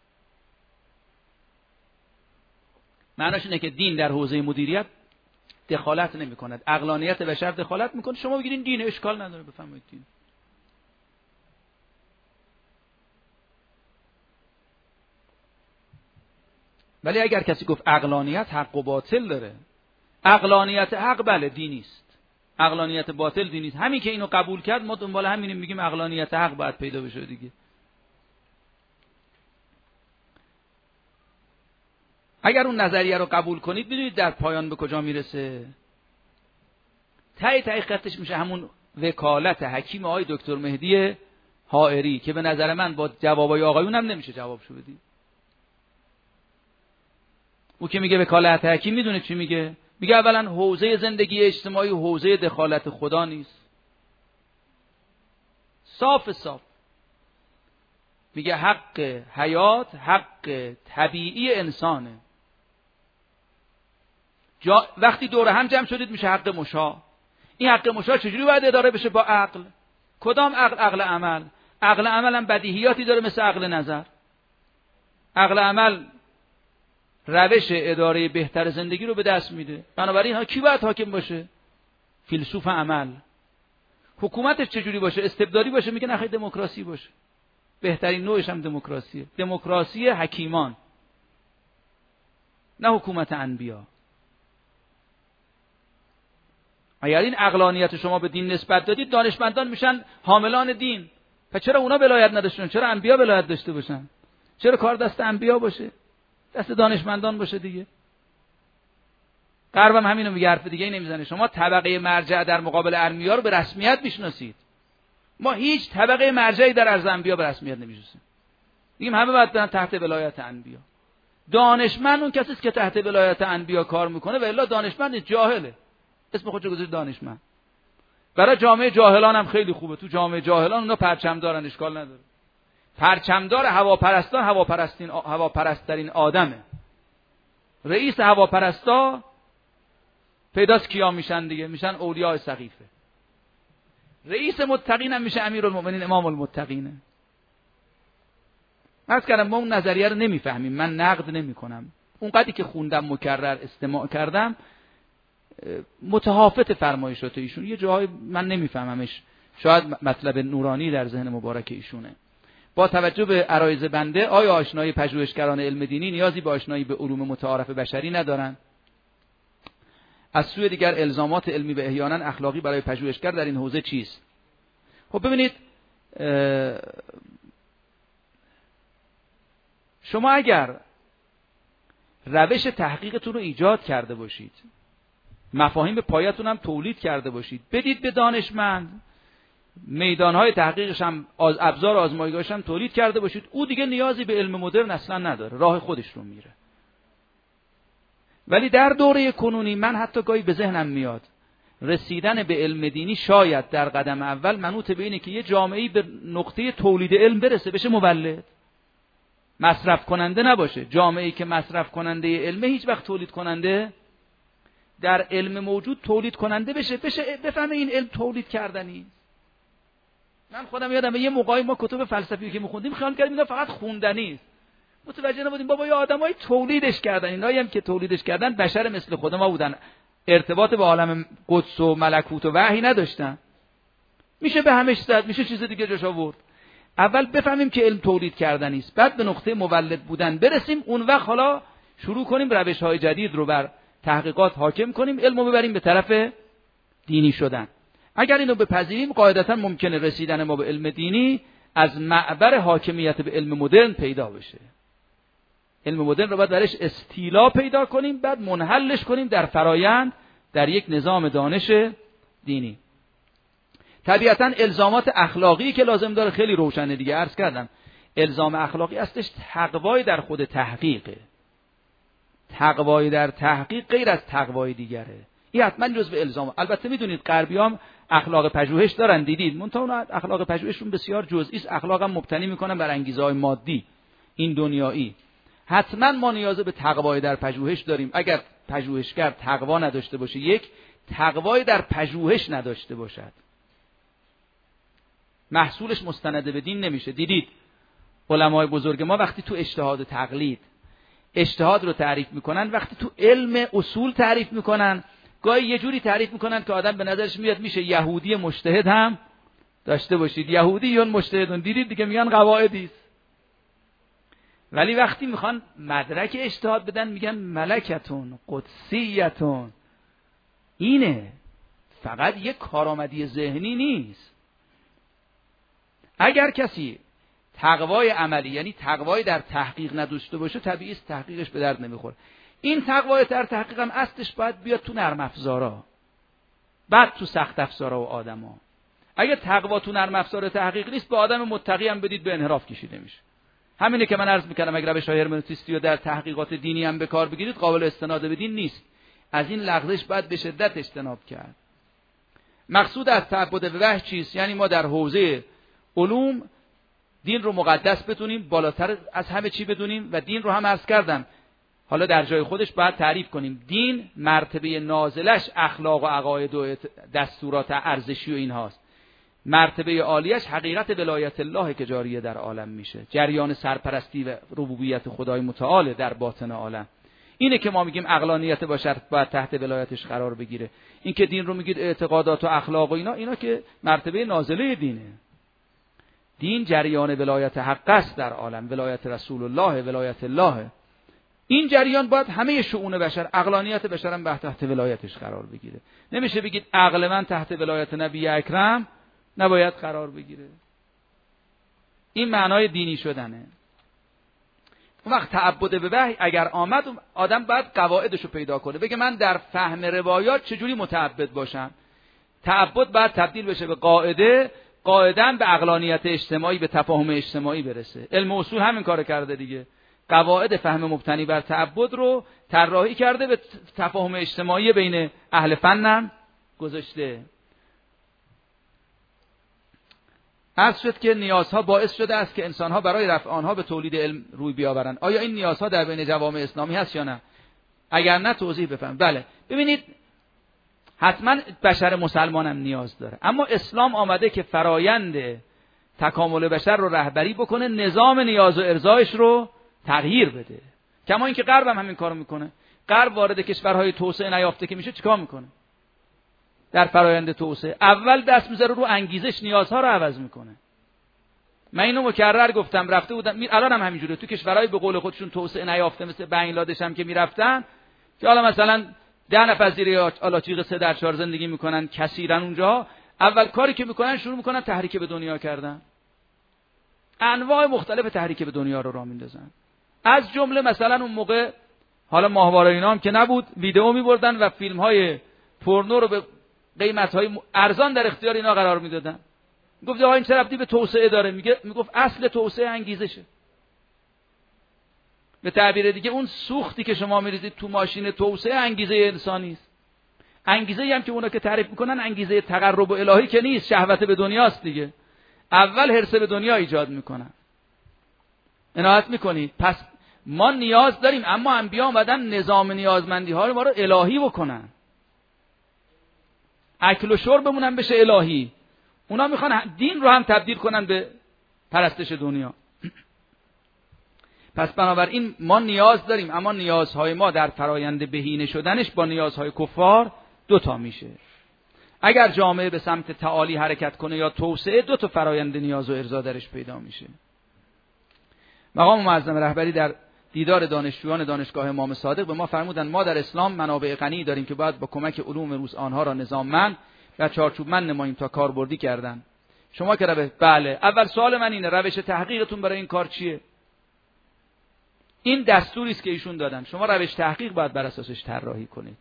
معناش اینه که دین در حوزه مدیریت دخالت نمی کند، عقلانیت بشر دخالت میکنه. شما بگید این دین، اشکال نداره، بفرمایید دین. ولی اگر کسی گفت عقلانیت حق و باطل داره، عقلانیت حق بله دینی است، عقلانیت باطل دینی است، همین که اینو قبول کرد ما دنبال همینیم، میگیم عقلانیت حق باید پیدا بشه دیگه. اگر اون نظریه رو قبول کنید بدونید در پایان به کجا میرسه. ته خطش میشه همون وکالت حکیم آقای دکتر مهدی حائری که به نظر من با جوابای آقایون هم نمیشه جوابشو بدید. او که میگه وکالت حکیم میدونه چی میگه؟ میگه اولا حوزه زندگی اجتماعی حوزه دخالت خدا نیست. صاف میگه حق حیات حق طبیعی انسانه. وقتی دور هم جمع شدید میشه حق مشاع. این حق مشاع چجوری باید اداره بشه؟ با عقل. کدام عقل؟ عقل عمل. عقل عمل هم بدیهیاتی داره مثل عقل نظر. عقل عمل روش اداره بهتر زندگی رو به دست میده. بنابراین ها کی باید حاکم باشه؟ فیلسوف عمل. حکومتش چجوری باشه؟ استبدادی باشه؟ میگه نخیر دموکراسی باشه. بهترین نوعش هم دموکراسیه. دموکراسی حکیمان، نه حکومت انبیا. اگر این عقلانیت شما به دین نسبت دادید، دانشمندان میشن حاملان دین. پس چرا اونا ولایت نداشتن؟ چرا انبیا ولایت داشته باشن؟ چرا کار دست انبیا باشه؟ دست دانشمندان باشه دیگه. غرب هم همینو میگه، حرف دیگه ای نمیزنه. شما طبقه مرجع در مقابل انبیا رو به رسمیت میشناسید. ما هیچ طبقه مرجعی در عرض انبیا به رسمیت نمیشناسیم. میگیم همه باید برن تحت ولایت انبیا. دانشمند اون کسی است که تحت ولایت انبیا کار میکنه، و الا دانشمند جاهله. اسم خودشو گذاشت دانشمند. برای جامعه جاهلان هم خیلی خوبه. تو جامعه جاهلان اونا پرچم دارن، اشکال نداره. پرچمدار هواپرستان هواپرستترین آدمه. رئیس هواپرستا پیداست کیا میشن دیگه؟ میشن اولیاء سقیفه. رئیس متقین هم میشه امیرالمؤمنین امام المتقینه. عرض کردم ما اون نظریه رو نمیفهمیم. من نقد نمیکنم. اون قدری که خوندم، مکرر استماع کردم، متهافت فرمایشات ایشون یه جاهای من نمیفهممش. شاید مطلب نورانی در ذهن مبارک ایشونه. با توجه به عرایض بنده، آیا آشنایی پژوهشگران علم دینی نیازی به آشنایی به علوم متعارف بشری ندارند؟ از سوی دیگر الزامات علمی و احیانا اخلاقی برای پژوهشگر در این حوزه چیست؟ خب ببینید، شما اگر روش تحقیقتون رو ایجاد کرده باشید، مفاهیم پایتون هم تولید کرده باشید، بدید به دانشمند، میدانهای تحقیقش هم ابزار آزمایشگاهش هم تولید کرده باشید، او دیگه نیازی به علم مدرن اصلا نداره، راه خودش رو میره. ولی در دوره کنونی من حتی گاهی به ذهنم میاد رسیدن به علم دینی شاید در قدم اول منوط به اینه که یه جامعه‌ای به نقطه تولید علم برسه، بشه مولد، مصرف کننده نباشه. جامعه‌ای که مصرف کننده علمه هیچ وقت تولید کننده در علم موجود تولید کننده بشه بفهمه این علم تولید کردنی. من خودم یادمه یه موقعی ما کتب فلسفی که می‌خوندیم خیال کردیم اینا فقط خوندنی است. متوجه نبودیم بابا یا آدمای تولیدش کردن، اینایی هم که تولیدش کردن بشر مثل خود ما بودن، ارتباط با عالم قدس و ملکوت و وحی نداشتن. میشه به همش زد، میشه چیز دیگه جاش آورد. اول بفهمیم که علم تولید کردنی است، بعد به نقطه مولد بودن برسیم، اون وقت حالا شروع کنیم روش‌های جدید رو بر تحقیقات حاکم کنیم، علمو ببریم به طرف دینی شدن. اگر اینو بپذیریم قاعدتا ممکنه رسیدن ما به علم دینی از معبر حاکمیت به علم مدرن پیدا بشه. علم مدرن رو باید درش استیلا پیدا کنیم، بعد منحلش کنیم در فرایند، در یک نظام دانش دینی. طبیعتا الزامات اخلاقی که لازم داره خیلی روشنه دیگه. عرض کردم الزام اخلاقی اصلش تقوای در خود تحقیقه. تقوای در تحقیق غیر از تقوای دیگره. این حتما جزء الزام. البته میدونید غربیام اخلاق پژوهش دارن، دیدید، منتها اون اخلاق پژوهششون بسیار جزئی است. اخلاقم مبتنی میکنن بر انگیزه‌های مادی این دنیایی. حتما ما نیاز به تقوای در پژوهش داریم. اگر پژوهشگر تقوا نداشته باشه، یک تقوای در پژوهش نداشته باشد، محصولش مستند به دین نمیشه. دیدید علمای بزرگ ما وقتی تو اجتهاد و تقلید اجتهاد رو تعریف میکنن، وقتی تو علم اصول تعریف میکنن، گاهی یه جوری تعریف میکنن که آدم به نظرش میاد میشه یهودی مجتهد هم داشته باشید. یهودیون مجتهدون، دیدید دیگه، میگن قواعدی است. ولی وقتی میخوان مدرک اجتهاد بدن میگن ملکتون قدسیتون. اینه، فقط یک کارآمدی ذهنی نیست. اگر کسی تقوای عملی یعنی تقوای در تحقیق نداشته باشه، طبیعی است تحقیقش به درد نمیخوره. این تقوای در تحقیق هم اصلش باید بیاد تو نرم افزارا، بعد تو سخت افزارا و آدما. اگه تقوا تو نرم افزار تحقیق نیست، به آدم متقی هم بدید به انحراف کشیده میشه. همینه که من عرض میکردم اگر روش‌های هرمنوتیستی رو در تحقیقات دینی هم به کار بگیرید قابل استناد به دین نیست. از این لغزش باید به شدت اجتناب کرد. مقصود از تعبد به وحی چیست؟ یعنی ما در حوزه علوم دین رو مقدس بدونیم، بالاتر از همه چی بدونیم، و دین رو هم عرض کردم حالا در جای خودش باید تعریف کنیم. دین مرتبه نازلش اخلاق و عقاید و دستورات ارزشی و اینهاست. مرتبه عالیش حقیقت ولایت الله که جاریه در عالم میشه، جریان سرپرستی و ربوبیت خدای متعال در باطن عالم. اینه که ما میگیم عقلانیت بشر باید تحت ولایتش قرار بگیره. این که دین رو میگید اعتقادات و اخلاق و اینا که مرتبه نازله دینه. دین جریان ولایت حق است در عالم، ولایت رسول الله، ولایت الله. این جریان باید همه شؤون بشر، عقلانیت بشر هم تحت ولایتش قرار بگیره. نمیشه بگید عقل من تحت ولایت نبی اکرم نباید قرار بگیره. این معنای دینی شدنه. اون وقت تعبد به وحی اگر آمد، آدم باید قواعدشو پیدا کنه، بگه من در فهم روایات چجوری متعبد باشم. تعبد باید تبدیل بشه به قاعده، قاعدن به عقلانیت اجتماعی، به تفاهم اجتماعی برسه. علم اصول همین کارو کرده دیگه، قواعد فهم مبتنی بر تعبد رو طراحی کرده، به تفاهم اجتماعی بین اهل فنم گذاشته. عرض شد که نیازها باعث شده است که انسانها برای رفع آنها به تولید علم روی بیاورند. آیا این نیازها در بین جوامع اسلامی هست یا نه؟ اگر نه توضیح بفهم. بله، ببینید حتما بشر مسلمان هم نیاز داره، اما اسلام آمده که فرایند تکامل بشر رو رهبری بکنه، نظام نیاز و ارضایش رو تغییر بده. کما اینکه غرب هم همین کارو میکنه. غرب وارد کشورهای توسعه نیافته که میشه چیکار میکنه؟ در فرایند توسعه اول دست میذاره رو انگیزش، نیازها رو عوض میکنه. من اینو مکرر گفتم، رفته بودم الان هم همینجوره تو کشورهای به قول خودشون توسعه نیافته مثل بنگلادش هم که میرفتن، که حالا مثلا 10 نفر زیر آلاچیق 3 در 4 زندگی میکنن، کثیرن اونجا، اول کاری که میکنن شروع میکنن تحریک به دنیا کردن. انواع مختلف تحریک به دنیا رو راه میندازن. از جمله مثلا اون موقع حالا ماهواره اینا هم که نبود، ویدئو میبردن و فیلم‌های پورنو رو به قیمت‌های ارزان در اختیار اینا قرار میدادن. گفت آقا این چه ربطی به توسعه داره؟ میگفت اصل توسعه انگیزشه. به تعبیر دیگه اون سوختی که شما میریزید تو ماشین توسعه انگیزه انسانی است. انگیزه‌ای هم که اونا که تعریف میکنن انگیزه تقرب الهی که نیست، شهوت به دنیاست دیگه. اول حرص به دنیا ایجاد میکنن. عنایت میکنید؟ پس ما نیاز داریم، اما انبیا اومدن نظام نیازمندی ها رو ما رو الهی بکنن. اکل و شربمون هم بشه الهی. اونا میخوان دین رو هم تبدیل کنن به پرستش دنیا. پس بنابراین ما نیاز داریم، اما نیازهای ما در فرایند بهینه شدنش با نیازهای کفار 2 تا میشه. اگر جامعه به سمت تعالی حرکت کنه یا توسعه، 2 تا فرایند نیاز و ارضا درش پیدا میشه. مقام معظم رهبری در دیدار دانشجویان دانشگاه امام صادق به ما فرمودند ما در اسلام منابع غنی داریم که باید با کمک علوم روز آنها را نظاممند و چارچوبمند نماییم تا کاربردی کردن. شما که بله، اول سوال من اینه، روش تحقیقتون برای این کار چیه؟ این دستوری است که ایشون دادن، شما روش تحقیق باید بر اساسش طراحی کنید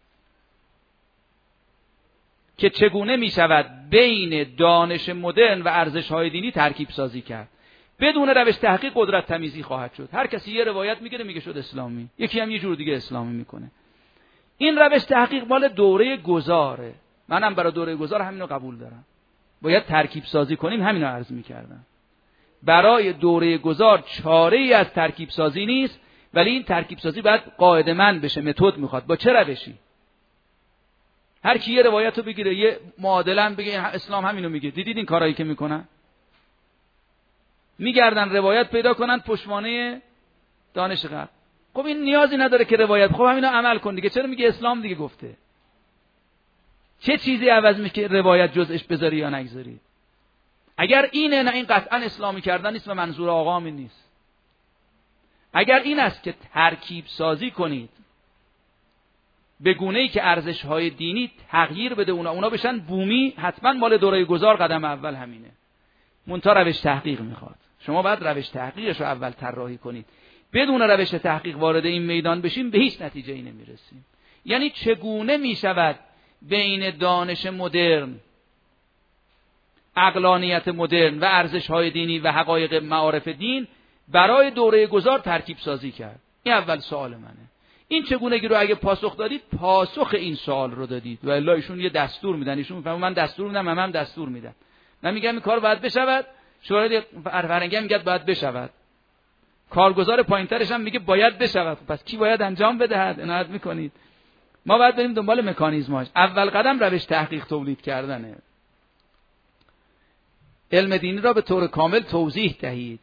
که چگونه می شود بین دانش مدرن و ارزش‌های دینی ترکیب سازی کرد. بدون روش تحقیق قدرت تمیزی خواهد شد. هر کسی یه روایت میگیره میگه شد اسلامی، یکی هم یه جور دیگه اسلامی میکنه. این روش تحقیق مال دوره گذاره. منم برای دوره گذار همینو قبول دارم. باید ترکیب سازی کنیم، همینو عرض میکردم. برای دوره گذار چاره‌ای از ترکیب سازی نیست، ولی این ترکیب سازی باید قاعده مند بشه. متد میخواد. با چه روشی؟ هر کی یه روایتو بگیره، یه معادلن بگه اسلام همینو میگه. دیدید این کارهایی که میکنن؟ میگردن روایت پیدا کنن پشتوانه دانش غرب. خب این نیازی نداره که روایت، خب همینا عمل کن دیگه. چرا میگه اسلام دیگه گفته؟ چه چیزی عوض میشه که روایت جزءش بذاری یا نگذاری؟ اگر اینه، نه این قطعا اسلامی کردن نیست و منظور آقا همین نیست. اگر این است که ترکیب سازی کنید به گونه‌ای که ارزش‌های دینی تغییر بده، اونا بشن بومی، حتما مال دوره گذار قدم اول همینه. منتها روش تحقیق میخواد. شما باید روش تحقیقش رو اول طراحی کنید. بدون روش تحقیق وارد این میدان بشیم به هیچ نتیجه‌ای نمیرسیم. یعنی چگونه میشود بین دانش مدرن، عقلانیت مدرن و ارزش‌های دینی و حقایق معارف دین برای دوره گذار ترکیب سازی کرد؟ این اول سوال منه. این چگونگی رو اگه پاسخ دادید، پاسخ این سوال رو دادید. و الا ایشون یه دستور میدن، ایشون میفهمن من دستور میدم، من دستور میدم. من میگم این کار باید بشود، شورای فرهنگی میگه باید بشود، کارگزار پایینترش هم میگه باید بشود. پس کی باید انجام بدهد؟ عنایت میکنید. ما باید بریم دنبال مکانیزماش. اول قدم روش تحقیق تولید کردنه. علم دینی را به طور کامل توضیح دهید.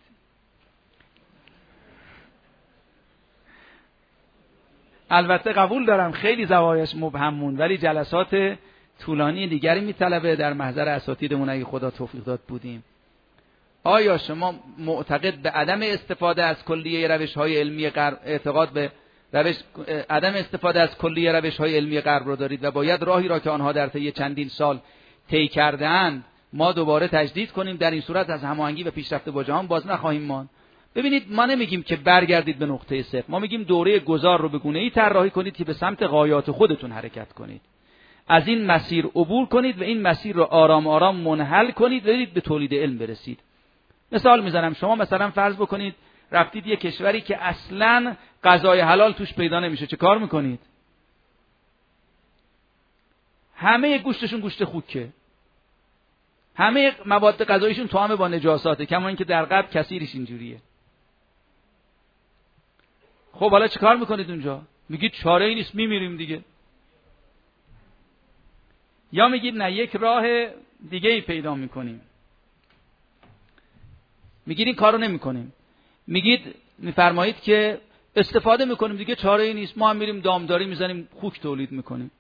البته قبول دارم خیلی زوایاش مبهمون، ولی جلسات طولانی دیگری میطلبه در محضر اساتیدمون اگه خدا توفیق داد بودیم. آیا شما معتقد به عدم استفاده از کلیه روش‌های علمی غرب، اعتقاد به عدم استفاده از کلیه روش‌های علمی غرب رو دارید و باید راهی را که آنها در طی چندین سال طی کرده‌اند ما دوباره تجدید کنیم؟ در این صورت از هماهنگی و پیشرفت با جهان باز نخواهیم ماند. ببینید، ما نمیگیم که برگردید به نقطه صفر، ما میگیم دوره گذار رو به گونه‌ای طراحی کنید که به سمت غایات خودتون حرکت کنید، از این مسیر عبور کنید و این مسیر رو آرام آرام منحل کنید و برید به تولید علم برسید. مثال میزنم، شما مثلا فرض بکنید رفتید یه کشوری که اصلاً غذای حلال توش پیدا نمیشه، چه کار میکنید؟ همه گوشتشون گوشت خوکه، همه مواد غذاییشون طعام با نجاساته، کما اینکه در غرب کثیرش اینجوریه. خب حالا چه کار میکنید اونجا؟ میگید چاره ای نیست، میمیریم دیگه. یا میگید نه، یک راه دیگه ای پیدا میکنیم. میگید این کارو نمیکنیم، میگید میفرمایید که استفاده میکنیم دیگه، چاره ای نیست، ما هم میریم دامداری میزنیم، خوک تولید میکنیم.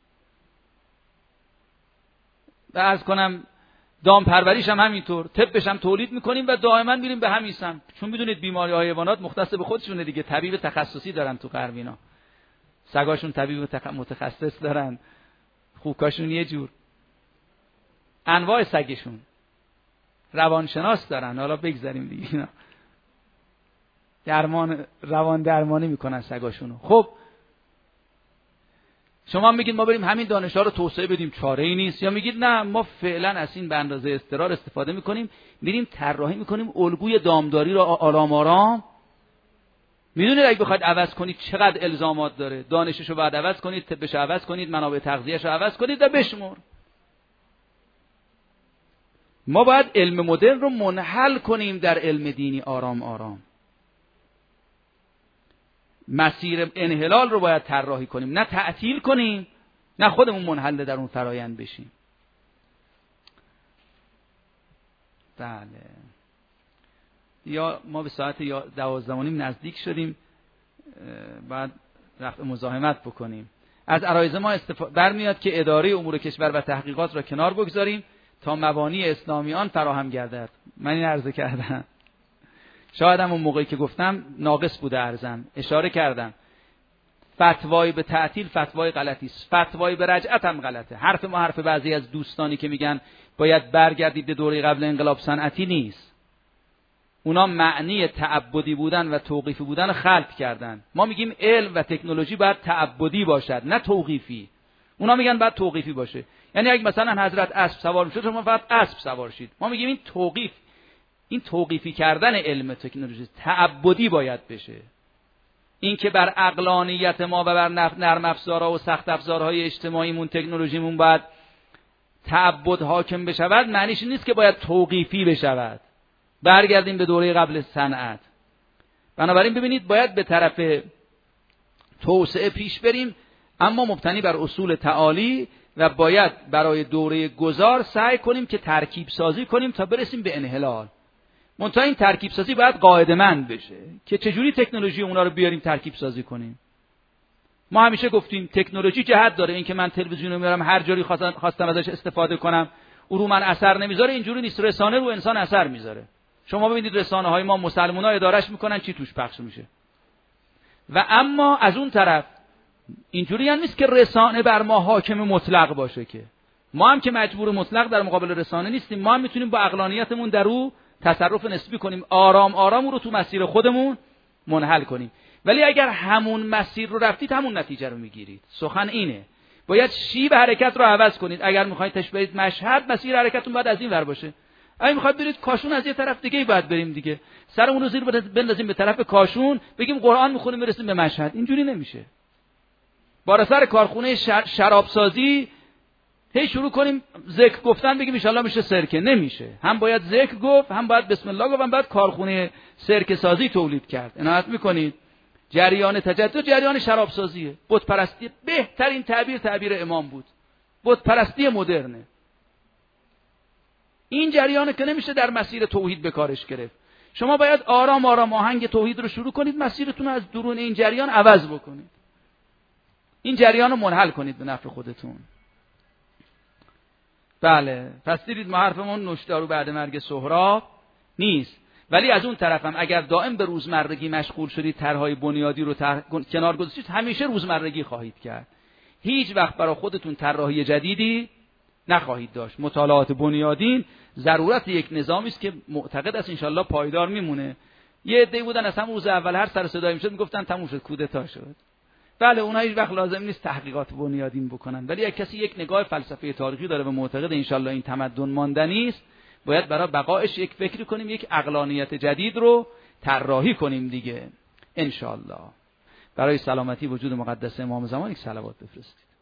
و عرض کنم دام پروریش هم همینطور، طبش هم تولید میکنیم و دائما میریم به همین سمت. چون میدونید بیماری های حیوانات مختص به خودشونه دیگه، طبیب تخصصی دارن تو غرب اینا. سگاشون طبیب متخصص دارن، خوکاشون یه جور، انواع سگشون روانشناس دارن. حالا بگذاریم دیگه، اینا روان درمانی میکنن سگاشونو. خب شما میگید ما بریم همین دانش‌ها رو توسعه بدیم، چاره ای نیست. یا میگید نه، ما فعلا از این به اندازه اضطرار استفاده میکنیم، میریم طراحی میکنیم الگوی دامداری رو آرام آرام. میدونید اگه بخواید عوض کنید چقدر الزامات داره، دانشش رو باید عوض کنید، طبش رو عوض کنید، منابع تغذیه‌اش رو عوض کنید و بشمر. ما باید علم مدرن رو منحل کنیم در علم دینی آرام آرام. مسیر انحلال رو باید طراحی کنیم، نه تعطیل کنیم، نه خودمون منحل در اون فرایند بشیم. بله، یا ما به ساعت 12:30 نزدیک شدیم، بعد رفع مزاحمت بکنیم. از عرایض ما برمیاد که اداره امور کشور و تحقیقات را کنار بگذاریم تا مبانی اسلامی آن فراهم گردد. من این عرضه کردم، شاید هم اون موقعی که گفتم ناقص بوده عرضم، اشاره کردم فتوای به تعطیل فتوای غلطی است، فتوای به رجعت هم غلطه. حرف ما حرف بعضی از دوستانی که میگن باید برگردید به دوره قبل انقلاب صنعتی نیست. اونا معنی تعبدی بودن و توقیفی بودن خلط کردن. ما میگیم علم و تکنولوژی باید تعبدی باشد، نه توقیفی. اونا میگن باید توقیفی باشه. یعنی اگه مثلا حضرت اسب سوار میشد شما فقط اسب سوار شید. ما میگیم این توقیف، این توقیفی کردن علم تکنولوژی تعبدی باید بشه. این که بر عقلانیت ما و بر نرم افزارها و سخت افزارهای اجتماعیمون تکنولوژیمون باید تعبد حاکم بشود، معنیش نیست که باید توقیفی بشود. برگردیم به دوره قبل صنعت. بنابراین ببینید باید به طرف توسعه پیش بریم، اما مبتنی بر اصول تعالی، و باید برای دوره گذار سعی کنیم که ترکیب سازی کنیم تا برسیم به انحلال. منتها این ترکیب سازی باید قاعده‌مند بشه که چجوری تکنولوژی اونا رو بیاریم ترکیب سازی کنیم. ما همیشه گفتیم تکنولوژی جهت داره، این که من تلویزیون رو میارم هر جوری خواستم ازش استفاده کنم او رو من اثر نمیذاره، اینجوری نیست. رسانه رو انسان اثر میذاره. شما ببینید رسانه های ما مسلمان‌ها ادارهش میکنن، چی توش پخش میشه. و اما از اون طرف اینجوری هم نیست که رسانه بر ما حاکم مطلق باشه، که ما هم که مجبور مطلق در مقابل رسانه نیستیم. ما هم میتونیم با عقلانیتمون در او تصرف نسبی کنیم، آرام آرام او رو تو مسیر خودمون منحل کنیم. ولی اگر همون مسیر رو رفتید همون نتیجه رو میگیرید. سخن اینه، باید شیب حرکت رو عوض کنید. اگر میخواید برید مشهد، مسیر حرکتتون باید از این ور باشه. اگه میخواید برید کاشون، از یه طرف دیگه باید بریم دیگه. سرمون رو زیر بندازیم به طرف کاشون، بگیم قرآن میخونیم برسیم به مشهد. اینجوری نمیشه. بالا سر کارخونه شرابسازی هی شروع کنیم ذکر گفتن، بگیم ان شاءالله میشه سرکه. نمیشه. هم باید ذکر گفت، هم باید بسم الله گفت، هم باید کارخونه سرکه سازی تولید کرد. عنایت میکنید جریان تجدد جریان شرابسازیه. بت پرستی بهترین تعبیر امام بود. بت پرستی مدرنه. این جریان که نمیشه در مسیر توحید به کارش گرفت. شما باید آرام آرام آهنگ توحید رو شروع کنید، مسیرتون رو از درون این جریان عوض بکنید، این جریان رو منحل کنید به نفع خودتون. بله، پس دیدید ما حرفمون نوشدارو بعد مرگ سهراب نیست. ولی از اون طرفم اگر دائم به روزمرگی مشغول شدید، طرحهای بنیادی رو کنار گذاشتید، همیشه روزمرگی خواهید کرد. هیچ وقت برای خودتون طراحی جدیدی نخواهید داشت. مطالعات بنیادین ضرورت یک نظامی است که معتقد است انشالله پایدار میمونه. یه عده‌ای بودن از همون روز اول هر سر صدایی میشد میگفتن تموم شد، کودتا شد. بله، اونها هیچ وقت لازم نیست تحقیقات بنیادین بکنن، ولی اگه کسی یک نگاه فلسفی تاریخی داره و معتقد انشالله این تمدن ماندنی است، باید برای بقایش یک فکری کنیم، یک عقلانیت جدید رو طراحی کنیم دیگه انشالله. برای سلامتی وجود مقدس امام زمان یک صلوات بفرستید.